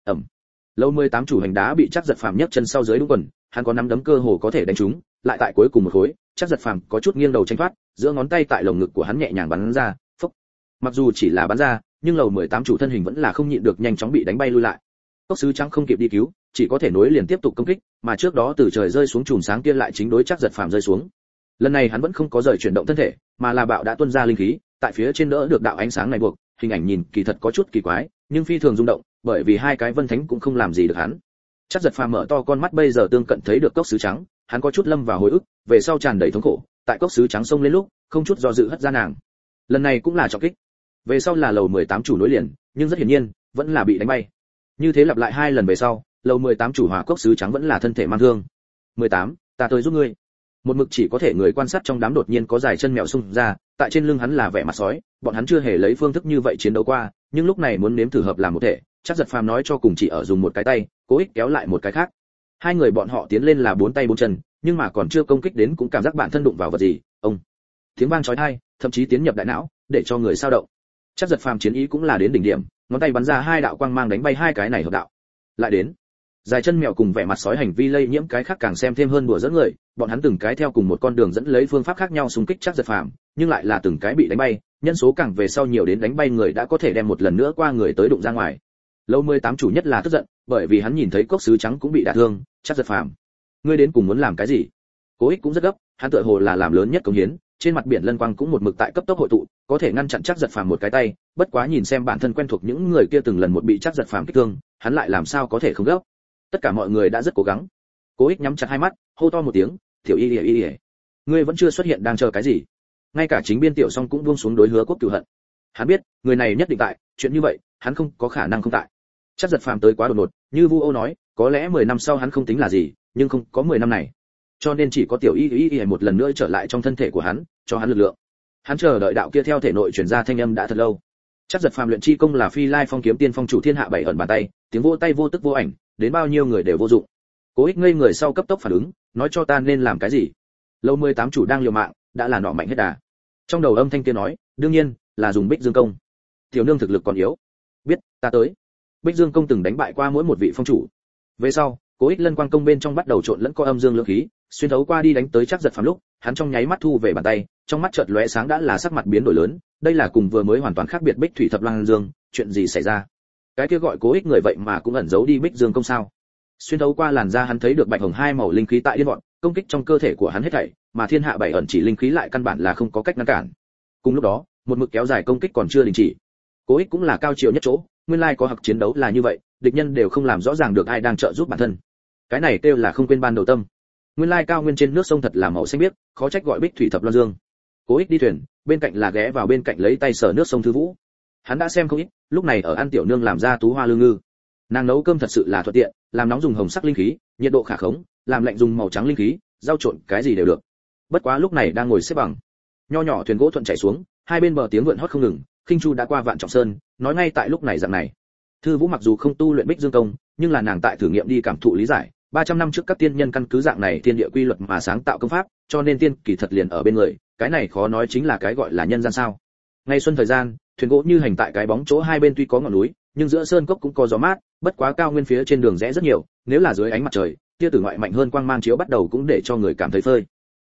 Lầu 18 chủ hành đá bị chắc giật phàm nhấc chân sau dưới đúng quần, hắn có nắm đấm cơ hồ có thể đánh trúng, lại tại cuối cùng một khối, chắc giật phàm có chút nghiêng đầu tránh thoát, giữa ngón tay tại lồng ngực của hắn nhẹ nhàng bắn ra, phốc. Mặc dù chỉ là bắn ra, nhưng lầu 18 chủ thân hình vẫn là không nhịn được nhanh chóng bị đánh bay lui lại. Cốc sứ trắng không kịp đi cứu, chỉ có thể nối liền tiếp tục công kích, mà trước đó từ trời rơi xuống chùm sáng kia lại chính đối chắc giật phàm rơi xuống. Lần này hắn vẫn không có rời chuyển động thân thể, mà là bạo đã tuôn ra linh khí, tại phía trên đỡ được đạo ánh sáng này buộc, hình ảnh nhìn kỳ thật có chút kỳ quái, nhưng phi thường rung động, bởi vì hai cái vân thánh cũng không làm gì được hắn. Chắc giật phàm mở to con mắt bây giờ tương cận thấy được cốc sứ trắng, hắn có chút lâm vào hồi ức, về sau tràn đầy thống khổ, tại cốc sứ trắng xông lên lúc, không chút do dự hất ra nàng. Lần này cũng là trọng kích. Về sau là lầu 18 chủ nối liền, nhưng rất hiển nhiên, vẫn là bị đánh bay. Như thế lặp lại hai lần về sau, lầu 18 chủ hỏa cốc sứ trắng vẫn là thân thể mang thương. 18, ta tới giúp ngươi. Một mực chỉ có thể người quan sát trong đám đột nhiên có dài chân mèo xung ra, tại trên lưng hắn là vẻ mặt sói, bọn hắn chưa hề lấy phương thức như vậy chiến đấu qua, nhưng lúc này muốn nếm thử hợp làm một thể, chắc giật phàm nói cho cùng chỉ ở dùng một cái tay, Cố Ích kéo lại một cái khác. Hai người bọn họ tiến lên là bốn tay bốn chân, nhưng mà còn chưa công kích đến cũng cảm giác bản thân đụng vào vật gì, ông. Tiếng vang chói tai, thậm chí tiến nhập đại não, để cho người sao động. Chắc giật phàm chiến ý cũng là đến đỉnh điểm, ngón tay bắn ra hai đạo quang mang đánh bay hai cái này hợp đạo. Lại đến, dài chân mèo cùng vẻ mặt sói hành vi lây nhiễm cái khác càng xem thêm hơn đùa dẫn người, bọn hắn từng cái theo cùng một con đường dẫn lấy phương pháp khác nhau xung kích chắc giật phàm, nhưng lại là từng cái bị đánh bay, nhân số càng về sau nhiều đến đánh bay người đã có thể đem một lần nữa qua người tới đụng ra ngoài. Lâu 18 chủ nhất là tức giận, bởi vì hắn nhìn thấy cốc sứ trắng cũng bị đả thương, chắc giật phàm, ngươi đến cùng muốn làm cái gì? Cố Ích cũng rất gấp, hắn tựa hồ là làm lớn nhất công hiến, trên mặt biển lân quang cũng một mực tại cấp tốc hội tụ, có thể ngăn chặn chắc giật phàm một cái tay, bất quá nhìn xem bản thân quen thuộc những người kia từng lần một bị chắc giật phàm kích thương, hắn lại làm sao có thể không gấp. Tất cả mọi người đã rất cố gắng. Cố Ích nhắm chặt hai mắt, hô to một tiếng, "Tiểu Y, ngươi vẫn chưa xuất hiện đang chờ cái gì?" Ngay cả chính Biên Tiểu Song cũng buông xuống đối Hứa Quốc cửu hận. Hắn biết, người này nhất định tại, chuyện như vậy, hắn không có khả năng không tại. Chắc giật phàm tới quá đột ngột, như Vu Ô nói, có lẽ 10 năm sau hắn không tính là gì, nhưng không có 10 năm này. Cho nên chỉ có Tiểu Y một lần nữa trở lại trong thân thể của hắn, cho hắn lực lượng. Hắn chờ đợi đạo kia theo thể nội truyền ra thanh âm đã thật lâu. Chắc giật phàm luyện chi công là Phi Lai Phong kiếm tiên phong chủ thiên hạ bảy ẩn bàn tay, tiếng vỗ tay vô tức vô ảnh, đến bao nhiêu người đều vô dụng. Cố Ích ngây người sau cấp tốc phản ứng, nói cho ta nên làm cái gì. Lâu 18 chủ đang liều mạng, đã là nọ mạnh hết đà. Trong đầu âm thanh kia nói, đương nhiên là dùng Bích Dương công. Tiểu nương thực lực còn yếu. Biết, ta tới. Bích Dương công từng đánh bại qua mỗi một vị phong chủ. Về sau, Cố Ích lân quang công bên trong bắt đầu trộn lẫn có âm dương lượng khí, xuyên thấu qua đi đánh tới chắc giật phàm lúc, hắn trong nháy mắt thu về bàn tay, trong mắt chợt lóe sáng đã là sắc mặt biến đổi lớn, đây là cùng vừa mới hoàn toàn khác biệt Bích Thủy Thập Lang Dương, chuyện gì xảy ra? Cái kia gọi Cố Ích người vậy mà cũng ẩn giấu đi Bích Dương công sao? Xuyên thấu qua làn da hắn thấy được bạch hồng hai màu linh khí tại điên vọt, công kích trong cơ thể của hắn hết thảy, mà thiên hạ bảy ẩn chỉ linh khí lại căn bản là không có cách ngăn cản. Cùng lúc đó, một mực kéo dài công kích còn chưa đình chỉ. Cố Ích cũng là cao chiều nhất chỗ, nguyên lai có hặc chiến đấu là như vậy, địch nhân đều không làm rõ ràng được ai đang trợ giúp bản thân. Cái này kêu là không quên ban đầu tâm. Nguyên lai cao nguyên trên nước sông thật là màu xanh biếc, khó trách gọi Bích Thủy Thập Loan Dương. Cố Ích đi thuyền, bên cạnh là ghé vào bên cạnh lấy tay sờ nước sông Thư Vũ. Hắn đã xem không ít, lúc này ở ăn tiểu nương làm ra tú hoa lương ngư. Nàng nấu cơm thật sự là thuận tiện, làm nóng dùng hồng sắc linh khí, nhiệt độ khả khống, làm lạnh dùng màu trắng linh khí, rau trộn cái gì đều được. Bất quá lúc này đang ngồi xếp bằng. Nho nhỏ thuyền gỗ thuận chảy xuống, hai bên bờ tiếng vượn hót không ngừng, khinh chu đã qua Vạn Trọng Sơn, nói ngay tại lúc này dạng này. Thư Vũ mặc dù không tu luyện Bích Dương công, nhưng là nàng tại thử nghiệm đi cảm thụ lý giải, 300 năm trước các tiên nhân căn cứ dạng này thiên địa quy luật mà sáng tạo công pháp, cho nên tiên kỳ thật liền ở bên người, cái này khó nói chính là cái gọi là nhân gian sao. Ngày xuân thời gian, thuyền gỗ như hành tại cái bóng chỗ hai bên tuy có ngọn núi, nhưng giữa sơn cốc cũng có gió mát, bất quá cao nguyên phía trên đường rẽ rất nhiều, nếu là dưới ánh mặt trời, tia tử ngoại mạnh hơn quang mang chiếu bắt đầu cũng để cho người cảm thấy phơi.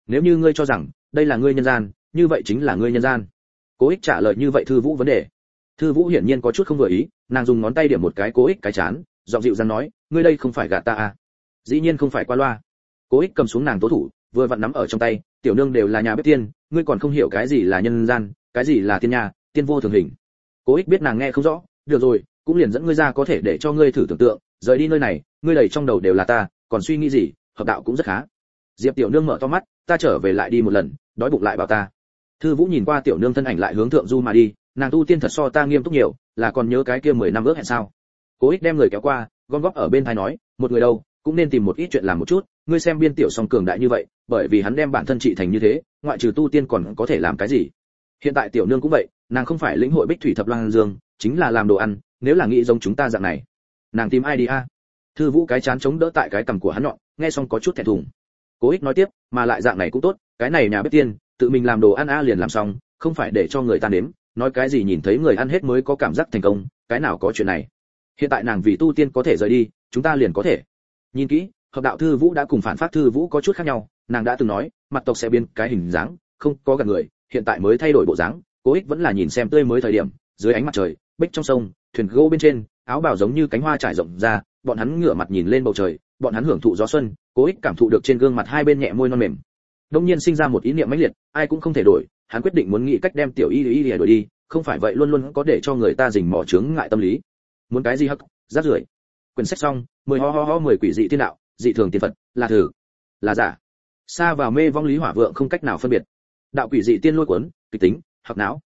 nếu như ngươi cho rằng đây là ngươi nhân gian, như vậy chính là ngươi nhân gian. Cố Ích trả lời như vậy Thư Vũ vấn đề. Thư Vũ hiển nhiên có chút không vừa ý, nàng dùng ngón tay điểm một cái Cố Ích cái chán, giọng dịu dàng nói, ngươi đây không phải gạt ta à? Dĩ nhiên không phải qua loa. Cố Ích cầm xuống nàng tố thủ, vừa vặn nắm ở trong tay, tiểu nương đều là nhà bếp tiên, ngươi còn không hiểu cái gì là nhân gian, cái gì là tiên nhà, tiên vô thường hình. Cố Ích biết nàng nghe không rõ, được rồi, cũng liền dẫn ngươi ra có thể để cho ngươi thử tưởng tượng, rời đi nơi này, ngươi đầy trong đầu đều là ta, còn suy nghĩ gì, hợp đạo cũng rất khá. Diệp tiểu nương mở to mắt, ta trở về lại đi một lần, đói bụng lại bảo ta. Thư Vũ nhìn qua tiểu nương thân ảnh lại hướng thượng du mà đi, nàng tu tiên thật so ta nghiêm túc nhiều, là còn nhớ cái kia 10 năm ước hẹn sao? Cố Ích đem người kéo qua, gom góp ở bên tai nói, một người đâu, cũng nên tìm một ít chuyện làm một chút, ngươi xem Biên Tiểu Song cường đại như vậy, bởi vì hắn đem bản thân trị thành như thế, ngoại trừ tu tiên còn có thể làm cái gì? Hiện tại tiểu nương cũng vậy, nàng không phải lĩnh hội Bích Thủy Thập Loan Dương, chính là làm đồ ăn, nếu là nghĩ giống chúng ta dạng này, nàng tìm ai đi a? Thư Vũ cái chán chống đỡ tại cái cằm của hắn nhọn, nghe xong có chút thẹn thùng. Cố Ích nói tiếp, mà lại dạng này cũng tốt, cái này nhà bếp tiên, tự mình làm đồ ăn a liền làm xong, không phải để cho người ta nếm, nói cái gì nhìn thấy người ăn hết mới có cảm giác thành công, cái nào có chuyện này. Hiện tại nàng vì tu tiên có thể rời đi, chúng ta liền có thể. Nhìn kỹ, hợp đạo Thư Vũ đã cùng phản phát Thư Vũ có chút khác nhau, nàng đã từng nói, mặt tộc sẽ biến cái hình dáng, không có gạt người, hiện tại mới thay đổi bộ dáng, Cố Ích vẫn là nhìn xem tươi mới thời điểm, dưới ánh mặt trời, bích trong sông, thuyền gỗ bên trên, áo bào giống như cánh hoa trải rộng ra, bọn hắn ngửa mặt nhìn lên bầu trời, bọn hắn hưởng thụ gió xuân, Cố Ích cảm thụ được trên gương mặt hai bên nhẹ môi non mềm. Đông nhiên sinh ra một ý niệm mãnh liệt, ai cũng không thể đổi, hắn quyết định muốn nghĩ cách đem tiểu y đuổi đi, không phải vậy luôn luôn có để cho người ta rình mò chướng ngại tâm lý. Muốn cái gì hắc, rác rưởi. Quyển sách xong, 10 quỷ dị tiên đạo, dị thường tiên Phật, là thử, là giả. Xa vào mê vong lý hỏa vượng không cách nào phân biệt. Đạo quỷ dị tiên lôi cuốn, kịch tính, hoặc não,